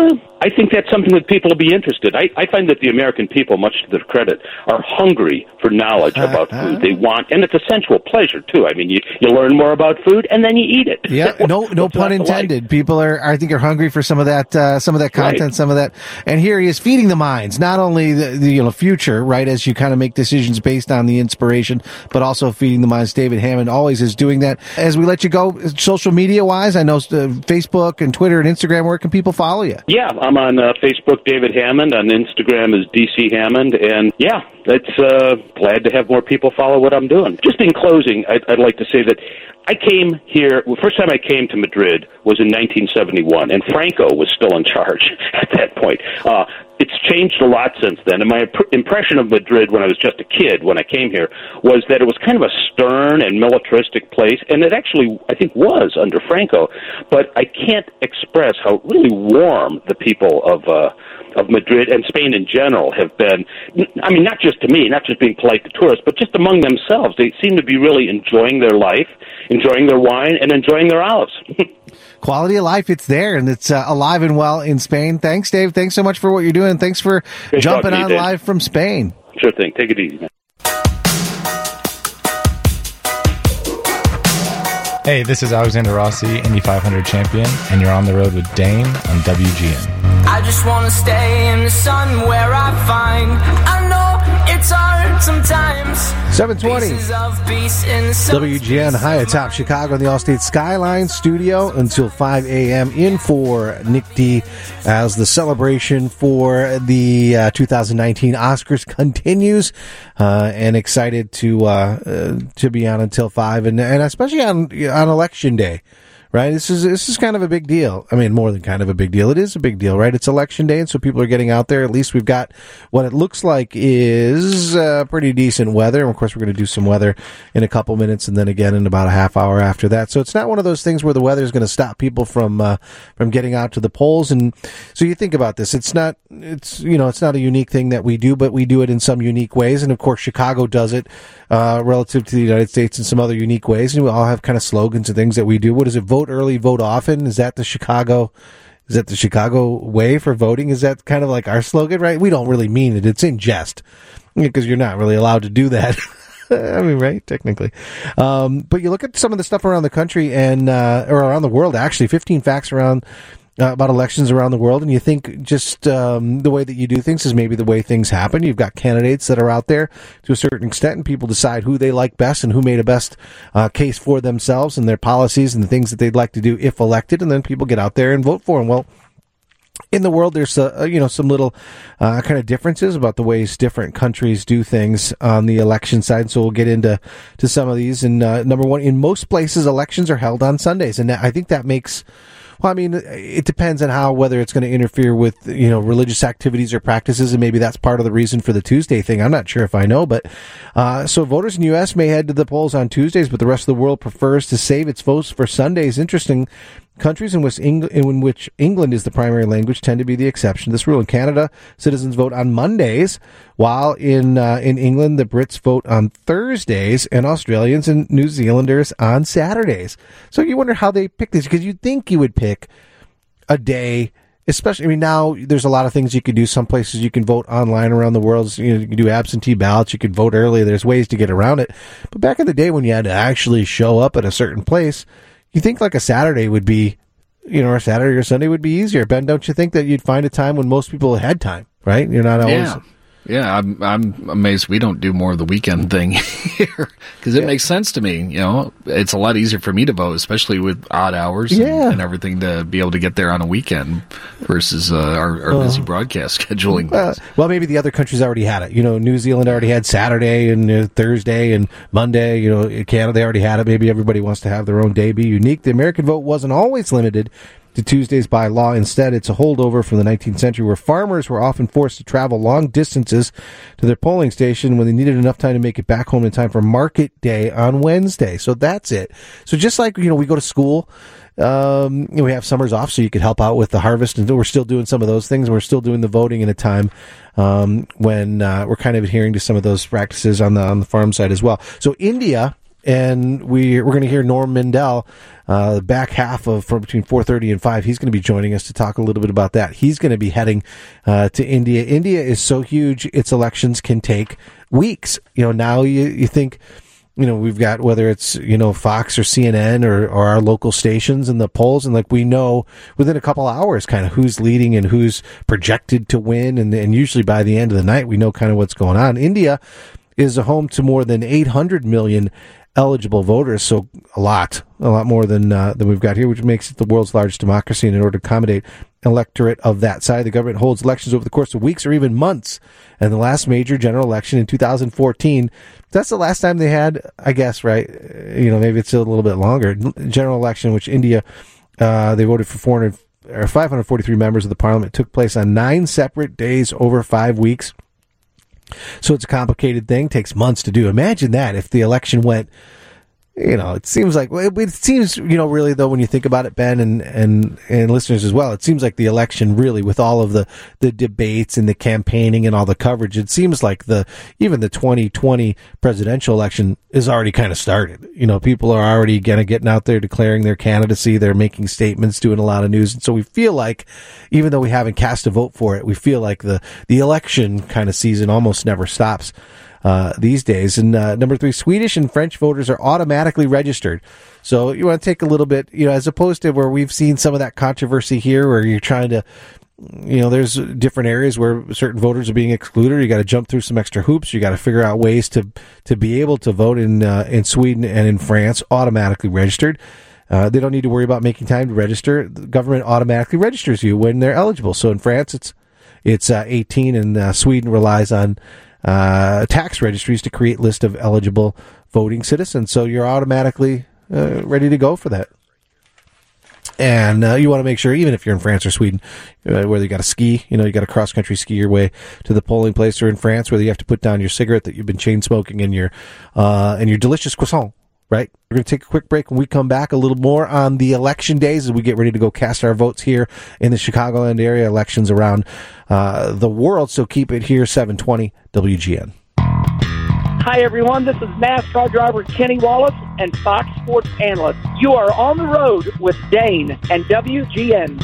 that's something that people will be interested. I find that the American people, much to their credit, are hungry for knowledge about food. They want, and it's a sensual pleasure too. I mean, you learn more about food and then you eat it. Yeah, no pun intended. People are hungry for some of that content, right. Some of that. And here he is feeding the minds, not only the future, right, as you kind of make decisions based on the inspiration, but also feeding the minds. David Hammond always is doing that. As we let you go, social media wise, I know Facebook and Twitter and Instagram, where can people follow you? Yeah, I'm on Facebook, David Hammond. On Instagram is DC Hammond. And yeah, glad to have more people follow what I'm doing. Just in closing, I'd like to say that I came here, the first time I came to Madrid was in 1971, and Franco was still in charge at that point. It's changed a lot since then, and my impression of Madrid when I was just a kid, when I came here, was that it was kind of a stern and militaristic place, and it actually, I think, was under Franco, but I can't express how really warm the people of Madrid and Spain in general have been. I mean, not just to me, not just being polite to tourists, but just among themselves. They seem to be really enjoying their life, enjoying their wine, and enjoying their olives. Quality of life, it's there, and it's alive and well in Spain. Thanks, Dave. Thanks so much for what you're doing. Thanks for jumping on live from Spain. Sure thing. Take it easy, man. Hey, this is Alexander Rossi, Indy 500 champion, and you're on the road with Dane on WGN. I just want to stay in the sun where I find I know it's hard sometimes. 720 WGN high atop Chicago in the Allstate Skyline studio until 5 a.m. in for Nick D as the celebration for the 2019 Oscars continues, and excited to be on until 5 and especially on election day. right? This is kind of a big deal. I mean, more than kind of a big deal. It is a big deal, right? It's election day, and so people are getting out there. At least we've got what it looks like is pretty decent weather. And of course, we're going to do some weather in a couple minutes, and then again in about a half hour after that. So it's not one of those things where the weather is going to stop people from getting out to the polls. And so you think about this. It's not a unique thing that we do, but we do it in some unique ways. And of course, Chicago does it relative to the United States in some other unique ways. And we all have kind of slogans and things that we do. What is it? Vote early, vote often. Is that the Chicago way for voting? Is that kind of like our slogan, right? We don't really mean it. It's in jest because you're not really allowed to do that. I mean, right? Technically. But you look at some of the stuff around the country and, or around the world, actually, 15 facts around about elections around the world, and you think just the way that you do things is maybe the way things happen. You've got candidates that are out there to a certain extent, and people decide who they like best and who made a best case for themselves and their policies and the things that they'd like to do if elected, and then people get out there and vote for them. Well, in the world, there's some little kind of differences about the ways different countries do things on the election side. So we'll get into some of these. And number one, in most places, elections are held on Sundays, and I think that makes. Well, I mean, it depends on whether it's going to interfere with, religious activities or practices, and maybe that's part of the reason for the Tuesday thing. I'm not sure if I know, but so voters in the U.S. may head to the polls on Tuesdays, but the rest of the world prefers to save its votes for Sundays. Interesting. Countries in which England is the primary language tend to be the exception to this rule. In Canada, citizens vote on Mondays, while in England, the Brits vote on Thursdays, and Australians and New Zealanders on Saturdays. So you wonder how they pick this, because you'd think you would pick a day, especially, I mean, now there's a lot of things you can do. Some places you can vote online around the world. You can do absentee ballots. You can vote early. There's ways to get around it. But back in the day when you had to actually show up at a certain place, you think like a Saturday would be, or a Saturday or Sunday would be easier. Ben, don't you think that you'd find a time when most people had time, right? You're not always... Yeah, I'm amazed we don't do more of the weekend thing here, because it makes sense to me. It's a lot easier for me to vote, especially with odd hours and everything, to be able to get there on a weekend versus our busy broadcast scheduling. Well, maybe the other countries already had it. New Zealand already had Saturday and Thursday and Monday. Canada, they already had it. Maybe everybody wants to have their own day, be unique. The American vote wasn't always limited to Tuesdays by law. Instead, it's a holdover from the 19th century, where farmers were often forced to travel long distances to their polling station when they needed enough time to make it back home in time for market day on Wednesday. So that's it. So just like, we go to school, we have summers off so you could help out with the harvest, and we're still doing some of those things. We're still doing the voting in a time when we're kind of adhering to some of those practices on the farm side as well. So India, and we're going to hear Norm Mindell, the back half from between 4:30 and 5. He's going to be joining us to talk a little bit about that. He's going to be heading to India. India is so huge, its elections can take weeks. Now you think, we've got, whether it's, Fox or CNN or our local stations and the polls, and like we know within a couple hours kind of who's leading and who's projected to win. And usually by the end of the night, we know kind of what's going on. India is a home to more than 800 million eligible voters, so a lot more than we've got here, which makes it the world's largest democracy. And in order to accommodate an electorate of that size, the government holds elections over the course of weeks or even months. And the last major general election in 2014, that's the last time they had, I guess, right? Maybe it's a little bit longer. General election, which India, they voted for 543 members of the parliament, took place on 9 separate days over 5 weeks. So it's a complicated thing, takes months to do. Imagine that if the election went, it seems like, it seems, really though, when you think about it, Ben, and listeners as well, it seems like the election really, with all of the debates and the campaigning and all the coverage, it seems like even the 2020 presidential election is already kind of started. People are already getting out there declaring their candidacy. They're making statements, doing a lot of news. And so we feel like, even though we haven't cast a vote for it, we feel like the election kind of season almost never stops these days. And number 3, Swedish and French voters are automatically registered. So you want to take a little bit, as opposed to where we've seen some of that controversy here, where you're trying to, there's different areas where certain voters are being excluded. You got to jump through some extra hoops. You got to figure out ways to be able to vote in Sweden and in France, automatically registered. They don't need to worry about making time to register. The government automatically registers you when they're eligible. So in France, it's 18, and Sweden relies on tax registries to create list of eligible voting citizens. So you're automatically ready to go for that. And you want to make sure, even if you're in France or Sweden, whether you got to ski, you got to cross-country ski your way to the polling place, or in France, whether you have to put down your cigarette that you've been chain smoking and your delicious croissant, right? We're going to take a quick break. When we come back, a little more on the election days as we get ready to go cast our votes here in the Chicagoland area, elections around the world. So keep it here, 720 WGN. Hi, everyone. This is NASCAR driver Kenny Wallace and Fox Sports analyst. You are on the road with Dane and WGN.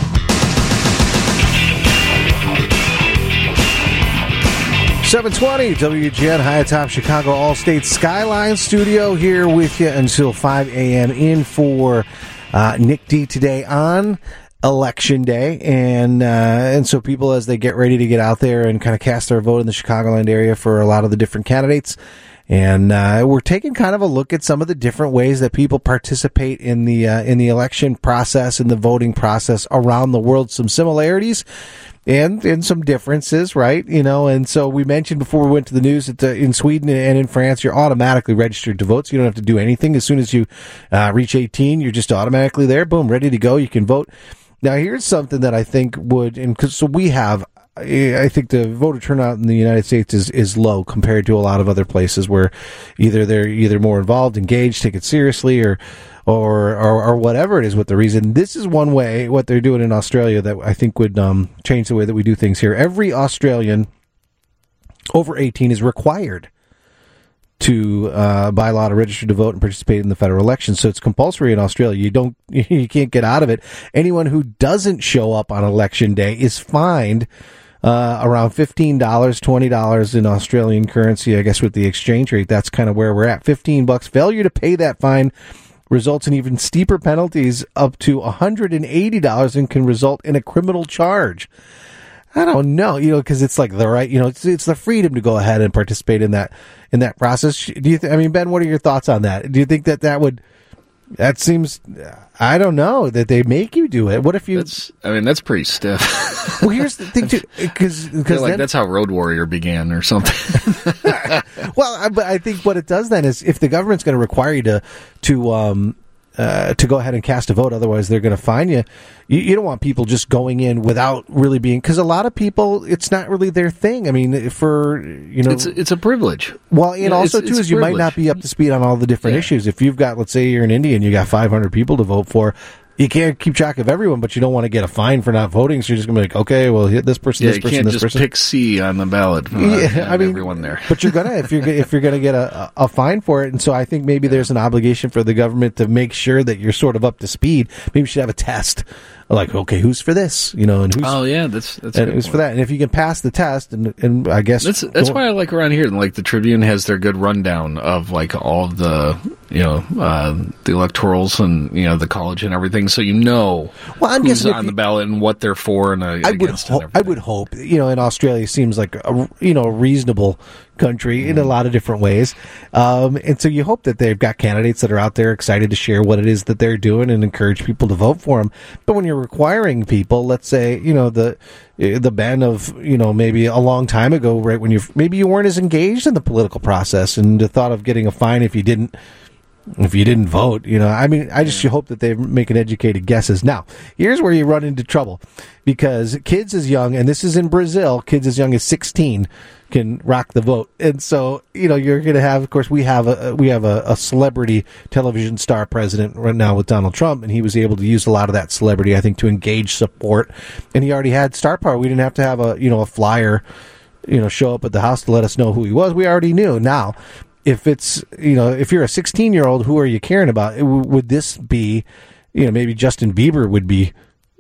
$720 WGN, high atop Chicago Allstate Skyline Studio, here with you until 5 a.m. in for Nick D today on Election Day. And so people, as they get ready to get out there and kind of cast their vote in the Chicagoland area for a lot of the different candidates. And we're taking kind of a look at some of the different ways that people participate in the election process and the voting process around the world. Some similarities and some differences, right? And so we mentioned before we went to the news that in Sweden and in France, you're automatically registered to vote, so you don't have to do anything. As soon as you reach 18, you're just automatically there, boom, ready to go. You can vote. Now, here's something that I think would, and so we have, I think the voter turnout in the United States is low compared to a lot of other places where they're more involved, engaged, take it seriously, or whatever it is with the reason. This is one way, what they're doing in Australia, that I think would change the way that we do things here. Every Australian over 18 is required to by law to register to vote and participate in the federal election. So it's compulsory in Australia. You can't get out of it. Anyone who doesn't show up on election day is fined around $15, $20 in Australian currency. I guess with the exchange rate, that's kind of where we're at. $15. Failure to pay that fine results in even steeper penalties, up to $180, and can result in a criminal charge. I don't know, because it's like the right, it's the freedom to go ahead and participate in that process. Do you? Ben, what are your thoughts on that? Do you think that seems? I don't know that they make you do it. What if you? That's pretty stiff. Well, here's the thing too, because that's how Road Warrior began or something. Well, but I think what it does then is, if the government's going to require you to go ahead and cast a vote, otherwise they're going to fine you. You don't want people just going in without really being, because a lot of people, it's not really their thing. It's a privilege. Well, and also too is you might not be up to speed on all the different issues. If you've got, let's say you're in India and you got 500 people to vote for, you can't keep track of everyone, but you don't want to get a fine for not voting. So you're just going to be like, okay, well, hit this person, this person, this person. You can't just pick C on the ballot. Everyone there. But you're gonna if you're gonna get a fine for it. And so I think maybe there's an obligation for the government to make sure that you're sort of up to speed. Maybe you should have a test. Like, okay, who's for this? And who's and who's for that? And if you can pass the test, and I guess that's why I like around here. Like the Tribune has their good rundown of like all of the the electorals and the college and everything, so who's on the ballot and what they're for and against. I would hope in Australia seems like a reasonable country in a lot of different ways, and so you hope that they've got candidates that are out there excited to share what it is that they're doing and encourage people to vote for them. But when you're requiring people, let's say the ban of maybe a long time ago, right, when you weren't as engaged in the political process, and the thought of getting a fine if you didn't vote, I just hope that they make an educated guesses. Now, here's where you run into trouble, because kids as young, and this is in Brazil, kids as young as 16 can rock the vote. And so, you're going to have, of course, we have a celebrity television star president right now with Donald Trump, and he was able to use a lot of that celebrity, I think, to engage support. And he already had star power. We didn't have to have a flyer, show up at the house to let us know who he was. We already knew. Now, if it's, if you're a 16-year-old, who are you caring about? Would this be, maybe Justin Bieber would be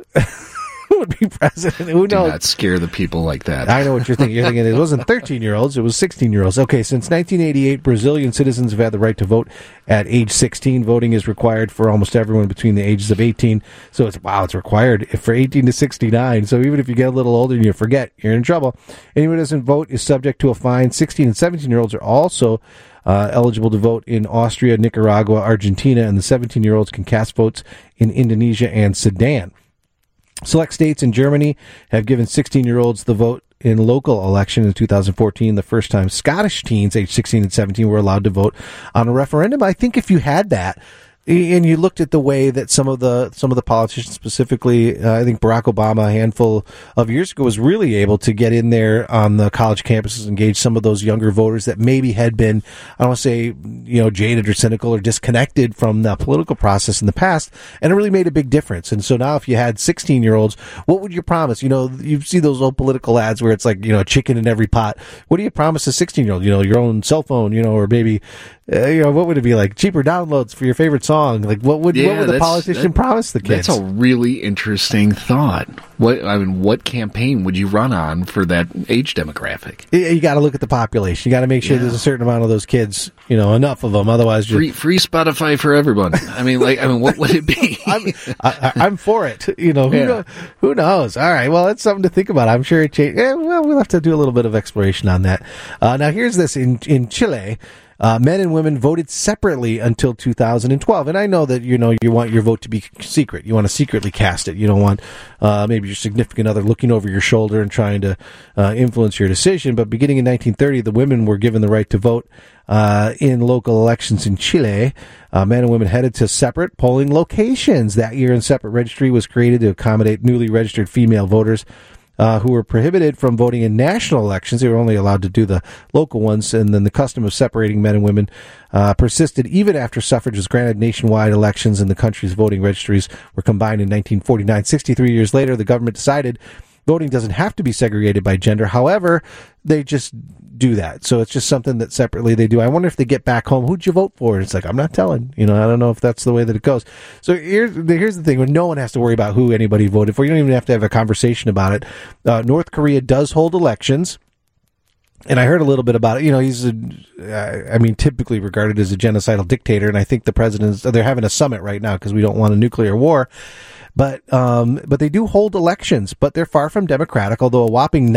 president? Who knows? Do not scare the people like that. I know what you're thinking. You're thinking it wasn't 13-year-olds, it was 16-year-olds. Okay, since 1988, Brazilian citizens have had the right to vote at age 16. Voting is required for almost everyone between the ages of 18. So it's required for 18 to 69. So even if you get a little older and you forget, you're in trouble. Anyone who doesn't vote is subject to a fine. 16 and 17-year-olds are also eligible to vote in Austria, Nicaragua, Argentina, and the 17-year-olds can cast votes in Indonesia and Sudan. Select states in Germany have given 16-year-olds the vote in local election in 2014, the first time Scottish teens aged 16 and 17 were allowed to vote on a referendum. I think if you had that, And you looked at the way that some of the politicians, specifically, I think Barack Obama, a handful of years ago, was really able to get in there on the college campuses, engage some of those younger voters that maybe had been, I don't want to say, jaded or cynical or disconnected from the political process in the past, and it really made a big difference. And so now, if you had 16-year-olds, what would you promise? You see those old political ads where it's like, a chicken in every pot. What do you promise a 16-year-old? Your own cell phone, or maybe, what would it be like? Cheaper downloads for your favorite song. Like, what would the politician promise the kids? That's a really interesting thought. What campaign would you run on for that age demographic? You got to look at the population. You got to make sure there's a certain amount of those kids, enough of them. Otherwise, free Spotify for everyone. What would it be? I'm for it. Who knows? All right. Well, that's something to think about. I'm sure it changed. We'll have to do a little bit of exploration on that. Now, here's this in Chile. Men and women voted separately until 2012. And I know that, you want your vote to be secret. You want to secretly cast it. You don't want maybe your significant other looking over your shoulder and trying to influence your decision. But beginning in 1930, the women were given the right to vote in local elections in Chile. Men and women headed to separate polling locations. That year, a separate registry was created to accommodate newly registered female voters who were prohibited from voting in national elections. They were only allowed to do the local ones, and then the custom of separating men and women persisted even after suffrage was granted. Nationwide elections and the country's voting registries were combined in 1949. 63 years later, the government decided voting doesn't have to be segregated by gender. However, they just do that. So it's just something that separately they do. I wonder if they get back home, who'd you vote for? And it's like, I'm not telling. I don't know if that's the way that it goes. So here's the thing. When no one has to worry about who anybody voted for. You don't even have to have a conversation about it. North Korea does hold elections. And I heard a little bit about it. He's typically regarded as a genocidal dictator. And I think they're having a summit right now because we don't want a nuclear war. But they do hold elections, but they're far from democratic, although a whopping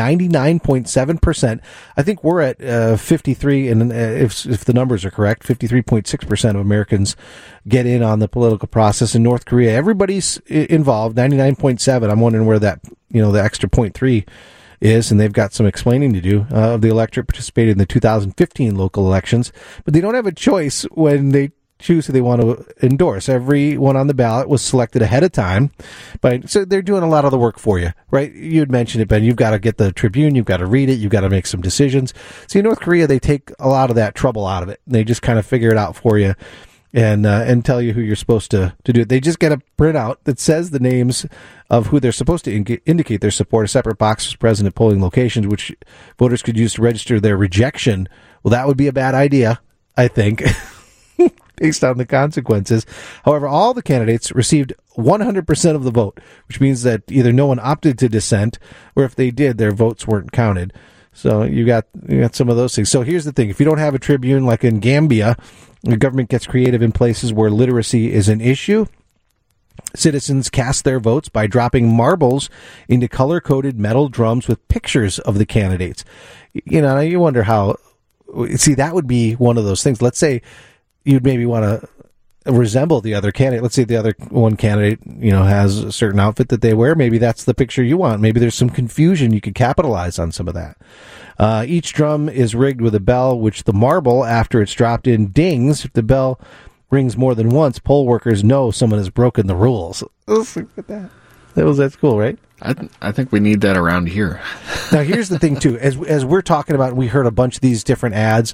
99.7%. I think we're at 53, and if the numbers are correct, 53.6% of Americans get in on the political process. In North Korea, everybody's involved, 99.7. I'm wondering where that, the extra 0.3 is, and they've got some explaining to do. The electorate participated in the 2015 local elections, but they don't have a choice when they choose who they want to endorse. Everyone on the ballot was selected ahead of time, so they're doing a lot of the work for you, right? You had mentioned it, Ben. You've got to get the Tribune, you've got to read it, you've got to make some decisions. See, in North Korea, they take a lot of that trouble out of it. They just kind of figure it out for you and tell you who you're supposed to do it. They just get a printout that says the names of who they're supposed to indicate their support. A separate box is present at polling locations, which voters could use to register their rejection. Well, that would be a bad idea, I think. Based on the consequences. However, all the candidates received 100% of the vote, which means that either no one opted to dissent, or if they did, their votes weren't counted. So you got some of those things. So here's the thing. If you don't have a Tribune, like in Gambia, the government gets creative in places where literacy is an issue. Citizens cast their votes by dropping marbles into color-coded metal drums with pictures of the candidates. You wonder how... See, that would be one of those things. Let's say you'd maybe want to resemble the other candidate. Let's say the other one candidate, has a certain outfit that they wear. Maybe that's the picture you want. Maybe there's some confusion. You could capitalize on some of that. Each drum is rigged with a bell, which the marble, after it's dropped in, dings. If the bell rings more than once, poll workers know someone has broken the rules. Look at that. That's cool, right? I think we need that around here. Now, here's the thing, too. As we're talking about, we heard a bunch of these different ads,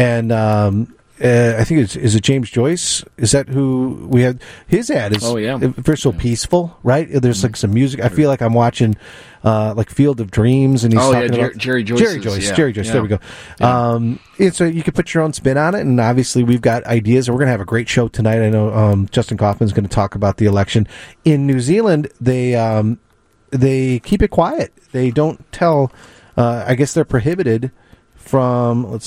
and I think is it James Joyce? Is that who we had? His ad is very so peaceful, right? There's like some music. I feel like I'm watching like Field of Dreams, and he's talking about Jerry Joyce. Jerry Joyce. Yeah. There we go. Yeah. And so you can put your own spin on it, and obviously we've got ideas. We're going to have a great show tonight. I know Justin Kaufman's going to talk about the election in New Zealand. They keep it quiet. They don't tell. I guess they're prohibited from, let's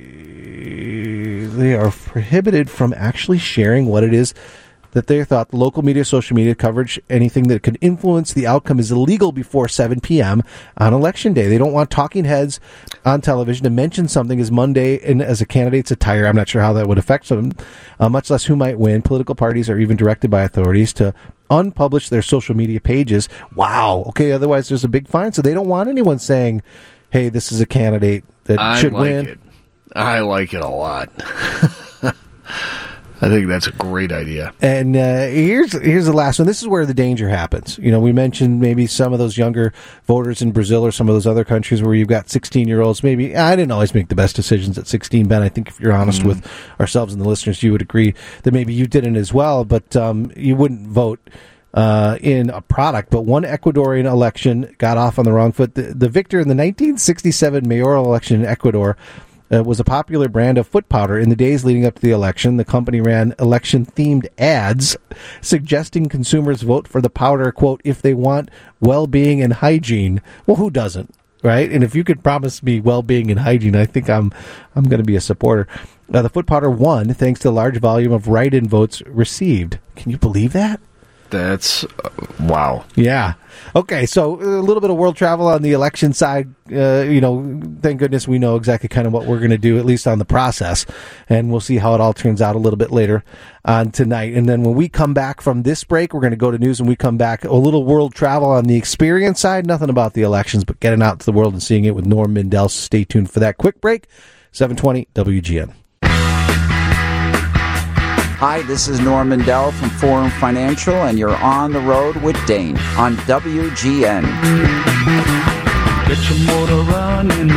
see, they are prohibited from actually sharing what it is that they thought the local media, social media coverage, anything that could influence the outcome is illegal before 7 p.m. on Election Day. They don't want talking heads on television to mention something as Monday and as a candidate's attire. I'm not sure how that would affect them, much less who might win. Political parties are even directed by authorities to unpublish their social media pages. Wow. Okay, otherwise there's a big fine. So they don't want anyone saying, hey, this is a candidate that should win. I like it a lot. I think that's a great idea. And here's the last one. This is where the danger happens. You know, we mentioned maybe some of those younger voters in Brazil or some of those other countries where you've got 16-year-olds. Maybe I didn't always make the best decisions at 16, Ben. I think if you're honest with ourselves and the listeners, you would agree that maybe you didn't as well, but you wouldn't vote in a product. But one Ecuadorian election got off on the wrong foot. The victor in the 1967 mayoral election in Ecuador was a popular brand of foot powder. In the days leading up to the election, the company ran election-themed ads suggesting consumers vote for the powder, quote, if they want well-being and hygiene. Well, who doesn't, right? And if you could promise me well-being and hygiene, I think I'm going to be a supporter. The foot powder won thanks to the large volume of write-in votes received. Can you believe that? That's wow. Yeah. Okay, so a little bit of world travel on the election side. Thank goodness we know exactly kind of what we're going to do, at least on the process. And we'll see how it all turns out a little bit later on tonight. And then when we come back from this break, we're going to go to news. And we come back, a little world travel on the experience side. Nothing about the elections, but getting out to the world and seeing it with Norm Mindell. So stay tuned for that quick break. 720 WGN. Hi, this is Norm Mindell from Forum Financial, and you're on the road with Dane on WGN. Get your motor running.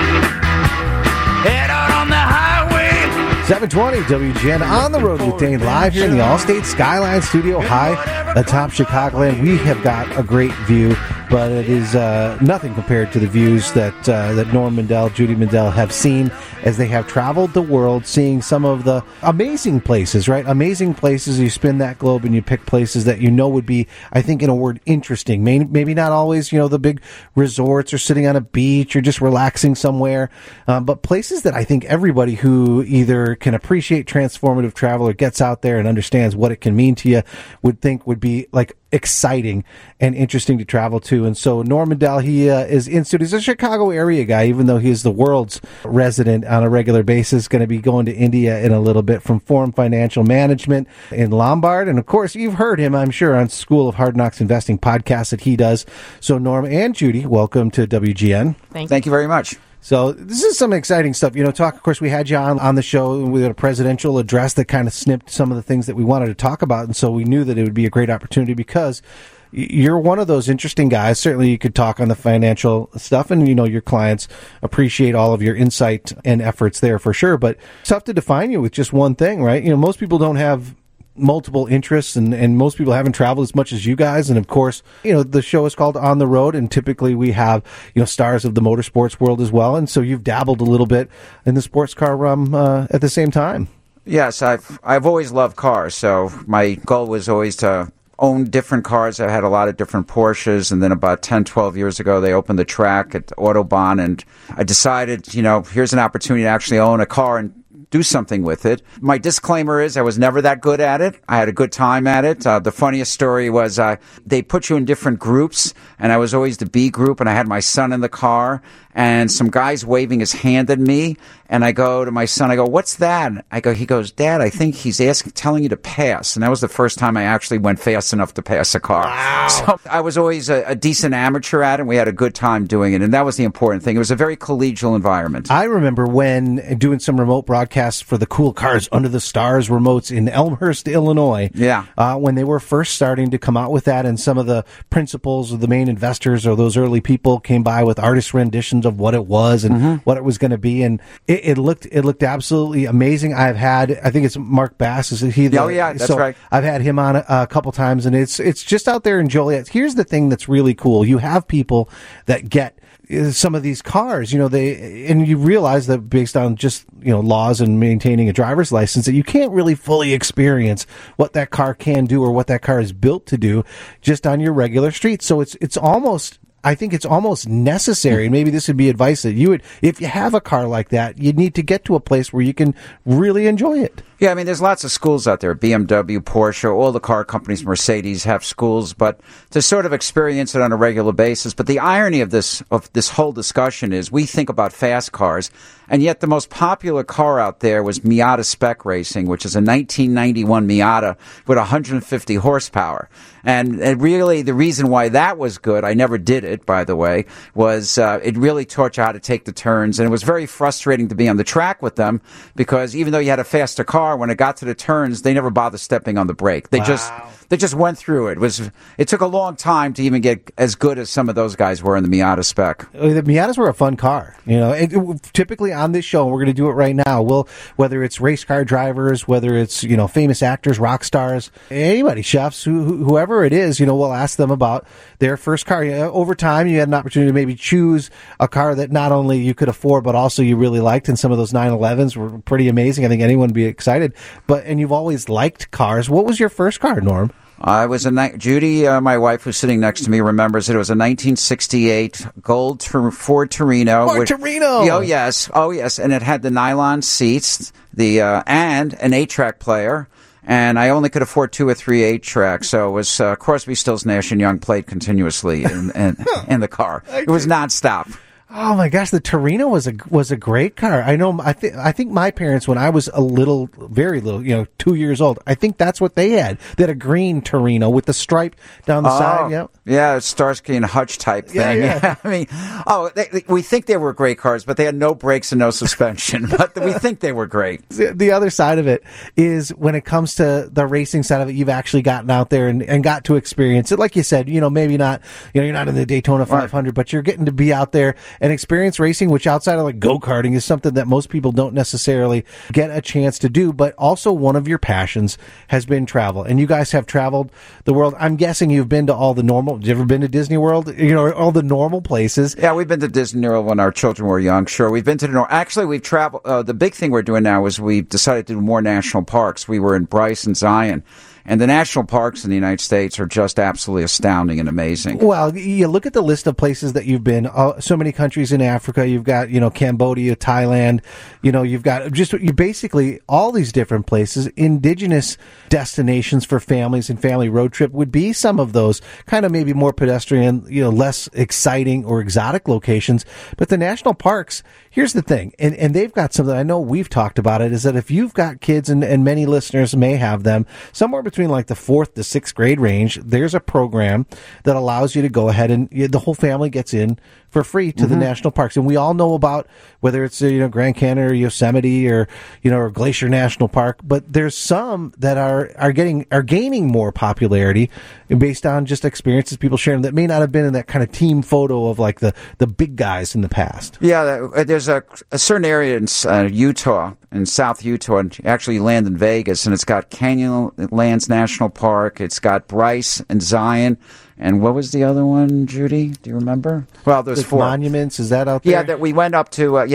Head out on the highway. 720 WGN on the road with Dane, live here in the Allstate Skyline Studio high atop Chicagoland. We have got a great view, but it is nothing compared to the views that Norm Mindell, Judy Mindell have seen as they have traveled the world, seeing some of the amazing places, right? Amazing places. You spin that globe and you pick places that you know would be, I think, in a word, interesting. Maybe not always, the big resorts or sitting on a beach or just relaxing somewhere, but places that I think everybody who either can appreciate transformative travel or gets out there and understands what it can mean to you would think would be like exciting and interesting to travel to. And so Norm Mindell, he is in studio. He's a Chicago area guy, even though he is the world's resident on a regular basis. Going to be going to India in a little bit from Forum Financial Management in Lombard. And of course, you've heard him, I'm sure, on School of Hard Knocks Investing podcast that he does. So Norm and Judy, welcome to WGN. Thank you very much. So this is some exciting stuff. Of course, we had you on the show with a presidential address that kind of snipped some of the things that we wanted to talk about. And so we knew that it would be a great opportunity because you're one of those interesting guys. Certainly you could talk on the financial stuff and, your clients appreciate all of your insight and efforts there for sure. But it's tough to define you with just one thing, right? Most people don't have multiple interests and most people haven't traveled as much as you guys. And of course, the show is called On the Road, and typically we have, stars of the motorsports world as well. And so you've dabbled a little bit in the sports car realm at the same time. Yes, I've always loved cars. So my goal was always to own different cars. I had a lot of different Porsches, and then about 10, 12 years ago, they opened the track at Autobahn, and I decided, here's an opportunity to actually own a car and do something with it. My disclaimer is I was never that good at it. I had a good time at it. The funniest story was they put you in different groups, and I was always the B group, and I had my son in the car, and some guy's waving his hand at me, and I go to my son, I go, what's that? He goes, Dad, I think he's telling you to pass. And that was the first time I actually went fast enough to pass a car. Wow. So I was always a decent amateur at it, and we had a good time doing it, and that was the important thing. It was a very collegial environment. I remember when doing some remote broadcasts for the Cool Cars Under the Stars remotes in Elmhurst, Illinois. Yeah. When they were first starting to come out with that, and some of the principals or the main investors or those early people came by with artist renditions of what it was and what it was going to be, and it looked absolutely amazing. I think it's Mark Bass. Is he? That's right. I've had him on a couple times, and it's just out there in Joliet. Here's the thing that's really cool: you have people that get some of these cars, and you realize that based on just, laws and maintaining a driver's license, that you can't really fully experience what that car can do or what that car is built to do just on your regular streets. So I think it's almost necessary, and maybe this would be advice that you would, if you have a car like that, you need to get to a place where you can really enjoy it. Yeah, I mean, there's lots of schools out there. BMW, Porsche, all the car companies, Mercedes have schools, but to sort of experience it on a regular basis. But the irony of this whole discussion is we think about fast cars, and yet the most popular car out there was Miata Spec Racing, which is a 1991 Miata with 150 horsepower. And really, the reason why that was good, I never did it, it, by the way, was it really taught you how to take the turns, and it was very frustrating to be on the track with them because even though you had a faster car, when it got to the turns, they never bothered stepping on the brake. They just went through it. It took a long time to even get as good as some of those guys were in the Miata spec. The Miatas were a fun car. Typically on this show, we're going to do it right now. Whether it's race car drivers, whether it's famous actors, rock stars, anybody, chefs, whoever it is, we'll ask them about their first car. Over time, you had an opportunity to maybe choose a car that not only you could afford, but also you really liked. And some of those 911s were pretty amazing. I think anyone would be excited. And you've always liked cars. What was your first car, Norm? I was Judy, my wife, who's sitting next to me, remembers it was a 1968 gold Ford Torino. Torino! Oh yes, and it had the nylon seats, and an 8-track player. And I only could afford 2 or 3 8-tracks, so it was Crosby, Stills, Nash and Young played continuously in the car. It was nonstop. Oh my gosh, the Torino was a great car. I know. I think my parents, when I was very little, 2 years old, I think that's what they had. They had a green Torino with the stripe down the side. Yep. Yeah, Starsky and Hutch type thing. Yeah. I mean, we think they were great cars, but they had no brakes and no suspension. But we think they were great. The other side of it is when it comes to the racing side of it, you've actually gotten out there and got to experience it. Like you said, maybe not, you're not in the Daytona 500, but you're getting to be out there and experience racing, which outside of like go-karting is something that most people don't necessarily get a chance to do. But also one of your passions has been travel, and you guys have traveled the world. I'm guessing you've been to all the normal. Have you ever been to Disney World? All the normal places. Yeah, we've been to Disney World when our children were young. Sure, we've been to the Actually, we've traveled. The big thing we're doing now is we've decided to do more national parks. We were in Bryce and Zion. And the national parks in the United States are just absolutely astounding and amazing. Well, you look at the list of places that you've been, so many countries in Africa. You've got, Cambodia, Thailand, you've got basically all these different places. Indigenous destinations for families and family road trip would be some of those kind of maybe more pedestrian, less exciting or exotic locations. But the national parks, here's the thing, and they've got something, I know we've talked about it, is that if you've got kids, and many listeners may have them, somewhere between like the 4th to 6th grade range, there's a program that allows you to go ahead and the whole family gets in for free to the national parks. And we all know about whether it's Grand Canyon or Yosemite or or Glacier National Park, but there's some that are gaining more popularity based on just experiences people sharing that may not have been in that kind of team photo of like the big guys in the past. Yeah, there's a certain area in Utah, in South Utah, and actually you land in Vegas, and it's got Canyonlands National Park, it's got Bryce and Zion. And what was the other one, Judy? Do you remember? Well, there's 4 monuments. Is that out there? Yeah, that we went up to.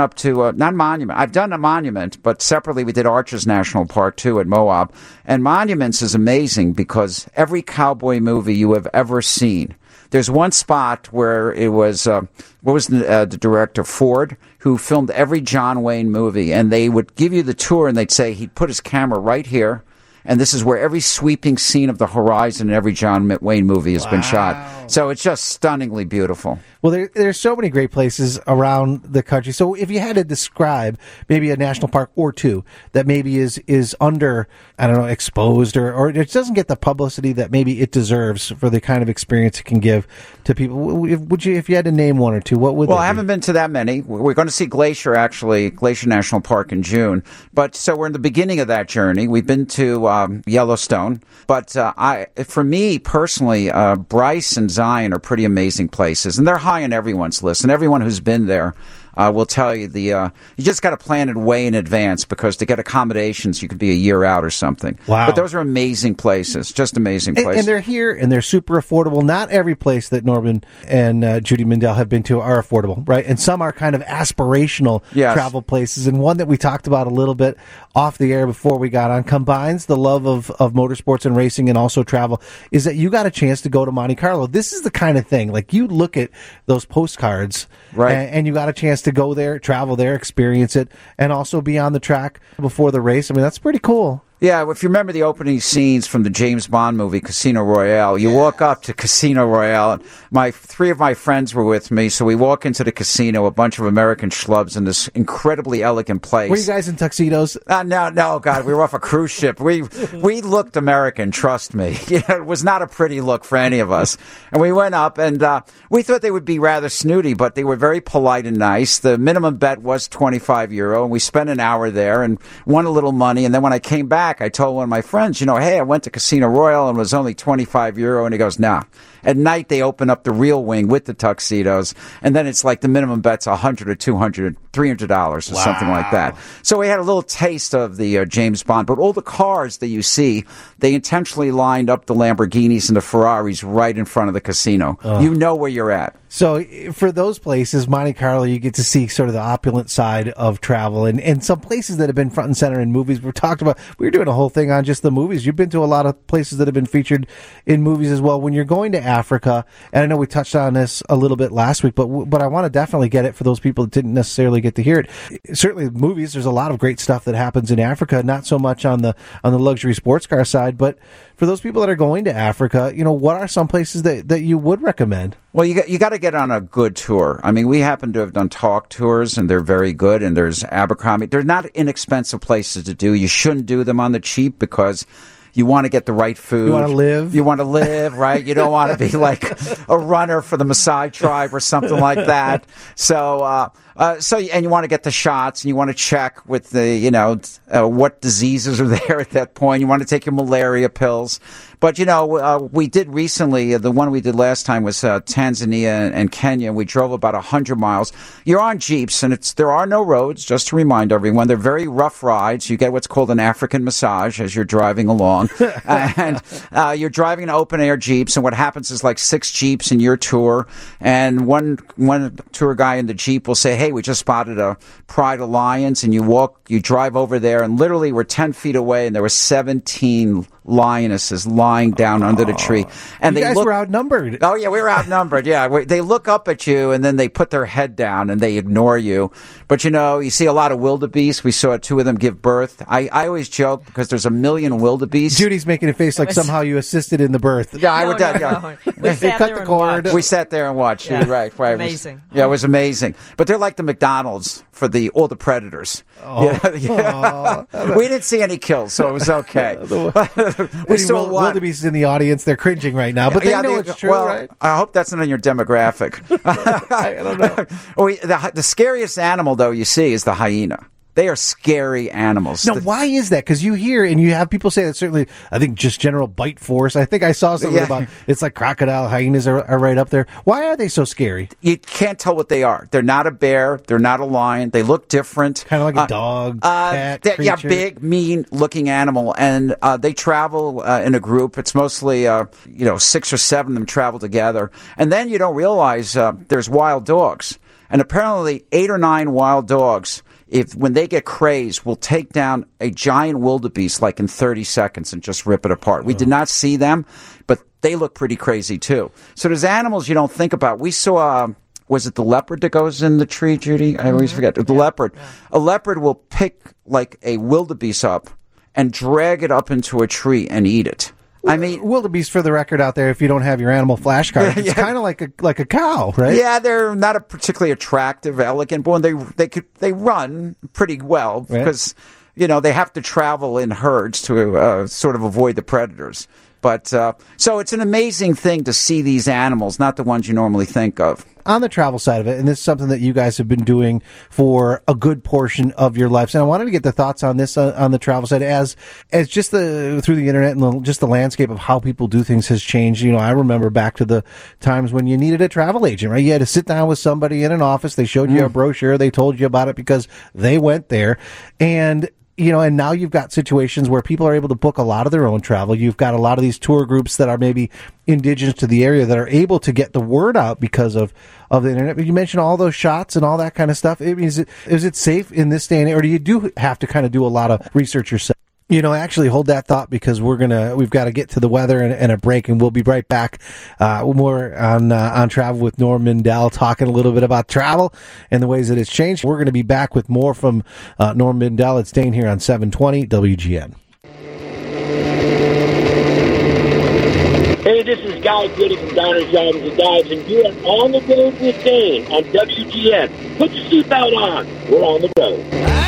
Not Monument. I've done a Monument, but separately we did Arches National Park too at Moab. And Monuments is amazing because every cowboy movie you have ever seen. There's one spot where it was the director, Ford, who filmed every John Wayne movie, and they would give you the tour, and they'd say he'd put his camera right here. And this is where every sweeping scene of the horizon in every John Wayne movie has been shot. So it's just stunningly beautiful. Well, there's so many great places around the country. So if you had to describe maybe a national park or two that maybe is under, exposed or it doesn't get the publicity that maybe it deserves for the kind of experience it can give to people, would you, if you had to name one or two, what would they be? I haven't been to that many. We're going to see Glacier National Park in June. But so we're in the beginning of that journey. We've been to Yellowstone. But for me personally, Bryce and Zion are pretty amazing places. And they're high on everyone's list, and everyone who's been there will tell you you just got to plan it way in advance because to get accommodations you could be a year out or something. Wow! But those are amazing places, just amazing places. And they're here, and they're super affordable. Not every place that Norman and Judy Mindell have been to are affordable, right? And some are kind of aspirational travel places. And one that we talked about a little bit off the air before we got on combines the love of motorsports and racing and also travel. Is that you got a chance to go to Monte Carlo? This is the kind of thing like you look at those postcards, right? And you got a chance to go there, travel there, experience it, and also be on the track before the race. I mean, that's pretty cool. Yeah, if you remember the opening scenes from the James Bond movie Casino Royale, you walk up to Casino Royale. Three of my friends were with me, so we walk into the casino, a bunch of American schlubs in this incredibly elegant place. Were you guys in tuxedos? No, God, we were off a cruise ship. We looked American, trust me. It was not a pretty look for any of us. And we went up, and we thought they would be rather snooty, but they were very polite and nice. The minimum bet was €25, and we spent an hour there and won a little money. And then when I came back, I told one of my friends, hey, I went to Casino Royale and it was only €25. And he goes, nah. At night, they open up the real wing with the tuxedos, and then it's like the minimum bet's $100 or $200, $300 or something like that. So we had a little taste of the James Bond, but all the cars that you see, they intentionally lined up the Lamborghinis and the Ferraris right in front of the casino. You know where you're at. So for those places, Monte Carlo, you get to see sort of the opulent side of travel, and some places that have been front and center in movies. We were doing a whole thing on just the movies. You've been to a lot of places that have been featured in movies as well. When you're going to Africa, and I know we touched on this a little bit last week, but I want to definitely get it for those people that didn't necessarily get to hear it. Certainly movies, there's a lot of great stuff that happens in Africa, not so much on the luxury sports car side, but for those people that are going to Africa, what are some places that you would recommend? Well, you got to get on a good tour. I mean, we happen to have done talk tours, and they're very good, and there's Abercrombie. They're not inexpensive places to do. You shouldn't do them on the cheap because you want to get the right food. You want to live. You want to live, right? You don't want to be like a runner for the Maasai tribe or something like that. So and you want to get the shots, and you want to check with the, what diseases are there at that point. You want to take your malaria pills. But, we did recently, the one we did last time was Tanzania and Kenya. We drove about 100 miles. You're on Jeeps, and there are no roads, just to remind everyone. They're very rough rides. You get what's called an African massage as you're driving along. And you're driving in open-air Jeeps, and what happens is like 6 Jeeps in your tour, and one tour guy in the Jeep will say, hey, we just spotted a pride of lions, and you drive over there, and literally we're 10 feet away, and there were 17 lionesses lying down under the tree. And you guys were outnumbered. Oh, yeah, we were outnumbered, yeah. They look up at you, and then they put their head down, and they ignore you. But, you see a lot of wildebeest. We saw 2 of them give birth. I always joke because there's a million wildebeest. Judy's making a face like somehow you assisted in the birth. Yeah, I would. Yeah. We sat cut there the and cord. watched. We sat there and watched. Yeah. Right. Amazing. It was amazing. But they're like the McDonald's for all the predators. Yeah. We didn't see any kills, so it was okay. We saw wildebeest in the audience. They're cringing right now, but they know it's true, right? I hope that's not in your demographic. I don't know. The scariest animal, though, you see is the hyena. They are scary animals. Now, why is that? Because you hear and you have people say that certainly, I think just general bite force. I think I saw something about it's like crocodile, hyenas are right up there. Why are they so scary? You can't tell what they are. They're not a bear. They're not a lion. They look different. Kind of like a dog, cat, creature. Yeah, big, mean-looking animal. And they travel in a group. It's mostly, 6 or 7 of them travel together. And then you don't realize there's wild dogs. And apparently 8 or 9 wild dogs, when they get crazed, will take down a giant wildebeest like in 30 seconds and just rip it apart. We did not see them, but they look pretty crazy too. So there's animals you don't think about. We saw, was it the leopard that goes in the tree, Judy? I always forget. The leopard. Yeah. A leopard will pick like a wildebeest up and drag it up into a tree and eat it. I mean, wildebeest, for the record out there, if you don't have your animal flashcard, it's kind of like a cow, right? Yeah, they're not a particularly attractive, elegant, but they run pretty well because they have to travel in herds to sort of avoid the predators. But so it's an amazing thing to see these animals, not the ones you normally think of. On the travel side of it, and this is something that you guys have been doing for a good portion of your lives, and I wanted to get the thoughts on this on the travel side as just through the internet and just the landscape of how people do things has changed. I remember back to the times when you needed a travel agent, right? You had to sit down with somebody in an office. They showed you a brochure. They told you about it because they went there, and now you've got situations where people are able to book a lot of their own travel. You've got a lot of these tour groups that are maybe indigenous to the area that are able to get the word out because of the internet. But you mentioned all those shots and all that kind of stuff. I mean, is it safe in this day and age, or do you have to kind of do a lot of research yourself? Actually hold that thought because we've got to get to the weather and a break, and we'll be right back more on travel with Norm Mindell, talking a little bit about travel and the ways that it's changed. We're going to be back with more from Norm Mindell. It's Dane here on 720 WGN. Hey, this is Guy Goody from Diners, Drives, and Dives, and you are on the road with Dane on WGN. Put your seatbelt on. We're on the road.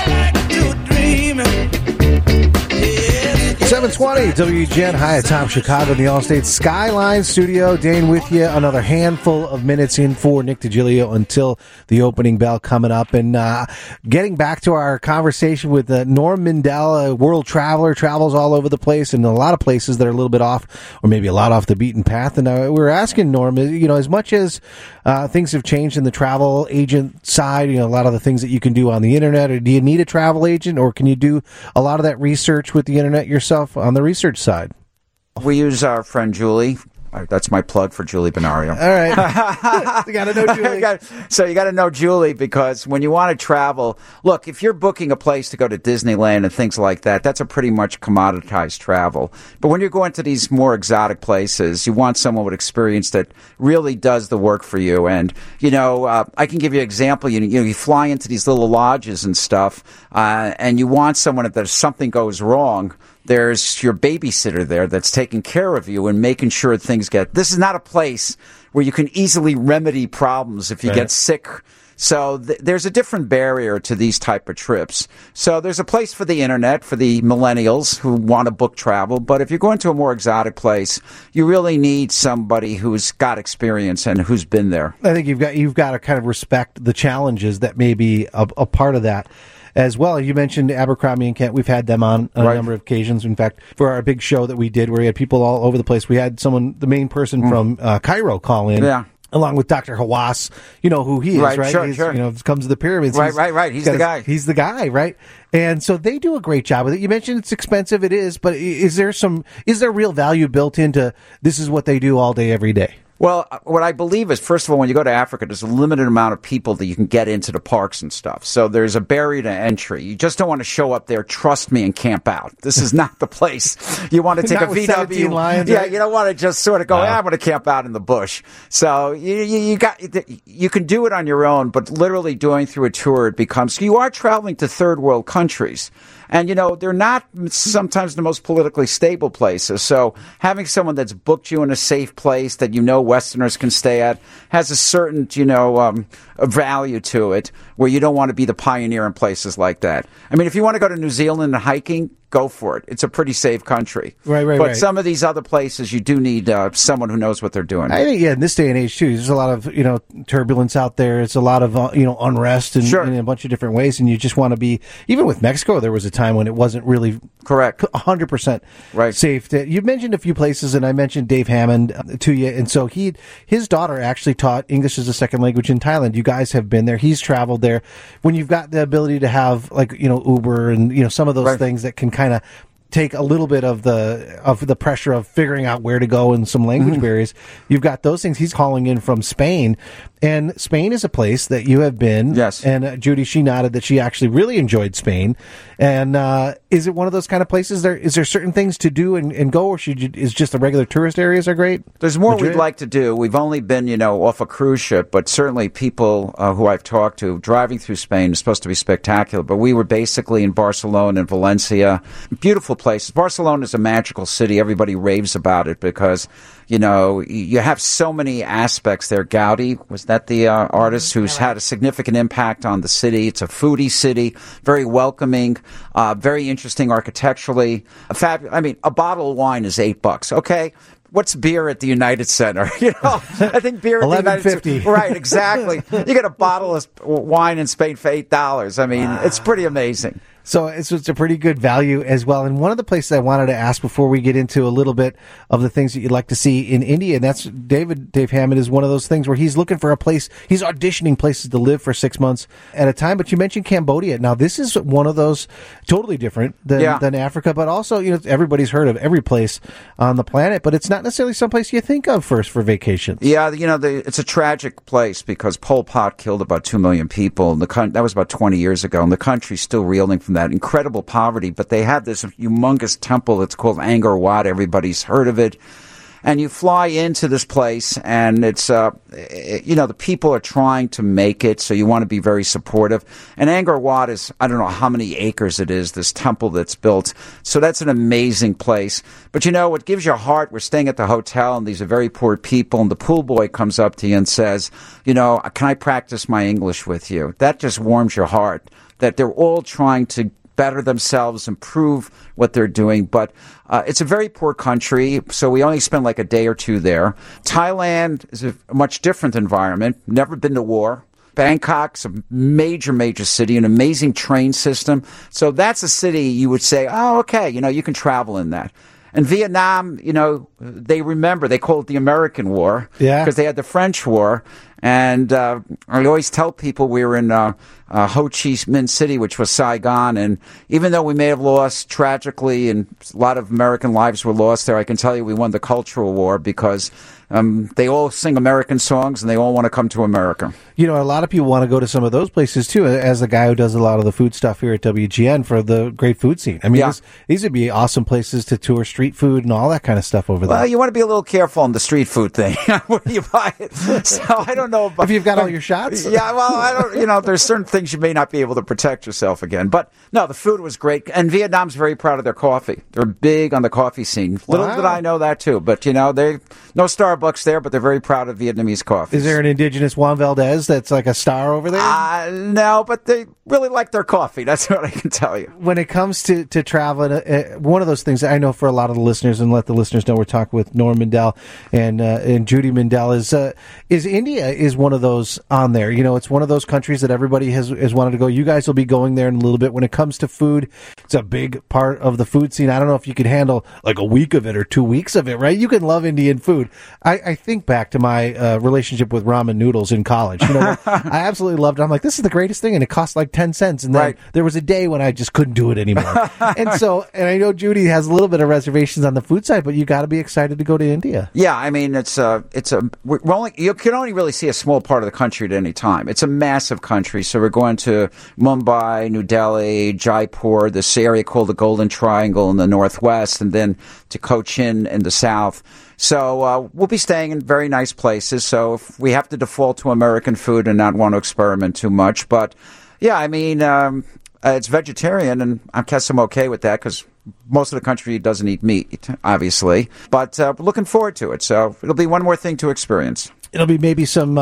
720 WGN high atop Chicago, the Allstate Skyline Studio. Dane with you. Another handful of minutes in for Nick DiGilio until the opening bell coming up. And getting back to our conversation with Norm Mindell, a world traveler, travels all over the place and a lot of places that are a little bit off, or maybe a lot off the beaten path. And we were asking Norm, as much as things have changed in the travel agent side, a lot of the things that you can do on the internet, or do you need a travel agent, or can you do a lot of that research with the internet yourself on the research side? We use our friend Julie. That's my plug for Julie Benario. All right. You got to know Julie. So you got to know Julie, because when you want to travel, look, if you're booking a place to go to Disneyland and things like that, that's a pretty much commoditized travel. But when you're going to these more exotic places, you want someone with experience that really does the work for you. And, I can give you an example. You fly into these little lodges and stuff, and you want someone, if there's something goes wrong, there's your babysitter there that's taking care of you and making sure things this is not a place where you can easily remedy problems if you get sick. So there's a different barrier to these type of trips. So there's a place for the internet, for the millennials who want to book travel. But if you're going to a more exotic place, you really need somebody who's got experience and who's been there. I think you've got to kind of respect the challenges that may be a part of that as well. You mentioned Abercrombie and Kent. We've had them on a number of occasions. In fact, for our big show that we did where we had people all over the place, we had the main person from Cairo call in. Yeah. Along with Dr. Hawass, who he is, right? Sure. Comes to the pyramids. Right. He's the guy. He's the guy, right? And so they do a great job with it. You mentioned it's expensive. It is, but is there real value built into this is what they do all day, every day? Well, what I believe is, first of all, when you go to Africa, there's a limited amount of people that you can get into the parks and stuff. So there's a barrier to entry. You just don't want to show up there, trust me, and camp out. This is not the place. You want to take a VW. Lions, yeah, right? You don't want to just sort of go, I'm going to camp out in the bush. So you can do it on your own, but literally doing through a tour, it becomes, you are traveling to third world countries. And, they're not sometimes the most politically stable places. So having someone that's booked you in a safe place that Westerners can stay at has a certain, value to it, where you don't want to be the pioneer in places like that. I mean, if you want to go to New Zealand and hiking, go for it. It's a pretty safe country. Right. But some of these other places, you do need someone who knows what they're doing. I think, in this day and age, too, there's a lot of, turbulence out there. It's a lot of, unrest in a bunch of different ways. And you just want to be, even with Mexico, there was a time when it wasn't really correct 100% safe. You mentioned a few places, and I mentioned Dave Hammond to you. And so his daughter actually taught English as a second language in Thailand. You guys have been there. He's traveled there. When you've got the ability to have, Uber and, some of those things that can kind of take a little bit of the pressure of figuring out where to go and some language barriers. You've got those things. He's calling in from Spain, and Spain is a place that you have been. Yes. And Judy, she nodded that she actually really enjoyed Spain. And is it one of those kind of places? Is there certain things to do and go, or is just the regular tourist areas are great? There's more we'd like to do. We've only been, off a cruise ship, but certainly people who I've talked to driving through Spain is supposed to be spectacular. But we were basically in Barcelona and Valencia. Beautiful places. Barcelona is a magical city. Everybody raves about it because, you have so many aspects there. Gaudi, was that the artist who's had a significant impact on the city? It's a foodie city, very welcoming, very interesting architecturally. A bottle of wine is $8. Okay. What's beer at the United Center? I think beer at the United Center. Right, exactly. You get a bottle of wine in Spain for $8. I mean, it's pretty amazing. So it's a pretty good value as well. And one of the places I wanted to ask before we get into a little bit of the things that you'd like to see in India, and that's Dave Hammond is one of those things where he's looking for a place, he's auditioning places to live for 6 months at a time. But you mentioned Cambodia. Now, this is one of those totally different than Africa, but also, everybody's heard of every place on the planet, but it's not necessarily someplace you think of first for vacations. Yeah, it's a tragic place because Pol Pot killed about 2 million people. That was about 20 years ago, and the country's still reeling from that incredible poverty. But they have this humongous temple that's called Angkor Wat. Everybody's heard of it. And you fly into this place, and it's, the people are trying to make it, so you want to be very supportive. And Angkor Wat is, I don't know how many acres it is, this temple that's built. So that's an amazing place. But what gives you heart, we're staying at the hotel, and these are very poor people, and the pool boy comes up to you and says, can I practice my English with you? That just warms your heart, that they're all trying to better themselves, improve what they're doing. But it's a very poor country, so we only spend like a day or two there. Thailand is a much different environment. Never been to war. Bangkok's a major, major city, an amazing train system. So that's a city you would say, oh, okay, you can travel in that. And Vietnam, they call it the American War. Yeah. Because they had the French War. And I always tell people we were in Ho Chi Minh City, which was Saigon. And even though we may have lost tragically and a lot of American lives were lost there, I can tell you we won the cultural war because they all sing American songs and they all want to come to America. A lot of people want to go to some of those places, too, as a guy who does a lot of the food stuff here at WGN for the great food scene. I mean, these would be awesome places to tour street food and all that kind of stuff over there. Well, you want to be a little careful on the street food thing. Where do you buy it? So I don't know if you've got all your shots. Yeah, well, I don't. There's certain things you may not be able to protect yourself again. But no, the food was great, and Vietnam's very proud of their coffee. They're big on the coffee scene. Little did I know that too. But they no Starbucks there, but they're very proud of Vietnamese coffee. Is there an indigenous Juan Valdez that's like a star over there? No, but they really like their coffee. That's what I can tell you. When it comes to traveling, one of those things I know for a lot of the listeners, and let the listeners know we're talking with Norm Mindell and Judy Mindell, is India is one of those on there. It's one of those countries that everybody has wanted to go. You guys will be going there in a little bit. When it comes to food, it's a big part of the food scene. I don't know if you could handle like a week of it or 2 weeks of it, right? You can love Indian food. I think back to my relationship with ramen noodles in college. I absolutely loved it. I'm like, this is the greatest thing, and it cost like 10 cents. And then there was a day when I just couldn't do it anymore. and I know Judy has a little bit of reservations on the food side, but you got to be excited to go to India. Yeah, I mean, you can only really see a small part of the country at any time. It's a massive country, so we're going to Mumbai, New Delhi, Jaipur, this area called the Golden Triangle in the northwest, and then to Cochin in the south. So we'll be staying in very nice places. So if we have to default to American food and not want to experiment too much. But, yeah, I mean, it's vegetarian, and I guess I'm okay with that because most of the country doesn't eat meat, obviously. But we're looking forward to it. So it'll be one more thing to experience. It'll be maybe some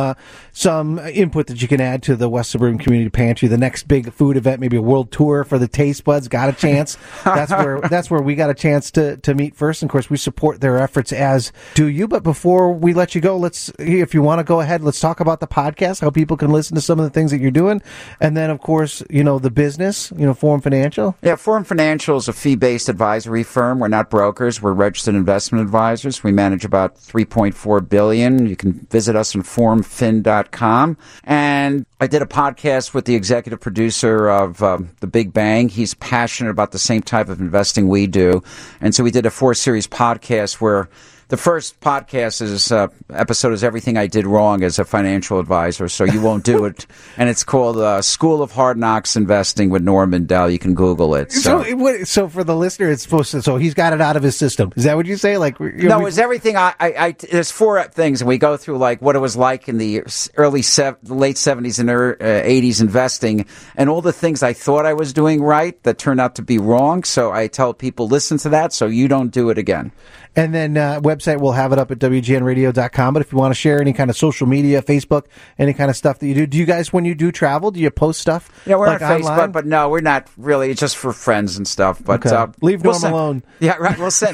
input that you can add to the West Suburban Community Pantry. The next big food event, maybe a world tour for the Taste Buds. Got a chance. That's where we got a chance to meet first. And of course, we support their efforts, as do you. But before we let you go, if you want to go ahead, let's talk about the podcast, how people can listen to some of the things that you're doing, and then of course, the business, Forum Financial. Yeah, Forum Financial is a fee-based advisory firm. We're not brokers. We're registered investment advisors. We manage about $3.4 billion. You can visit us on forumfin.com. And I did a podcast with the executive producer of The Big Bang. He's passionate about the same type of investing we do. And so we did a 4-series podcast where the first podcast episode is Everything I Did Wrong as a Financial Advisor, so you won't do it. And it's called School of Hard Knocks Investing with Norm Mindell. You can Google it. So for the listener, it's supposed to. So he's got it out of his system. Is that what you say? No, it's everything. There's 4 things, and we go through like what it was like in the late 70s and 80s investing, and all the things I thought I was doing right that turned out to be wrong. So I tell people, listen to that, so you don't do it again. And then website, we'll have it up at WGNradio.com. But if you want to share any kind of social media, Facebook, any kind of stuff that you do you guys, when you do travel, do you post stuff? Yeah, we're on online? Facebook, but no, we're not really. It's just for friends and stuff. But okay. Leave Norm alone. Yeah, right. We'll send.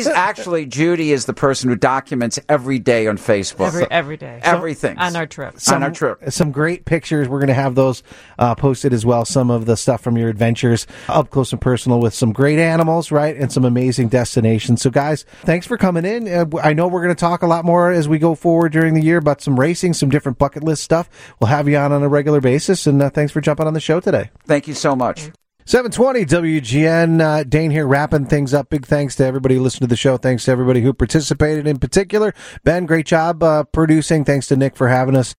Judy is the person who documents every day on Facebook. Every day. Everything. On our trip. Some great pictures. We're going to have those posted as well. Some of the stuff from your adventures up close and personal with some great animals, right? And some amazing destinations. So guys, thanks for coming in. I know we're going to talk a lot more as we go forward during the year about some racing, some different bucket list stuff. We'll have you on a regular basis, and thanks for jumping on the show today. Thank you so much. 720 WGN. Dane here wrapping things up. Big thanks to everybody who listened to the show. Thanks to everybody who participated in particular. Ben, great job producing. Thanks to Nick for having us